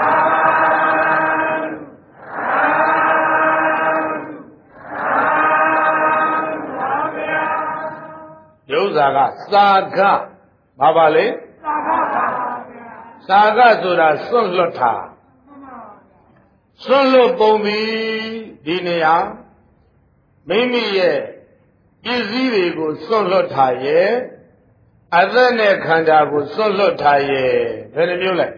Yosaga Saga Babale Saga Sura Sunlota Sunlo Bombi Dinea Mimi ye Iziri go Sunlota ye Adane Kanda go Sunlota ye Very mule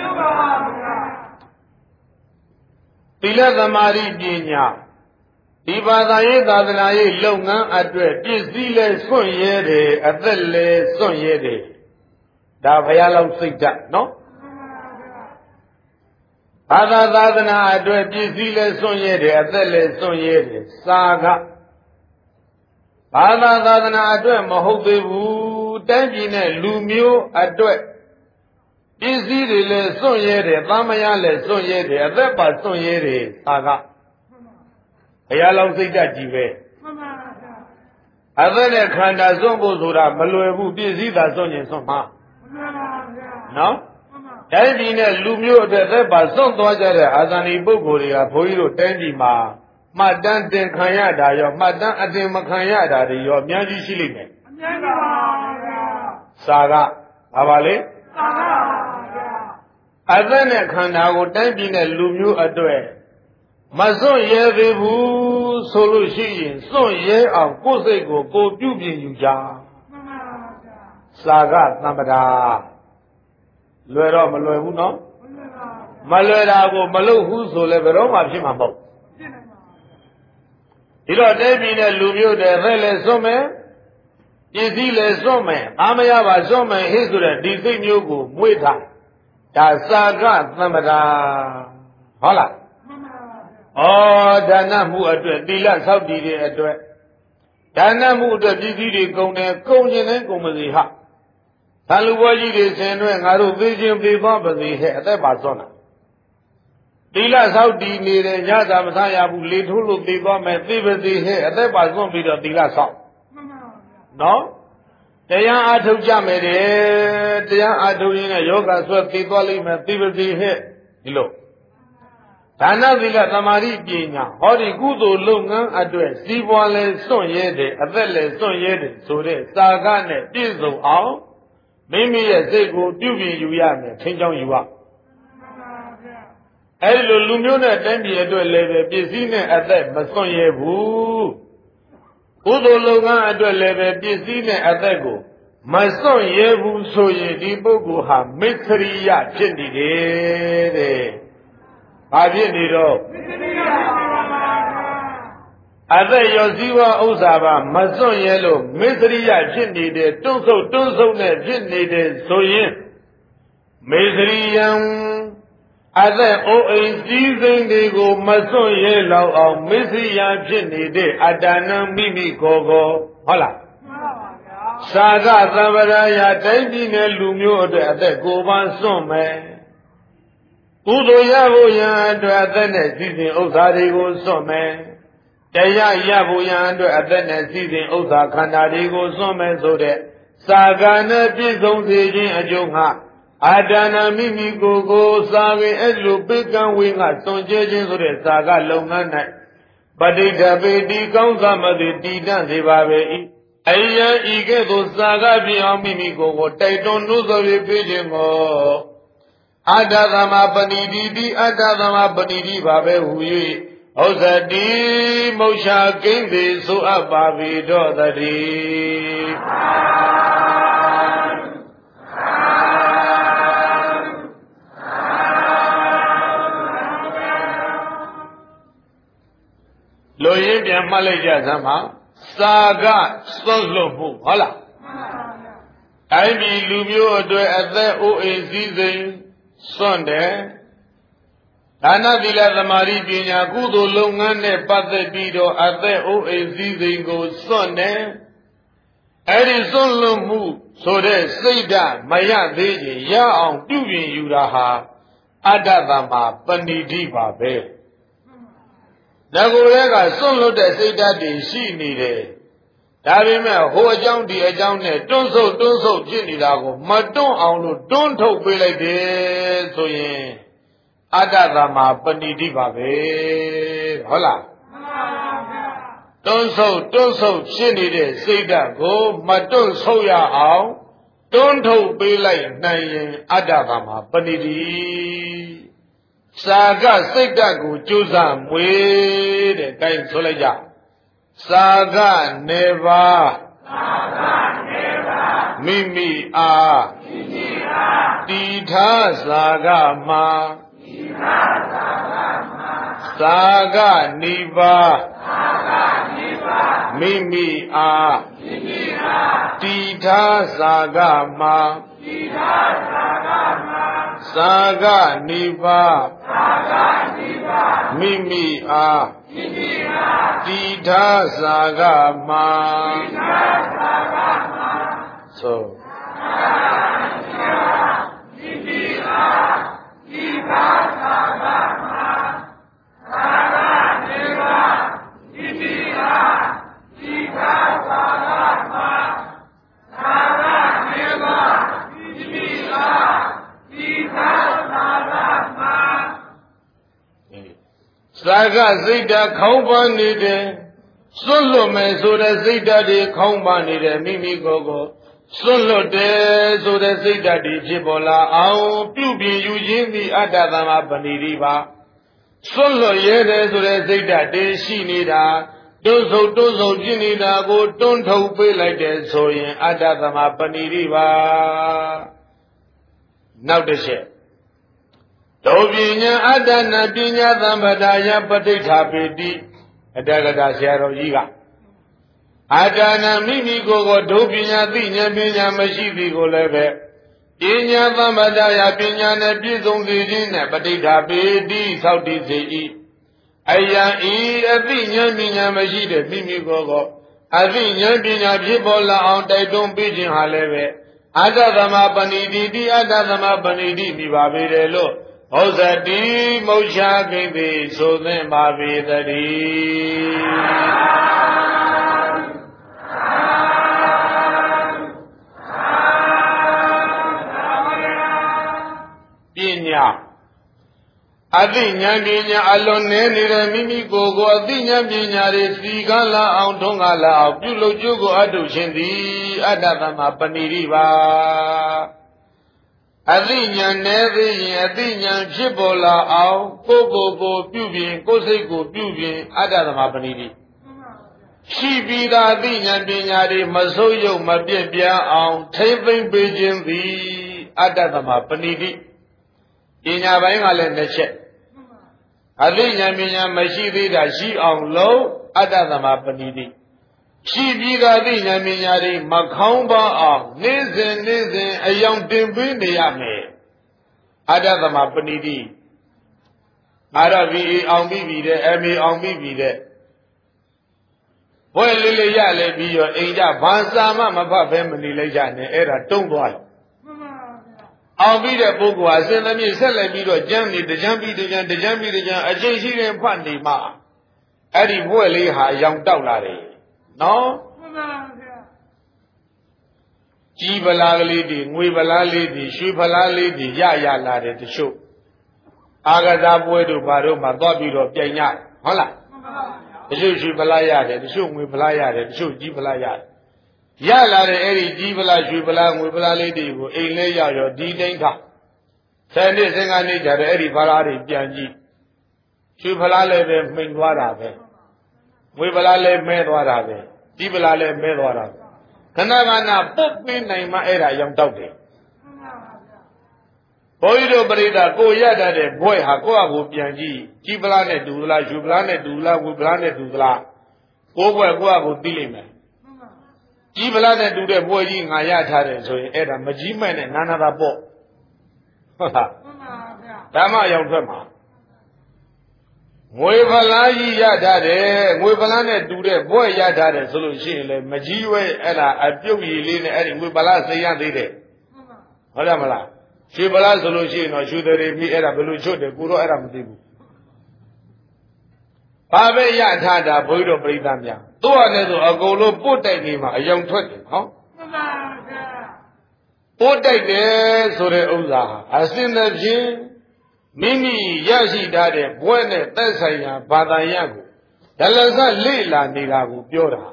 Pila Zamari Dinya Ibadaye Dadanaye Longan Adre Pizile Sun Yere Adele Sun Yere Davayala Sita no Ada Dadana Adre Pizile Sun Yere Adele Sun Yere Saga Ada Dadana Adre Mahobevu Tanjine Lumio Adre Pizile Sun Yere Damayale Sun Yere Adepa Sun Yere Saga Ayala Sita Jive Adele Kanda Zombo Zura Maluebu Pizida Sonia Soma No? Tanjine Lumio de Bason Dwajare Azani Bogoria Poiro Tanjima Madan Den Kayada Yo Madan Adim Makayada Yo Mianji Shilime Saga Avale Adele Kanda go Tanjine Lumio Adwe Mazon Yevu Solution Son Ye of Kosego Go Dubi Yuja Saga Namada Luero Malu no Malera go Malu who so levero Mapimabo Ilo Devine Lumio de Rele Some Izile Some Amayava Some Hisura Dizin Yugo Muita Da Saga Namada Hola Oh, Dana Mu Adre, Dila Saudi Adre. Dana Mu the Didi Gone, Gone and Gomaliha. Taluwaji is and Aru Vision Viva, but they had the Bazona. Dila Saudi near Yada Mataya, who lead Hulu Viva, and Viva the hair, the Bazon with the Dila South. No? They are Atu Jamede, they are Atu Yoga, so people and Viva the hair. Hello. Dana Villa Tamari Pina, Hori Gudo Lungan address, Sivale Son Yede, Avele Son Yede, Sore, Sagane, Pizo Ao, Mimi Zego, Dubi Yuyame, Chinjong Yua. Elo Lumuna Tembi Edo Leve, Pisine at that, Mason Yebu. Udo Lungan Ado Leve, Pisine at that go. My son Yebu Soye, Dibogo ha, Mitria, Chendi. Abiniro Ade Yoziwa Ozaba, Mazon Yellow, Misriya Jinni de Tunso ne Jinni de Soyin Misriyam Ade O season de go Mazon Yellow or Misriya Jinni de Adana Mimi Gogo Hola Saga Zavaraya Tendine Lumio de Ade Goban Some Udo Yabo Yan to Athene season Osarigo Some. Daya Yabo Yan to Athene season Osa Kanadigo Some so that Sagana Pizon Sijin Ajonga Adana Mimi Gogo Sagi Elu Pikan Winga Son Jejin so that Saga Longana Badita Bedi Kaunsamadi Titan Zibabe Aya Ige Saga Bion Mimi Gogo Titan Nusavi Pijimo Adadama Banidi, Adadama Banidi Babe Hui, Osadi Mosha Kindi So Abavi Dodadi. Loye Malaysia Sama, Saga Soslopu, Hola. I mean Lumio do at the OAC. စွန့်တယ်ဒါနသီလသမာဓိပညာကုသိုလ်လုပ်ငန်းနဲ့ပတ်သက်ပြီးတော့အသက်အိုးအိမ်စည်းစိမ်ကိုစွန့်တယ်အဲ့ဒီစွန့်လွတ်မှုဆိုတဲ့စိတ်ဓာတ်မရသေးရင်ရအောင်ပြုပြင်ယူတာဟာအတ္တသမ္မာပဏိတိပါပဲဒါကိုယ်ကစွန့်လွတ်တဲ့စိတ်ဓာတ်တွေရှိနေတယ်ဒါပေမဲ့ဟိုအကြောင်းဒီအကြောင်းနဲ့တွန်းဆုပ်ဖြစ်နေတာကိုမတွန်းအောင်လို့တွန်းထုတ်ပေးလိုက်တယ်ဆိုရင်အတ္တသမ္မာပဏိတိပါပဲဟုတ်လားတွန်းဆုပ်ဖြစ်နေတဲ့စိတ်ဓာတ်ကိုမတွန်းဆုပ်ရအောင်တွန်းထုတ်ပေးလိုက်နိုင်ရင်အတ္တသမ္မာပဏိတိစာကစိတ်ဓာတ်ကိုကြိုးစားမွေးတဲ့အဲဒါဆိုလိုက်ကြစာကနေပါမိမိအားတီထားစာကမှာစာကနိဗ္ဗာမိမိအားတီထားစာကမှာစာကနိဗ္ဗာမိမိအားတီထားစာကမှာဆိုစာကစိတ်ဓာတ်ခေါင်းပါနေတယ်စွန့်လွတ်မယ်ဆိုတဲ့စိတ်ဓာတ်တွေခေါင်းပါနေတယ်မိမိကိုယ်ကိုစွန့်လွတ်တယ်ဆိုတဲ့စိတ်ဓာတ်တွေဖြစ်ပေါ်လာအောင်ပြုပြင်ယူခြင်းသည်အတ္တသမ္မာပဏိတိပါစွန့်လွတ်ရဲတယ်ဆိုတဲ့စိတ်ဓာတ်တွေရှိနေတာတွန်းဆုပ်ဖြစ်နေတာကိုတွန်းထုတ်ပေးလိုက်တယ်ဆိုရင်အတ္တသမ္မာပဏိတိပါနောက်တစ်ချက်ဒုပညာအတ္တနာပညာသမ္ပဒါယပဋိဋ္ဌာပေတိအတ္တကထာဆရာတော်ကြီးကအတ္တနာမိမိကိုယ်ကိုဒုပညာသိဉာဏ်ပညာမရှိသည်ကိုလည်းပဲပညာသမ္ပဒါယပညာနဲ့ပြည့်စုံစေခြင်းနဲ့ပဋိဋ္ဌာပေတိသောက်တည်စေ၏အယံဤအသိဉာဏ်ပညာမရှိတဲ့မိမိကိုယ်ကိုအသိဉာဏ်ပညာဖြစ်ပေါ်လာအောင်တိုက်တွန်းပေးခြင်းဟာလည်းပဲအတ္တသမပဏိတိတိအတ္တသမပဏိတိမိပါပေတယ်လို့ဟောဇတိမௌရှာကိသိဆိုသင်ပါပေတည်းပညာအသိဉာဏ်ပညာအလွန်နည်းနေတဲ့မိမိကိုယ်ကိုအသိဉာဏ်ပညာတွေစီကလာအောင်ထုံးကလာအောင်ပြုလုပ်ကြိုးကိုအထုခြင်းသည်အတ္တသမပဏိတိပါအသိဉာဏ်နဲ့သိရင်အသိဉာဏ်ဖြစ်ပေါ်လာအောင်ကိုယ်ကိုယ်ကိုပြုပြင်ကိုယ်စိတ်ကိုပြုပြင်အတ္တသမပဏိတိရှိပြီးသားအသိဉာဏ်ပညာတွေမဆုံးယုတ်မပြည့်ပြားအောင်ထိမ့်သိမ့်ပေးခြင်းသည်အတ္တသမပဏိတိပညာပိုင်းကလည်းနှစ်ချက်အသိဉာဏ်ပညာမရှိသေးတာရှိအောင်လုပ်အတ္တသမပဏိတိရှိပြီးသားအသိဉာဏ်ပညာတွေမခေါင်းပါအောင်နေ့စဉ်အယောင်တင်ပေးနေရမယ်အတ္တသမပဏိတိအာရဗီအောင်ပြီးတဲ့ MA အောင်ပြီးတဲ့ဘွဲလေးရလေပြီးရောအိမ်ကြဘာစာမှမဖတ်ဘဲမနေလိုက်ကြနဲ့အဲ့ဒါတုံးသွားတယ်အောင်ပြီးတဲ့ပုဂ္ဂိုလ်ဟာအစဉ်သမီးဆက်လက်ပြီးတော့ကျမ်းနေတကြမ်းပြီးတကြမ်းအချိန်ရှိတဲ့ဖတ်နေမှအဲ့ဒီဘွဲလေးဟာရောင်တောက်လာတယ်နော်မှန်ပါဗျာကြီးပလားကလေးတွေငွေပလားလေးတွေရွှေပလားလေးတွေရလာတယ်တချို့အာဂဇာပွဲတို့ဘာတို့မှသွားပြီးတော့ပြိုင်ကြဟုတ်လားမှန်ပါဗျာတချို့ရွှေပလားရတယ်တချို့ငွေပလားရတယ်တချို့ကြီးပလားရတယ်ရလာတဲ့အဲ့ဒီကြီးပလားရွှေပလားငွေပလားလေးတွေကိုအိမ်လဲရရောဒီတိုင်းခဆယ်နှစ်စဉ်ကနေကြတဲ့အဲ့ဒီပလားတွေပြန်ကြည့်ရွှေပလားလည်းပဲမှိန်သွားတာပဲငွေပလားလည်းမဲသွားတာပဲကြီးပလားလည်းမဲသွားတာခဏခဏပုတ်ပေးနိုင်မှအဲ့ဒါရောင်တောက်တယ်ဘုန်းကြီးတို့ပရိသတ်ကိုရတတ်တဲ့ဘွဲ့ဟာကိုယ့်အကိုပြန်ကြည့်ကြီးပလားနဲ့တူသလားရွှေပလားနဲ့တူသလားငွေပလားနဲ့တူသလားကိုယ့်ဘွဲ့ကိုယ့်အကိုသိလိမ့်မယ်ကြီးပလားနဲ့တူတဲ့ဘွဲ့ကြီးငါရထားတယ်ဆိုရင်အဲ့ဒါမကြီးမဲ့နဲ့နာနာတာပေါ့ဟုတ်လားဓမ္မရောက်ထွက်မှာငွေဗလားကြီးရထားတယ်ငွေဗလားနဲ့တူတဲ့ဘွဲ့ရထားတယ်ဆိုလို့ရှိရင်လေမကြီးဝဲအဲ့ဒါအပြုတ်ရည်လေးနဲ့အဲ့ဒီငွေဗလားစိတ်ရသေးတယ်ဟုတ်တယ်မလားရွှေဗလားဆိုလို့ရှိရင်တော့ရွှေတွေပြီးအဲ့ဒါဘယ်လိုချွတ်တယ်ကိုတော့အဲ့ဒါမသိဘူးဘာပဲရထားတာဘုန်းကြီးတို့ပြိဿများသူ့အနေဆိုအကုန်လုံးပုတ်တိုက်နေမှာအယောင်ထွက်တယ်ဟောမှန်ပါဗျာပုတ်တိုက်တယ်ဆိုတဲ့ဥစ္စာဟာအစင်သဖြင့်မိမိရရှိထားတဲ့ဘွဲ့နဲ့သက်ဆိုင်ရာဘာသာရပ်ကိုဒလစလေ့လာနေတာကိုပြောတာ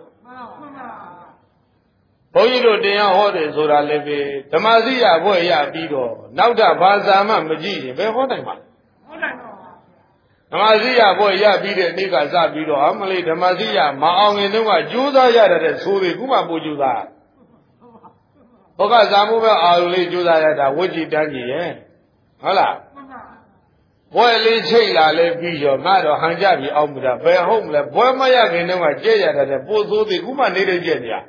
ဘုန်းကြီးတို့တရားဟောတယ်ဆိုတာလည်းပဲဓမ္မစရိယဘွဲ့ရပြီးတော့နောက်ထပ်ဘာသာမှမကြည့်ရင်ဘယ်ဟောနိုင်မှာဟောနိုင်ပါဓမ္မစရိယဘွဲ့ရပြီးတဲ့နေ့ကစပြီးတော့အမလေးဓမ္မစရိယမအောင်ရင်တော့ကြိုးစားရတဲ့ဆိုးတွေခုမှပို့ကြိုးစားဘုကဇာမှုပဲအာရုံလေးကြိုးစားရတာဝိจิတန်းကြီးရဲ့ဟုတ်လားဘွဲလေးချိတ်လာလဲပြီးရောငါတော့ဟန်ကြပြီအောင်မလားဘယ်ဟုတ်မလဲဘွဲမရခင်တော့ကြဲ့ရတဲ့ပို့ဆိုးသည်ခုမှနေတဲ့ကြဲ့နေရ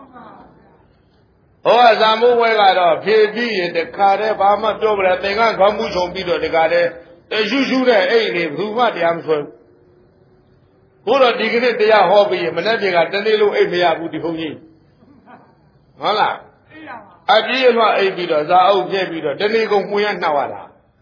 ဟောဇာမိုးဝဲကတော့ဖြည့်ပြီးရင်တခါတည်းဘာမှပြောမလဲသင်္ကန်းခေါင်းမှုချုံပြီးတော့တခါတည်းရှုရှုတဲ့အိတ်တွေဘူးမှတရားမဆွဲဘူးဘို့တော့ဒီကနေ့တရားဟောပြီးရင်မနေ့ကတနေ့လုံးအိတ်မရဘူးဒီဘုန်းကြီးဟုတ်လားအပြည့်အလွှတ်အိတ်ပြီးတော့ဇာအုပ်ပြည့်ပြီးတော့တနေ့ကုန်မှွေရနှောက်ရတာ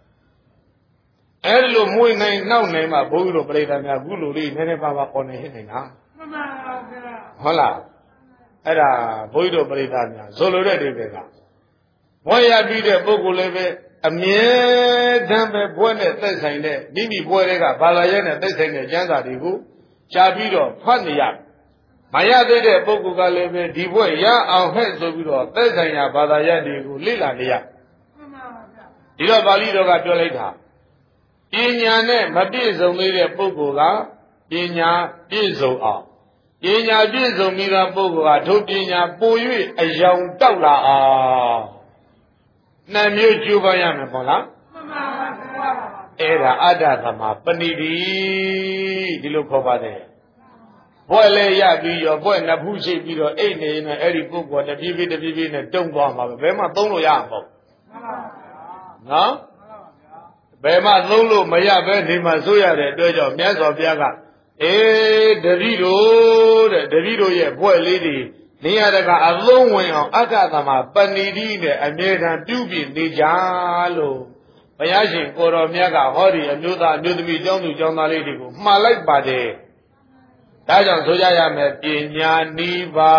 အဲ့လိုမှွေနိုင်နှောက်နိုင်မှဘုန်းကြီးတို့ပြိဿများခုလိုလေးနည်းနည်းပါးပါးပေါ်နေဟစ်နေတာမှန်ပါဗျာဟုတ်လားအဲ့ဒါဘုန်းကြီးတို့ပြိဿများဆိုလိုတဲ့ဒီဘက်ကဘွဲရပြီးတဲ့ပုဂ္ဂိုလ်လည်းပဲအမြဲတမ်းပဲဘွဲနဲ့သက်ဆိုင်တဲ့မိမိဘွဲတွေကဘာသာရဲနဲ့သက်ဆိုင်တဲ့ကျမ်းစာတွေကိုရှားပြီးတော့ဖတ်နေရမရသေးတဲ့ပုဂ္ဂိုလ်ကလည်းပဲဒီဘွဲရအောင်ဟဲ့ဆိုပြီးတော့သက်ဆိုင်ရာဘာသာရဲတွေကိုလေ့လာနေရဒီတော့ပါဠိတော်ကပြောလိုက်တာပညာနဲ့မပြည့်စုံသေးတဲ့ပုဂ္ဂိုလ်ကပညာပြည့်စုံအောင်ပညာပြည့်စုံပြီးသောပုဂ္ဂိုလ်ကထိုပညာပို၍အယောင်တောက်လာအောင်နှမျိုးကျိုးပန်းရမယ်ပေါ့လားမှန်ပါပါအဲ့ဒါအတ္တသမပဏိတိဒီလိုခေါ်ပါတယ်ဘွဲ့လဲရပြီးရောဘွဲ့နှစ်ဖူးရှိပြီးတော့အိတ်နေရင်အဲ့ဒီပုဂ္ဂိုလ်တပြေးပြေးနဲ့တုံသွားမှာပဲဘယ်မှသုံးလို့ရမှာမဟုတ်နော်ဘယ်မှသုံးလို့မရပဲနေမှာဆိုရတဲ့အတွက်ကြောင့်မြတ်စွာဘုရားကတတိတို့တဲ့တတိတို့ရဲ့ဘွဲ့လေးတွေနေရတကအလုံးဝင်အောင်အတ္တသမပဏိတိနဲ့အမြဲတမ်းပြုပြင်နေကြလို့ဘုရားရှင်ကိုတော်မြတ်ကဟောဒီအမျိုးသားအမျိုးသမီးကျောင်းသူကျောင်းသားလေးတွေကိုမှားလိုက်ပါတယ်ဒါကြောင့်ဆိုကြရမယ်ပညာနိဗ္ဗာ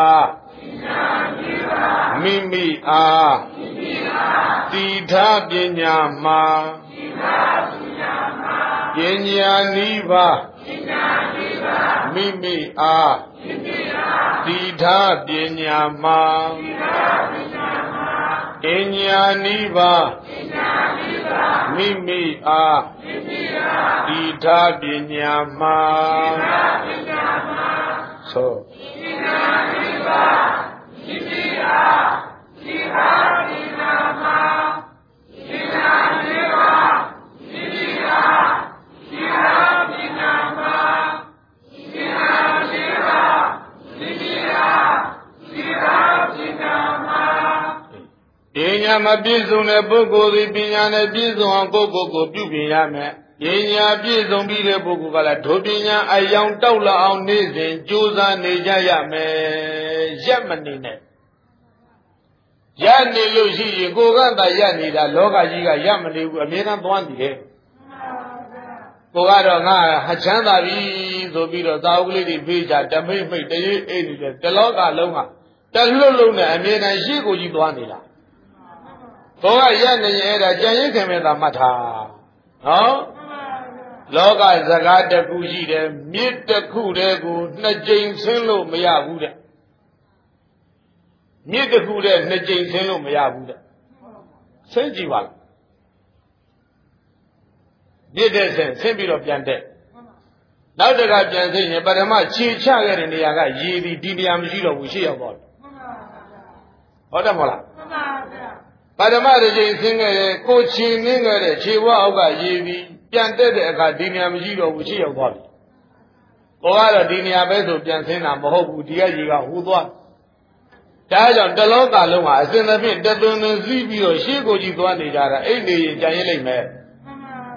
မိမိအားတိထပညာမှာပညာနိဗ္ဗာမိမိအားတိထပညာမှာပညာနိဗ္ဗာမိမိအားတိထပညာမှာဆိုပညာနိဗ္ဗာမိမိအားတိထပညာမှာပညာနိဗ္ဗာမိမိအားတိထပညာမှာပညာနိဗ္ဗာမိမိအားတိထပညာမှာပညာမပြည့်စုံတဲ့ပုဂ္ဂိုလ်သည်ပညာနဲ့ပြည့်စုံအောင်ကိုယ်ကိုပြုပြင်ရမယ်ပညာပြည့်စုံပြီးတဲ့ပုဂ္ဂိုလ်ကလည်းဒုပညာအယောင်တောက်လာအောင်နေ့စဉ်ကြိုးစားနေကြရမယ်ရက်မနေနဲ့ရနေလို့ရှိရင်ကိုယ်ကသာရနေတာလောကကြီးကရမနေဘူးအမြဲတမ်းသွားနေတယ်ကိုကတော့ငါချမ်းသာပြီဆိုပြီးတော့သာဝကလေးတွေဖေးချတမိတ်မိတ်တရေအိတ်နေတယ်တလောကလုံးကတလွတ်လုံးနဲ့အမြဲတမ်းရှေ့ကိုကြီးသွားနေတာကိုကရနေရင်အဲ့ဒါကြံရိပ်ခင်မဲ့သာမှတ်ထားနော်လောကစကားတစ်ခုရှိတယ်မြစ်တစ်ခုတည်းကိုနှစ်ကြိမ်ဆင်းလို့မရဘူးတဲ့မြစ်တစ်ခုတည်းနှစ်ကြိမ်ဆင်းလို့မရဘူးတဲ့ဆင်းကြည့်ပါလားမြစ်တဲ့ဆင်းပြီးတော့ပြန်တဲ့နောက်တခါပြန်ဆင်းရင်ပထမခြေချခဲ့တဲ့နေရာကရေဒီနေရာမရှိတော့ဘူးရှေ့ရောက်သွားတယ်ဟုတ်တယ်မဟုတ်လားပထမတစ်ကြိမ်ဆင်းခဲ့တဲ့ကိုခြေနင်းခဲ့တဲ့ခြေဝါအောက်ကရေဒီပြန်တက်တဲ့အခါဒီနေရာမရှိတော့ဘူးရှေ့ရောက်သွားပြီ။ကိုကတော့ဒီနေရာပဲဆိုပြန်ဆင်းတာမဟုတ်ဘူးဒီကရေကဟူသွား။ဒါကြောင့်တလောကလုံးဟာအစဉ်သဖြင့်တသွန်သွန်စီးပြီးတော့ရှေ့ကိုကြီးသွားနေကြတာအိတ်နေရင်ကြံရင်လိမ့်မယ်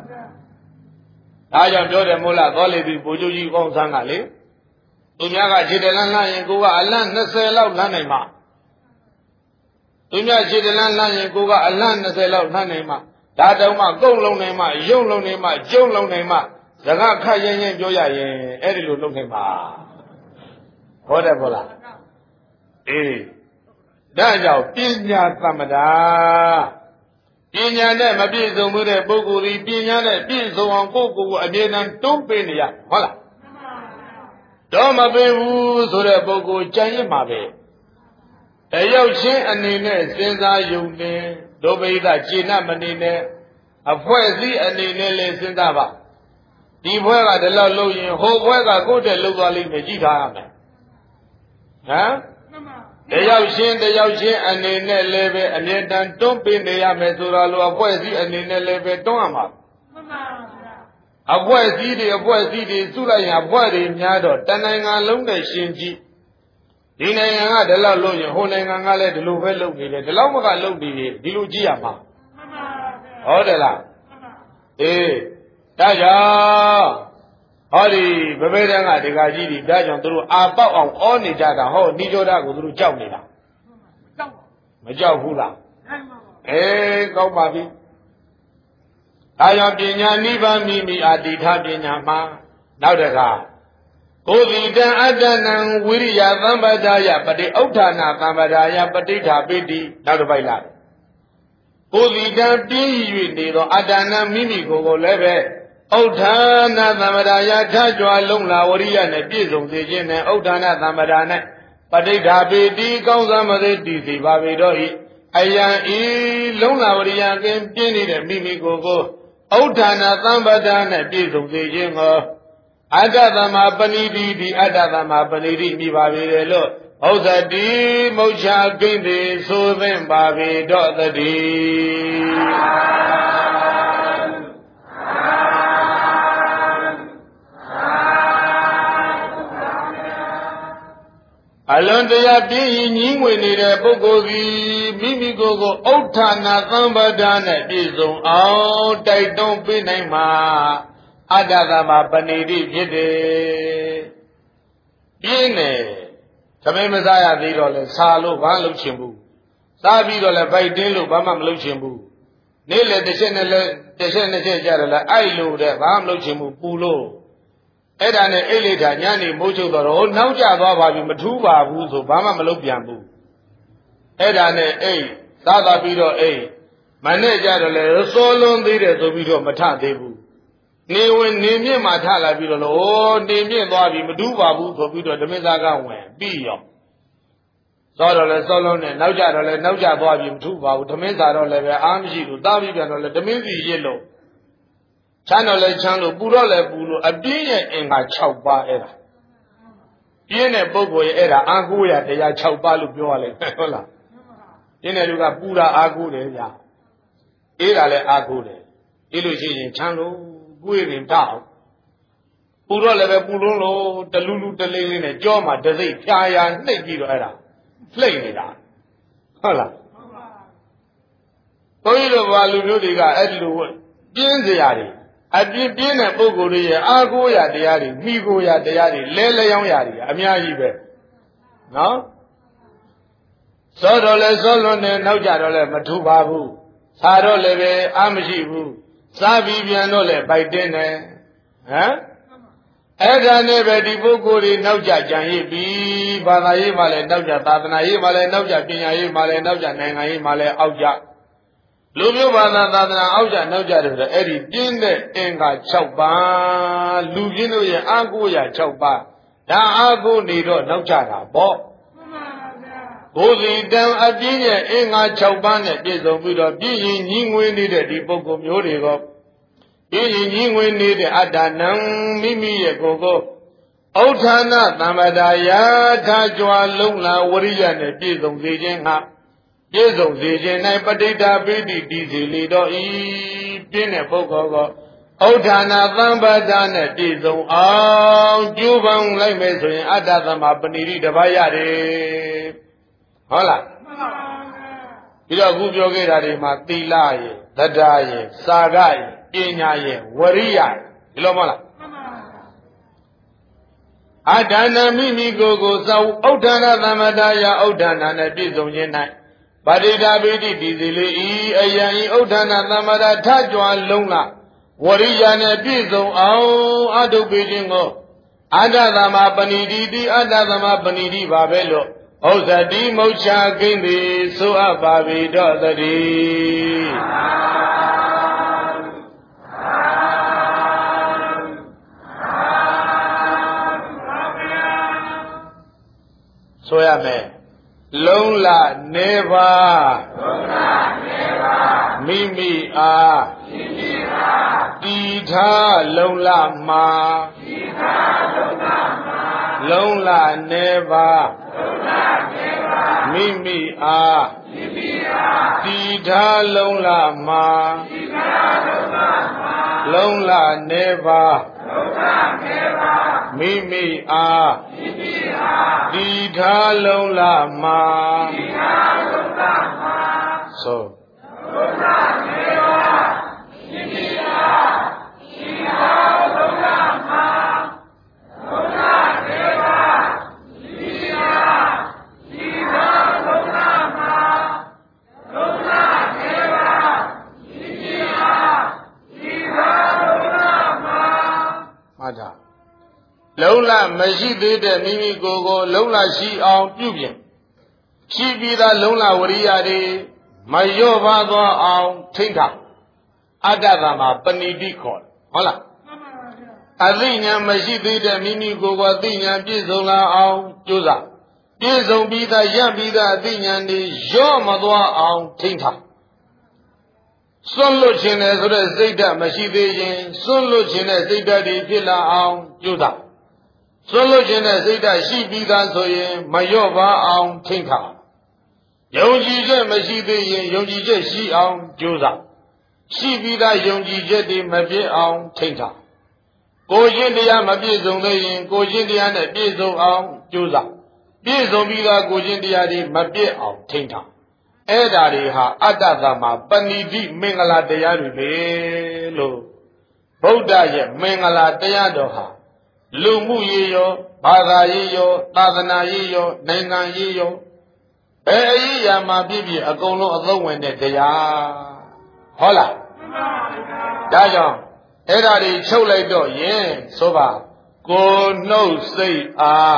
ဒါကြောင့်ပြောတယ်မို့လားသောလေပြီဘိုးချုပ်ကြီးကောင်းဆန်းကလေသူများကခြေတလန်းလှမ်းရင်ကိုကအလန့်20လောက်လှမ်းနိုင်မှာသူများခြေတလန်းလှမ်းရင်ကိုကအလန့်20လောက်လှမ်းနိုင်မှာဒါတောင်မှကုတ်လုံးနိုင်မှယုံလုံးနိုင်မှကျုံလုံးနိုင်မှစကားခတ်ရင်ပြောရရင်အဲ့ဒီလိုလုပ်နိုင်ပါဟုတ်တယ်မို့လားအေးဒါကြောင့်ပညာသမ္မာပညာနဲ့မပြည့်စုံမှုတဲ့ပုဂ္ဂိုလ်ဒီပညာနဲ့ပြည့်စုံအောင်ကိုယ့်ကိုယ်ကိုအမြဲတမ်းတွန်းပေးနေရဟုတ်လားတော့မပေးဘူးဆိုတဲ့ပုဂ္ဂိုလ်ကြံရစ်မှာပဲတယောက်ချင်းအနေနဲ့စဉ်းစားယုံနေဒုဗိဒကျေနပ်မနေနဲ့အဖွဲ့အစည်းအနေနဲ့လည်းစဉ်းစားပါဒီဘွဲကဒီလောက်လုပ်ရင်ဟိုဘွဲကကိုယ့်တဲ့လုပ်သွားလိမ့်မယ်ကြည့်ထားရမယ်ဟမ်တယောက်ချင်းအနေနဲ့လည်းပဲအမြဲတမ်းတွန်းပေးနေရမယ်ဆိုတော့လို့အဖွဲ့အစည်းအနေနဲ့လည်းပဲတွန်းရမှာမှန်ပါဗျာအဖွဲ့အစည်းတွေစုလိုက်ရင်အဖွဲ့တွေများတော့တနိုင်ငံလုံးနဲ့ရှင်ကြည့်ဒီနိုင်ငံကဒီလောက်လုပ်ရင်ဟိုနိုင်ငံကလည်းဒီလိုပဲလုပ်နေတယ်ဒီလောက်မကလုပ်နေရင်ဒီလိုကြည့်ရမှာမှန်ပါဗျာဟုတ်တယ်လားအေးဒါကြောင့်ဟောဒီဗဘေဒံကဒကာကြီးတွေဒါကြောင့်သူတို့အာပေါက်အောင်ဩနေကြတာဟောနိရောဓကိုသူတို့ကြောက်နေတာမကြောက်ဘူးလားအေးကောင်းပါပြီဒါကြောင့်ပညာနိဗ္ဗာန်မိမိအာတိထပညာမှာနောက်တခါကိုယ်ဒီတံအတ္တနံဝိရိယသံပဒါယပတိဥဋ္ဌာဏသံပဒါယပဋိဋ္ဌာပိတိနောက်တစ်ပိုက်လာကိုယ်ဒီတံပြင်း၍နေသောအတ္တနံမိမိကိုယ်ကိုလည်းပဲဥဋ္ဌာဏသံပဒါယထကြွလုံးလာဝရိယနဲ့ပြည့်စုံစေခြင်းနဲ့ဥဋ္ဌာဏသံပဒါနဲ့ပဋိဋ္ဌာပိတိကောင်းစားမသိတည်စေပါပေတော့ဤအယံဤလုံးလာဝရိယကင်းပြင်းနေတဲ့မိမိကိုယ်ကိုဥဋ္ဌာဏသံပဒါနဲ့ပြည့်စုံစေခြင်းကိုအတ္တသမ္မာပဏိတိဒီအတ္တသမ္မာပဏိတိမိပါပေတယ်လို့ဥစ္စတိမုတ်ချကိမ့်ပေဆိုသင့်ပါပေတော့တည်းအလွန်တရာပြင်းရင်ကြီးငွေနေတဲ့ပုဂ္ဂိုလ်ကြီးမိမိကိုယ်ကိုဥဋ္ဌာဏသံပဒါနဲ့ပြည့်စုံအောင်တိုက်တွန်းပေးနိုင်မှာအတ္တသမ္မာပဏိတိဖြစ်တယ်ပြင်းတယ်သမင်းမစားရသေးတော့လဲစားလို့ဘာလုပ်ချင်ဘူးစားပြီးတော့လဲဗိုက်တင်းလို့ဘာမှမလုပ်ချင်ဘူးနေ့လေတစ်ချက်နဲ့လဲတစ်ချက်နှစ်ချက်ကြတယ်လဲအိုက်လို့တဲ့ဘာမှမလုပ်ချင်ဘူးပူလို့အဲ့ဒါနဲ့အိတ်လိုက်တာညနေမိုးချုပ်တော့နောက်ကျသွားပါပြီမထူးပါဘူးဆိုဘာမှမလုပ်ပြန်ဘူးအဲ့ဒါနဲ့အိတ်စားသွားပြီးတော့အိတ်မနဲ့ကြတော့လဲစောလွန်သေးတယ်ဆိုပြီးတော့မထသေးဘူးနေဝင်နေမြင့်မှထလာပြီးတော့လို့နေမြင့်သွားပြီမထူးပါဘူးဆိုပြီးတော့ဓမင်းသားကဝင်ပြီးရောစောတော့လဲစောလွန်နဲ့နောက်ကျတော့လဲနောက်ကျသွားပြီမထူးပါဘူးဓမင်းသားတော့လည်းပဲအားမရှိဘူးတားပြီးပြန်တော့လဲဓမင်းစီရစ်လို့ချမ်းတော့လဲချမ်းလို့ပူတော့လဲပူလို့အပြင်းရဲ့အင်္ဂါ6ပါးအဲ့ဒါပြင်းတဲ့ပုဂ္ဂိုလ်ရဲ့အဲ့ဒါအာကိုရတရား6ပါးလို့ပြောရလိမ့်မယ်ဟုတ်လားပြင်းတဲ့လူကပူတာအာကိုတယ်ဗျာအေးတာလဲအာကိုတယ်ဒီလိုရှိရင်ချမ်းလို့ကိုယ်ရင်တောက်ပူတော့လည်းပဲပူလုံးလို့တလူလူတလေးလေးနဲ့ကြောမှာတစိမ့်ဖြာရနှိပ်ပြီးတော့အဲ့ဒါလှိမ့်နေတာဟုတ်လားဘုန်းကြီးတို့ဘာလူမျိုးတွေကအဲ့ဒီလိုပြင်းစရာတွေအပြင်းပြင်းတဲ့ပုဂ္ဂိုလ်တွေရဲ့အာကိုရတရားတွေမိကိုရတရားတွေလဲလျောင်းရတွေအများကြီးပဲနော်စောတော့လဲစောလွန်တယ်နောက်ကြတော့လဲမထူပါဘူးစားတော့လည်းပဲအာမရှိဘူးစားပြီးပြန်တော့လဲဗိုက်တင်းတယ်ဟမ်အဲ့ဒါနဲ့ပဲဒီပုဂ္ဂိုလ်တွေနောက်ကြကြံရည်ပြီးဘာသာရေးမှလည်းနောက်ကြသာသနာရေးမှလည်းနောက်ကြပညာရေးမှလည်းနောက်ကြနိုင်ငံရေးမှလည်းအောက်ကြလူမျိုးဘာသာသာသနာအောက်ကြနောက်ကြတယ်ဆိုတော့အဲ့ဒီပြင်းတဲ့အင်္ဂါ6ပါးလူပြင်းတို့ရဲ့အာကိုရ6ပါးဒါအာကိုနေတော့နောက်ကြတာပေါ့ဘုဇီတံအပြင်းရဲ့အင်္ဂါ6ပါးနဲ့ပြည့်စုံပြီးတော့ပြည့်ရင်ညီငွေနေတဲ့ဒီပုဂ္ဂိုလ်မျိုးတွေကပြည့်ရင်ညီငွေနေတဲ့အတ္တနံမိမိရဲ့ကိုယ်ကိုဥဋ္ဌာဏသံပဒါယထာကြွလုံးလာဝရိယနဲ့ပြည့်စုံစေခြင်းဟာပြည့်စုံစေခြင်း၌ပဋိဋ္ဌာပိတိတည်စေလေတော့ဤပြင်းတဲ့ပုဂ္ဂိုလ်ကိုဥဋ္ဌာဏသံပဒါနဲ့ပြည့်စုံအောင်ကျိုးပန်းလိုက်မယ်ဆိုရင်အတ္တသမ္မာပဏိတိတပါးရတယ်ဟုတ်လားပြီးတော့အခုပြောခဲ့တာတွေမှာသီလရဲ့သဒ္ဒါရဲ့စာကရဲ့ပညာရဲ့ဝရိယဒီလိုမဟုတ်လားအဒါနမိမိကိုယ်ကိုသောဥဒ္ဒနာသမထယဥဒ္ဒနာနဲ့ပြည့်စုံခြင်း၌ဗတိတာပိတိဒီစီလေးဤအယံဤဥဒ္ဒနာသမထထကြွလုံးလားဝရိယနဲ့ပြည့်စုံအောင်အတုပိခြင်းကိုအတ္တသမပဏိတိတိအတ္တသမပဏိတိပါပဲလို့ဥစ္စတိမုတ်ချကိမ့်သည်ဆိုအပ်ပါပြီတော့တည်းဆိုရမယ်လုံးလနေပါမိမိအားတည်ထားလုံးလမှာလုံးလနေပါမိမိအားတည်ထားလုံးလမှာလုံးလနေပါမိမိအားတည်ထားလုံးလမှာဆိုလုံးလမရှိသေးတဲ့မိမိကိုယ်ကိုလုံးလရှိအောင်ပြုပြင်ရှိပြီးသားလုံးလဝရိယတွေမလျော့ပါသွားအောင်ထိမ့်ထားအတ္တကမှာပဏိတိခေါ်ဟုတ်လားအသိဉာဏ်မရှိသေးတဲ့မိမိကိုယ်ကိုသိဉာဏ်ပြည့်စုံလာအောင်ကြိုးစားပြည့်စုံပြီးသားရပြီးသားအသိဉာဏ်တွေလျော့မသွားအောင်ထိမ့်ထားစွန့်လွတ်ခြင်းနဲ့ဆိုတဲ့စိတ်ဓာတ်မရှိသေးရင်စွန့်လွတ်ခြင်းနဲ့စိတ်ဓာတ်တွေဖြစ်လာအောင်ကြိုးစားစွန့်လွတ်ခြင်းနဲ့စိတ်ဓာတ်ရှိပြီးသားဆိုရင်မလျော့ပါအောင်ထိမ့်ထားယုံကြည်ချက်မရှိသေးရင်ယုံကြည်ချက်ရှိအောင်ကြိုးစားရှိပြီးသားယုံကြည်ချက်တွေမပြည့်အောင်ထိမ့်ထားကိုယ်ချင်းတရားမပြည့်စုံသေးရင်ကိုယ်ချင်းတရားနဲ့ပြည့်စုံအောင်ကြိုးစားပြည့်စုံပြီးသားကိုယ်ချင်းတရားတွေမပြည့်အောင်ထိမ့်ထားအဲ့ဓာတွေဟာအတ္တသမပဏိတိမင်္ဂလာတရားတွေပဲလို့ဗုဒ္ဓရဲ့မင်္ဂလာတရားတော်ဟာလူမှုရေးရောဘာသာရေးရောသာသနာရေးရောနိုင်ငံရေးရောဘယ်အရေးရာမှာပြည့်ပြည့်အကုန်လုံးအသုံးဝင်တဲ့တရားဟုတ်လားဒါကြောင့်အဲ့ဓာတွေချုပ်လိုက်တော့ရင်ဆိုပါကိုနှုတ်စိတ်အား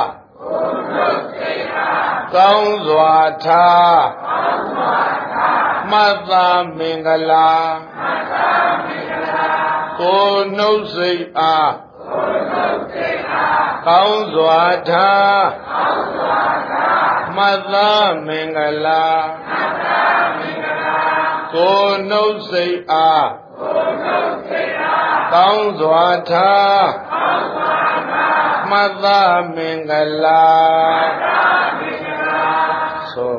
ကောင်းစွာထားမှတ်သာမင်္ဂလာကိုနှုတ်စိတ်အားကောင်းစွာထားမှတ်သာမင်္ဂလာကိုနှုတ်စိတ်အားကောင်းစွာထားမှတ်သာမင်္ဂလာဆို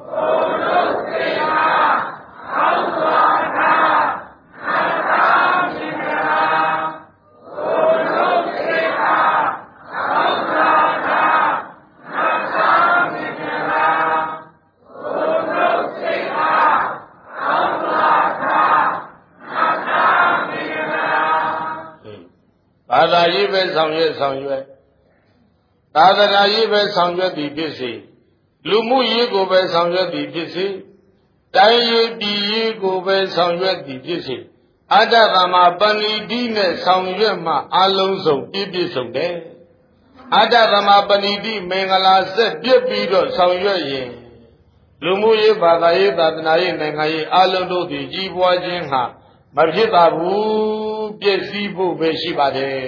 ဘာသာရေးပဲဆောင်ရွက်သာသနာရေးပဲဆောင်ရွက်သည်ဖြစ်စေလူမှုရေးကိုပဲဆောင်ရွက်သည်ဖြစ်စေတိုင်းရေးပြည်ရေးကိုပဲဆောင်ရွက်သည်ဖြစ်စေအတ္တသမပဏိတိနဲ့ဆောင်ရွက်မှအလုံးစုံပြည့်စုံတယ်အတ္တသမပဏိတိမင်္ဂလာဆက်ပြည့်ပြီးတော့ဆောင်ရွက်ရင်လူမှုရေးဘာသာရေးသာသနာရေးနိုင်ငံရေးအလုံးတို့သည်ကြီးပွားခြင်းဟာမဖြစ်ပါဘူးပြည့်စည်ဖို့ပဲရှိပါတယ်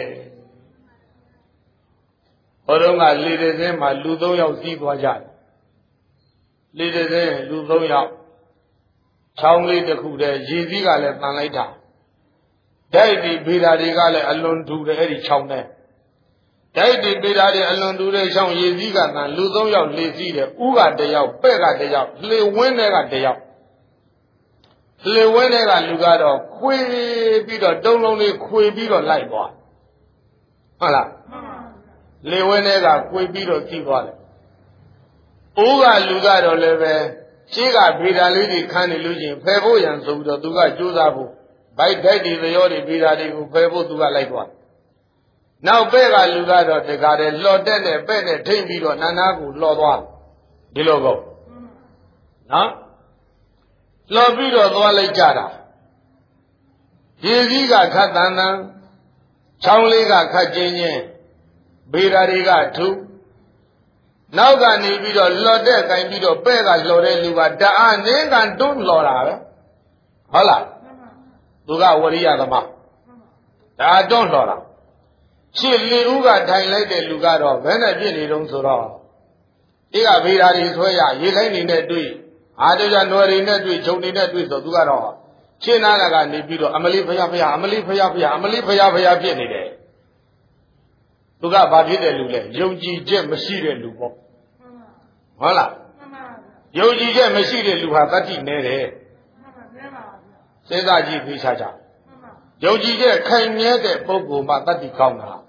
ဟောတော့ကလေတဲ့စင်းမှာလူ3ယောက်စီးသွားကြတယ်လေတဲ့စင်းလူ3ယောက်ချောင်းလေးတစ်ခုတည်းရေစည်းကလည်းတန်လိုက်တာဓာတ်ဒီဗေဒာတွေကလည်းအလွန်ထူတယ်အဲ့ဒီချောင်းနဲ့ဓာတ်ဒီဗေဒာတွေအလွန်ထူတဲ့ချောင်းရေစည်းကတန်လူ3ယောက်လေစည်းတယ်ဥက1ယောက်ပဲ့က1ယောက်လှေဝင်းတွေက1ယောက်လေဝင်းတွေကလူကတော့ခွေပြီးတော့တုံးလုံးလေးခွေပြီးတော့လိုက်သွားဟုတ်လားလေဝင်းတွေကခွေပြီးတော့ကြည့်သွားတယ်အိုးကလူကတော့လည်းပဲရှင်းကဗေဒာလေးတွေခန်းနေလို့ချင်းဖယ်ဖို့ရန်ဆိုပြီးတော့သူကကြိုးစားဖို့ဗိုက်ဓာတ်တွေသရောတွေဗေဒာတွေကိုဖယ်ဖို့သူကလိုက်သွားနောက်ပဲ့ကလူကတော့တကားတယ်လော်တက်နဲ့ပဲ့နဲ့ထိမ့်ပြီးတော့နာနာကိုလော်သွားဒီလိုကောနော်လော်ပြီးတော့သွားလိုက်ကြတာရေစည်းကခတ်တန်တန်ချောင်းလေးကခတ်ချင်းချင်းဘေးဓာတွေကထုနောက်ကနေပြီးတော့လော်တက်ကင်ပြီးတော့ပဲ့ကလော်တဲ့လူကတအားနင်းကန်တွန်းလော်တာပဲဟုတ်လားသူကဝရိယသမားဒါတွန်းလော်တာရှစ်လေဦးကထိုင်လိုက်တဲ့လူကတော့ဘယ်နဲ့ပြစ်နေတုံးဆိုတော့ဒီကဘေးဓာတွေဆွဲရရေခိုင်းနေနဲ့တွေ့အားတကြနွယ်တွေနဲ့တွေ့ဂျုံတွေနဲ့တွေ့ဆိုသူကတော့ရှင်းနာတာကနေပြီးတော့အမလေးဖယားဖယားအမလေးဖယားဖယားအမလေးဖယားဖယားဖြစ်နေတယ်သူကဘာဖြစ်တဲ့လူလဲယုံကြည်ချက်မရှိတဲ့လူပေါ့ဟုတ်လားယုံကြည်ချက်မရှိတဲ့လူဟာတတ္တိနဲတယ်စဉ်းစားကြည့်ပြီးခြားခြားယုံကြည်ချက်ခိုင်မြဲတဲ့ပုဂ္ဂိုလ်မှတတ္တိကောင်းတာ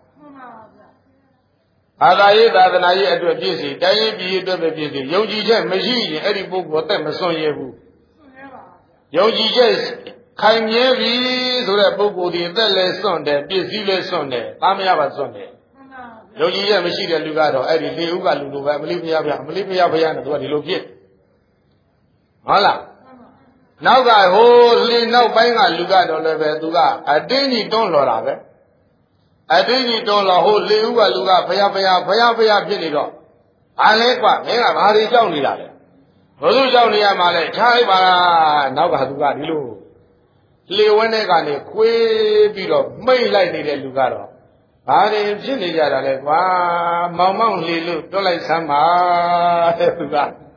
ဘာသာရေးသာသနာရေးအတွက်ပြည့်စုံတိုင်းရေးပြည်အတွက်ပဲပြည့်စုံယုံကြည်ချက်မရှိရင်အဲ့ဒီပုဂ္ဂိုလ်အသက်မစွန့်ရဘူးယုံကြည်ချက်ခိုင်မြဲပြီဆိုတဲ့ပုဂ္ဂိုလ်ဒီအသက်လည်းစွန့်တယ်ပြည့်စည်လည်းစွန့်တယ်သားမရပါစွန့်တယ်ယုံကြည်ချက်မရှိတဲ့လူကတော့အဲ့ဒီလေဥကလူလိုပဲအမလေးဖျားဖျားအမလေးဖျားဖျားနဲ့သူကဒီလိုဖြစ်ဟုတ်လားနောက်ကဟိုလေနောက်ပိုင်းကလူကတော့လည်းပဲသူကအတင်းကြီးတွန်းလော်တာပဲအတင်းကြီးတွန်းလော်ဟိုလေဥကလူကဖျားဖျားဖျားဖျားဖြစ်နေတော့အားလဲကွာမင်းကဘာတွေကြောက်နေတာလဲဘုသူကြောက်နေရမှာလဲထားလိုက်ပါနောက်ကသူကဒီလိုလေဝင်းတဲ့ကနေခွေးပြီးတော့မိတ်လိုက်နေတဲ့လူကတော့ဘာတွေဖြစ်နေကြတာလဲကွာမောင်မောင်လေလို့တွက်လိုက်စမ်းပါတဲ့သူက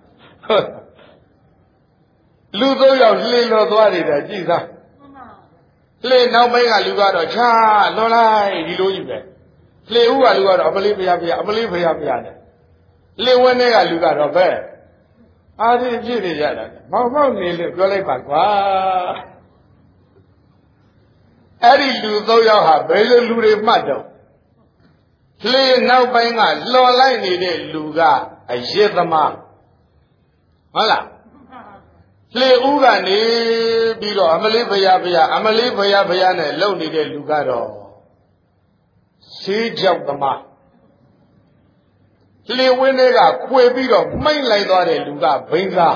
လူသုံးယောက်လှေလော်သွားနေတာကြည့်စားလှေနောက်ပိုင်းကလူကတော့ချာလွန်လိုက်ဒီလိုကြီးပဲလှေဦးကလူကတော့အမလေးဖျားဖျားအမလေးဖျားဖျားနဲ့လှေဝင်းတဲ့ကလူကတော့ပဲအားဒီဖြစ်နေကြတာမောင်မောင်နေလို့ပြောလိုက်ပါကွာအဲ့ဒီလူသုံးယောက်ဟာဘယ်လိုလူတွေမှတ်တော့လှေနောက်ပိုင်းကလော်လိုက်နေတဲ့လူကအယစ်သမားဟုတ်လားလှေဦးကနေပြီးတော့အမလေးဖယားဖယားအမလေးဖယားဖယားနဲ့လုံနေတဲ့လူကတော့ဆေးကြောက်သမားလှေဝင်းတွေကခွေပြီးတော့မိတ်လိုက်သွားတဲ့လူကဘိန်းစား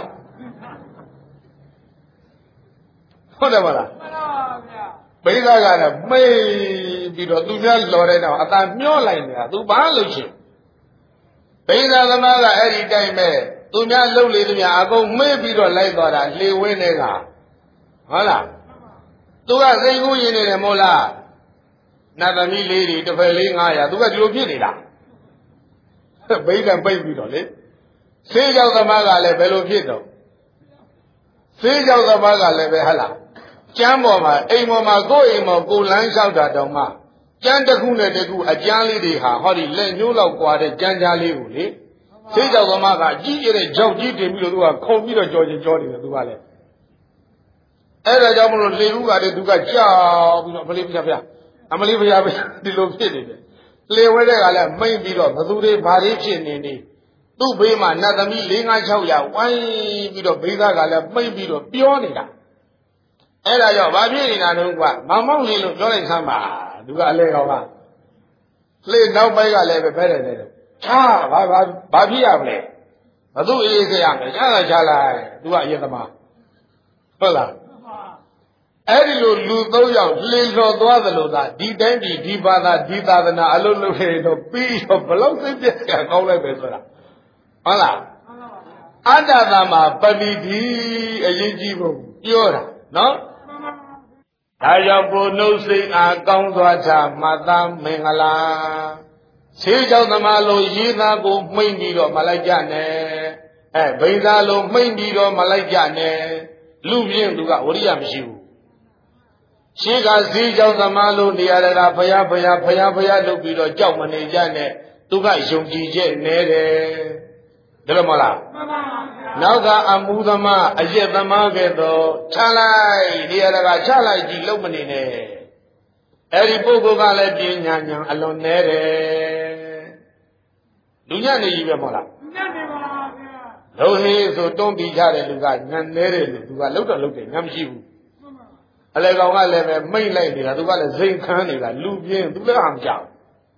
ဟုတ်တယ်မလားဘိန်းစားကလည်းမိတ်ပြီးတော့သူများလော်တဲ့တော့အသာမျောလိုက်နေတာသူဘာလို့ချင်ဘိန်းစားသမားကအဲ့ဒီတိုင်းပဲသူများလှုပ်လေသူများအကုန်မေ့ပြီးတော့လိုက်သွားတာလှေဝင်းတွေကဟုတ်လားသူကစိတ်ကူးရင်နေတယ်မို့လားနတ်သမီးလေးတွေတစ်ဖက်လေး900သူကဒီလိုဖြစ်နေတာဘိန်းကပိတ်ပြီးတော့လေဆေးကြောက်သမားကလည်းဘယ်လိုဖြစ်တော့ဆေးကြောက်သမားကလည်းပဲဟလားကျမ်းပေါ်မှာအိမ်ပေါ်မှာကိုယ့်အိမ်ပေါ်ကိုလမ်းလျှောက်တာတောင်မှကျမ်းတစ်ခုနဲ့တစ်ခုအကျမ်းလေးတွေဟာဟောဒီလက်ညှိုးလောက်ကွာတဲ့ကျမ်းကြားလေးကိုလေဆေးကြောက်သမားကအကြီးကျယ်တဲ့ကြောက်ကြီးတင်ပြီးတော့သူကခုံပြီးတော့ကြော်ချင်ကြောနေတယ်သူကလည်းအဲ့ဒါကြောင့်မလို့လေဦးကတည်းကသူကကြောက်ပြီးတော့အမလေးဖျားဖျားအမလေးဖျားဖျားဒီလိုဖြစ်နေတယ်လေဝဲတဲ့ကလည်းမိတ်ပြီးတော့ဘသူတွေဘာတွေဖြစ်နေနေသူ့ဘေးမှာနတ်သမီး4-5-600ဝိုင်းပြီးတော့ဘေးသားကလည်းမိတ်ပြီးတော့ပြောနေတာအဲ့ဒါကြောင့်ဘာဖြစ်နေတာတုန်းကမောင်မောင်လေးလို့ပြောလိုက်ဆမ်းပါသူကအလဲကောင်ကလေနောက်ပိုင်းကလည်းပဲဖဲတယ်တယ်ချာဘာဖြစ်ရမလဲဘသူအေးစေရမယ်ချာလိုက်သူကအရင်သမားဟုတ်လားအဲ့ဒီလိုလူ3ယောက်လှေလော်သွားသလိုသာဒီတိုင်းဒီဘာသာဒီသာသနာအလုံးလုံးနေတော့ပြီးတော့ဘလောက်စိတ်ပြည့်စရာကောင်းလိုက်ပဲဆိုတာဟုတ်လားအတ္တသမပဏိတိအရေးကြီးဖို့ပြောတာနော်ဒါကြောင့်ကိုနှုတ်စိတ်အားကောင်းစွာချမှတ်သားမင်္ဂလာဆေးကြောင့်သမားလိုရေးသားကိုမှိမ့်ပြီးတော့မလိုက်ကြနဲ့ဘိန်းသားလိုမှိမ့်ပြီးတော့မလိုက်ကြနဲ့လူပြင်းသူကဝရိယမရှိဘူးရှင်းကဈေးကြောင့်သမားလို့နေရတာဖယားလုပ်ပြီးတော့ကြောက်မနေကြနဲ့သူကယုံကြည်ချက်နဲတယ်ဒါလို့မလားမှန်ပါဗျာနောက်ကအမှုသမားအယက်သမားကဲ့သို့ချလိုက်နေရတာချလိုက်ကြည့်လို့မနေနဲ့အဲ့ဒီပုဂ္ဂိုလ်ကလည်းပညာဉာဏ်အလွန်နဲတယ်လူညံ့နေကြီးပဲမဟုတ်လားညံ့နေပါဗျာလုံးဟေးဆိုတွန်းပြီးကြတဲ့လူကဉာဏ်နဲတယ်လို့သူကလှုပ်တော့လှုပ်တယ်ဉာဏ်မရှိဘူးအလေကောင်ကလည်းပဲမိတ်လိုက်နေတာသူကလည်းစိန်ခမ်းနေတာလူပြင်းသူလည်းအောင်ကြောက်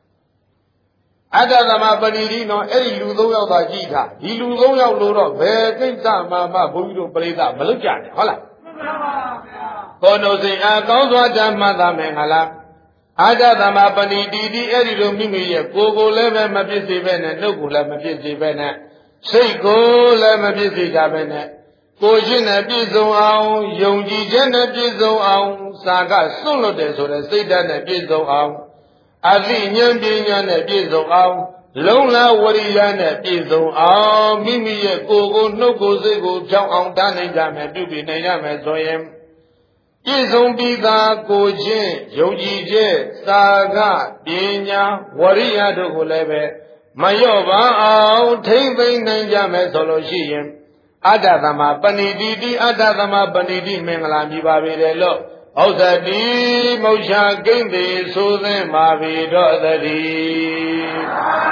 အတ္တသမပဏိတိနော်အဲ့ဒီလူ၃ယောက်သာကြည့်တာဒီလူ၃ယောက်လို့တော့ဘယ်ကိစ္စမှဘုန်းကြီးတို့ပြိဿမလုပ်ကြနဲ့ဟုတ်လားမှန်ပါဗျာဘောနုစိန်အားကောင်းစွာဓမ္မသာမင်္ဂလာအတ္တသမပဏိတိဒီအဲ့ဒီလိုမိမိရဲ့ကိုယ်ကိုလည်းပဲမပြစ်စေပဲနဲ့နှုတ်ကိုလည်းမပြစ်စေပဲနဲ့စိတ်ကိုလည်းမပြစ်စေကြပဲနဲ့ကိုယ်ချင်းနဲ့ပြည့်စုံအောင်ယုံကြည်ခြင်းနဲ့ပြည့်စုံအောင်စာကစွန့်လွတ်တယ်ဆိုတဲ့စိတ်ဓာတ်နဲ့ပြည့်စုံအောင်အသိဉာဏ်ပညာနဲ့ပြည့်စုံအောင်လုံလဝရိယနဲ့ပြည့်စုံအောင်မိမိရဲ့ကိုယ်ကိုနှုတ်ကိုစိတ်ကိုဖြောင်းအောင်တန်းနိုင်ကြမယ်ပြုပြီးနိုင်ရမယ်ဆိုရင်ပြည့်စုံပြီးသားကိုချင်းယုံကြည်ခြင်းစာကပညာဝရိယတို့ကိုလည်းပဲမလျော့ပါအောင်ထိမ့်သိမ့်နိုင်ကြမယ်ဆိုလို့ရှိရင်အတ္တသမပဏိတိတိအတ္တသမပဏိတိမင်္ဂလာမြည်ပါပေတယ်လို့ဩဇတိမௌရှာကိမ့်တိဆိုသင်ပါပေတော့တည်း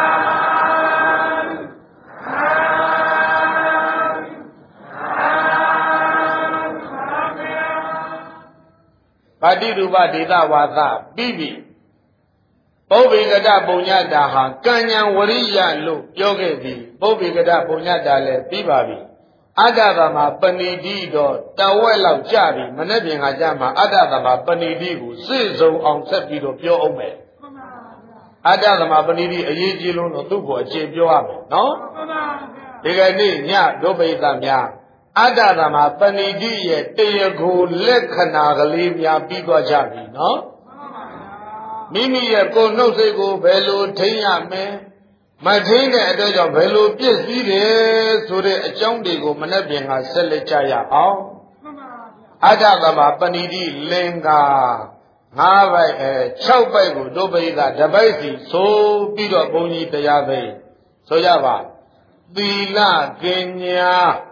ပါတိရူပဒေသဝါသပြီးပြီပုဗ္ဗေကတပုညတာဟာကံဉဏ်ဝရိယလို့ပြောခဲ့ပြီးပုဗ္ဗေကတပုညတာလည်းပြီးပါပြီအတ္တသမပဏိတိတော့တဝက်လောက်ကြပြီမနေ့ပြင်ကကြမှာအတ္တသမပဏိတိကိုစိတ်ဆုံးအောင်ဆက်ပြီးတော့ပြောအောင်မယ်အတ္တသမပဏိတိအရေးကြီးလို့တော့သူ့ကိုအခြေပြောရမယ်နော်ဒီကနေ့ညဒုပိသများအတ္တသမပဏိတိရဲ့တရားကိုလက္ခဏာကလေးများပြီးသွားကြပြီနော်မိမိရဲ့ကိုယ်နှုတ်စိတ်ကိုဘယ်လိုထိန်းရမလဲမထိန်းတဲ့အတွက်ကြောင့်ဘယ်လိုပြည့်စည်တယ်ဆိုတဲ့အကြောင်းတွေကိုမနှက်ပြင်ကဆက်လက်ကြရအောင်အတ္တသမပဏိတိလင်္ကာ5ပိုက်6ပိုက်ကိုဒုပိသတပိုက်စီဆိုပြီးတော့ဘုန်းကြီးတရားသိဆိုကြပါသီလကညာ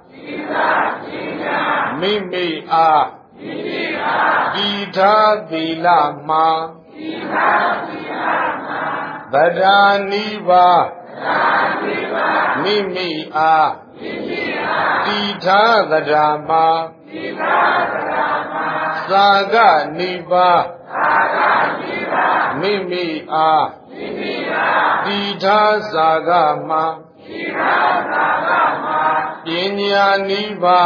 မိမိအားဒီထာသီလမှာဗဒာနိဗ္ဗာမိမိအားတိထာသဒ္ဓါမှာသာကနိဗ္ဗာမိမိအားတိထာသာကမှာပညာနိဗ္ဗာ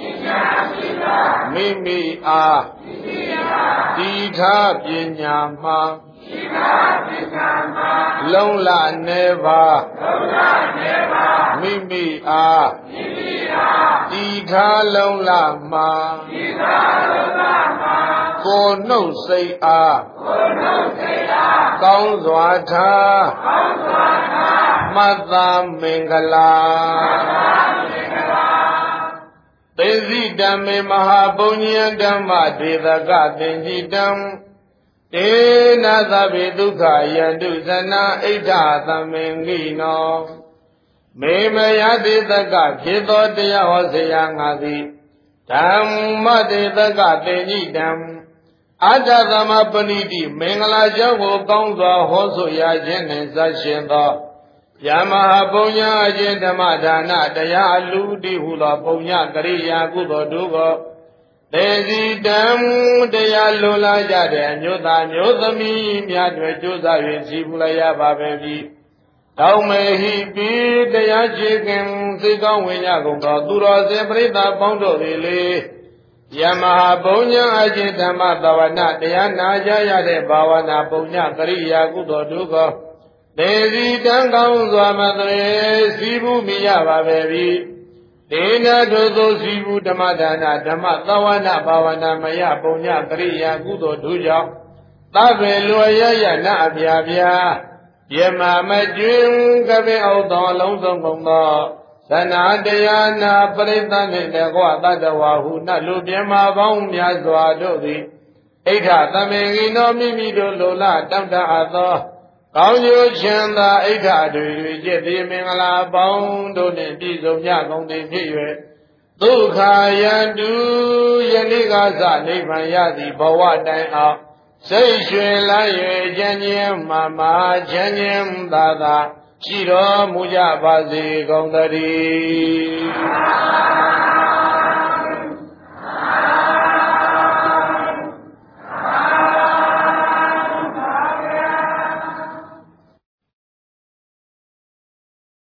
မိမိအားတိထာပညာမှာလုံလနေပါမိမိအားတိထာလုံလမှာကိုနှုတ်စိတ်အားကောင်းစွာထားမတ္တမင်္ဂလာသေစီဓမ္မေမဟာပုညံဓမ္မဒေသကသင်္จิတံတေနသဗ္ဗေဒုက္ခယန္တုသနာဣဋ္ဌသမင်္ဂိနောမေမယတိသကဖြစ်သောတရားဟောเสียငါသည်ဓမ္မတေသကသင်္จิတံအတ္တသမပဏိတိမင်္ဂလာကြောင့်ကိုကောင်းစွာဟောဆိုရခြင်းနှင့်စရှင်သောယမဟာပုညအခြင်းဓမ္မဒါနတရားလူတိဟုသောပုညကရိယာကုသိုလ်တို့ကိုသေစီတံတရားလွန်လာကြတဲ့အမျိုးသားမျိုးသမီးများတွေကြိုးစား၍စီပူလိုက်ရပါပဲပြီတောင်းမေဟိပိတရားရှိခင်စိတ်ကောင်းဝင်ရကုန်သောသူတော်စင်ပရိသတ်ပေါင်းတို့သည်လေယမဟာပုညအခြင်းဓမ္မသဝနာတရားနာကြရတဲ့ဘာဝနာပုညကရိယာကုသိုလ်တို့ကိုသေစီတံကောင်းစွာမသွေစီပူမိရပါပဲပြီဒေနထိုသောစီဘူးဓမ္မဒါနဓမ္မသဝနာဘာဝနာမယပုညကရိယာကုသိုလ်တို့ကြောင့်သဗ္ဗေလွယ်ရရနာအပြာပြာယမမကျွင်ကပင်အောင်သောအလုံးစုံကုန်သောသနာတရားနာပရိသတ်နှင့်တကွတတ္တဝါဟုနတ်လူပြမပေါင်းများစွာတို့သည်ဣဋ္ဌသမင်္ဂိနောမိမိတို့လိုလားတောင့်တအပ်သောကောင်းကျိုးချမ်းသာဣဋ္ဌတွေကျက်သည်မင်္ဂလာပေါင်းတို့နှင့်ပြည့်စုံကြကုန်သည်ဖြစ်၍ဒုက္ခယန္တုယနေ့ကစနိဗ္ဗာန်ရသည်ဘဝတိုင်အောင်စိတ်ရွှင်လန်း၍ချမ်းချင်းမာမာချမ်းချင်းသာသာရှိတော်မူကြပါစေကုန်သတည်း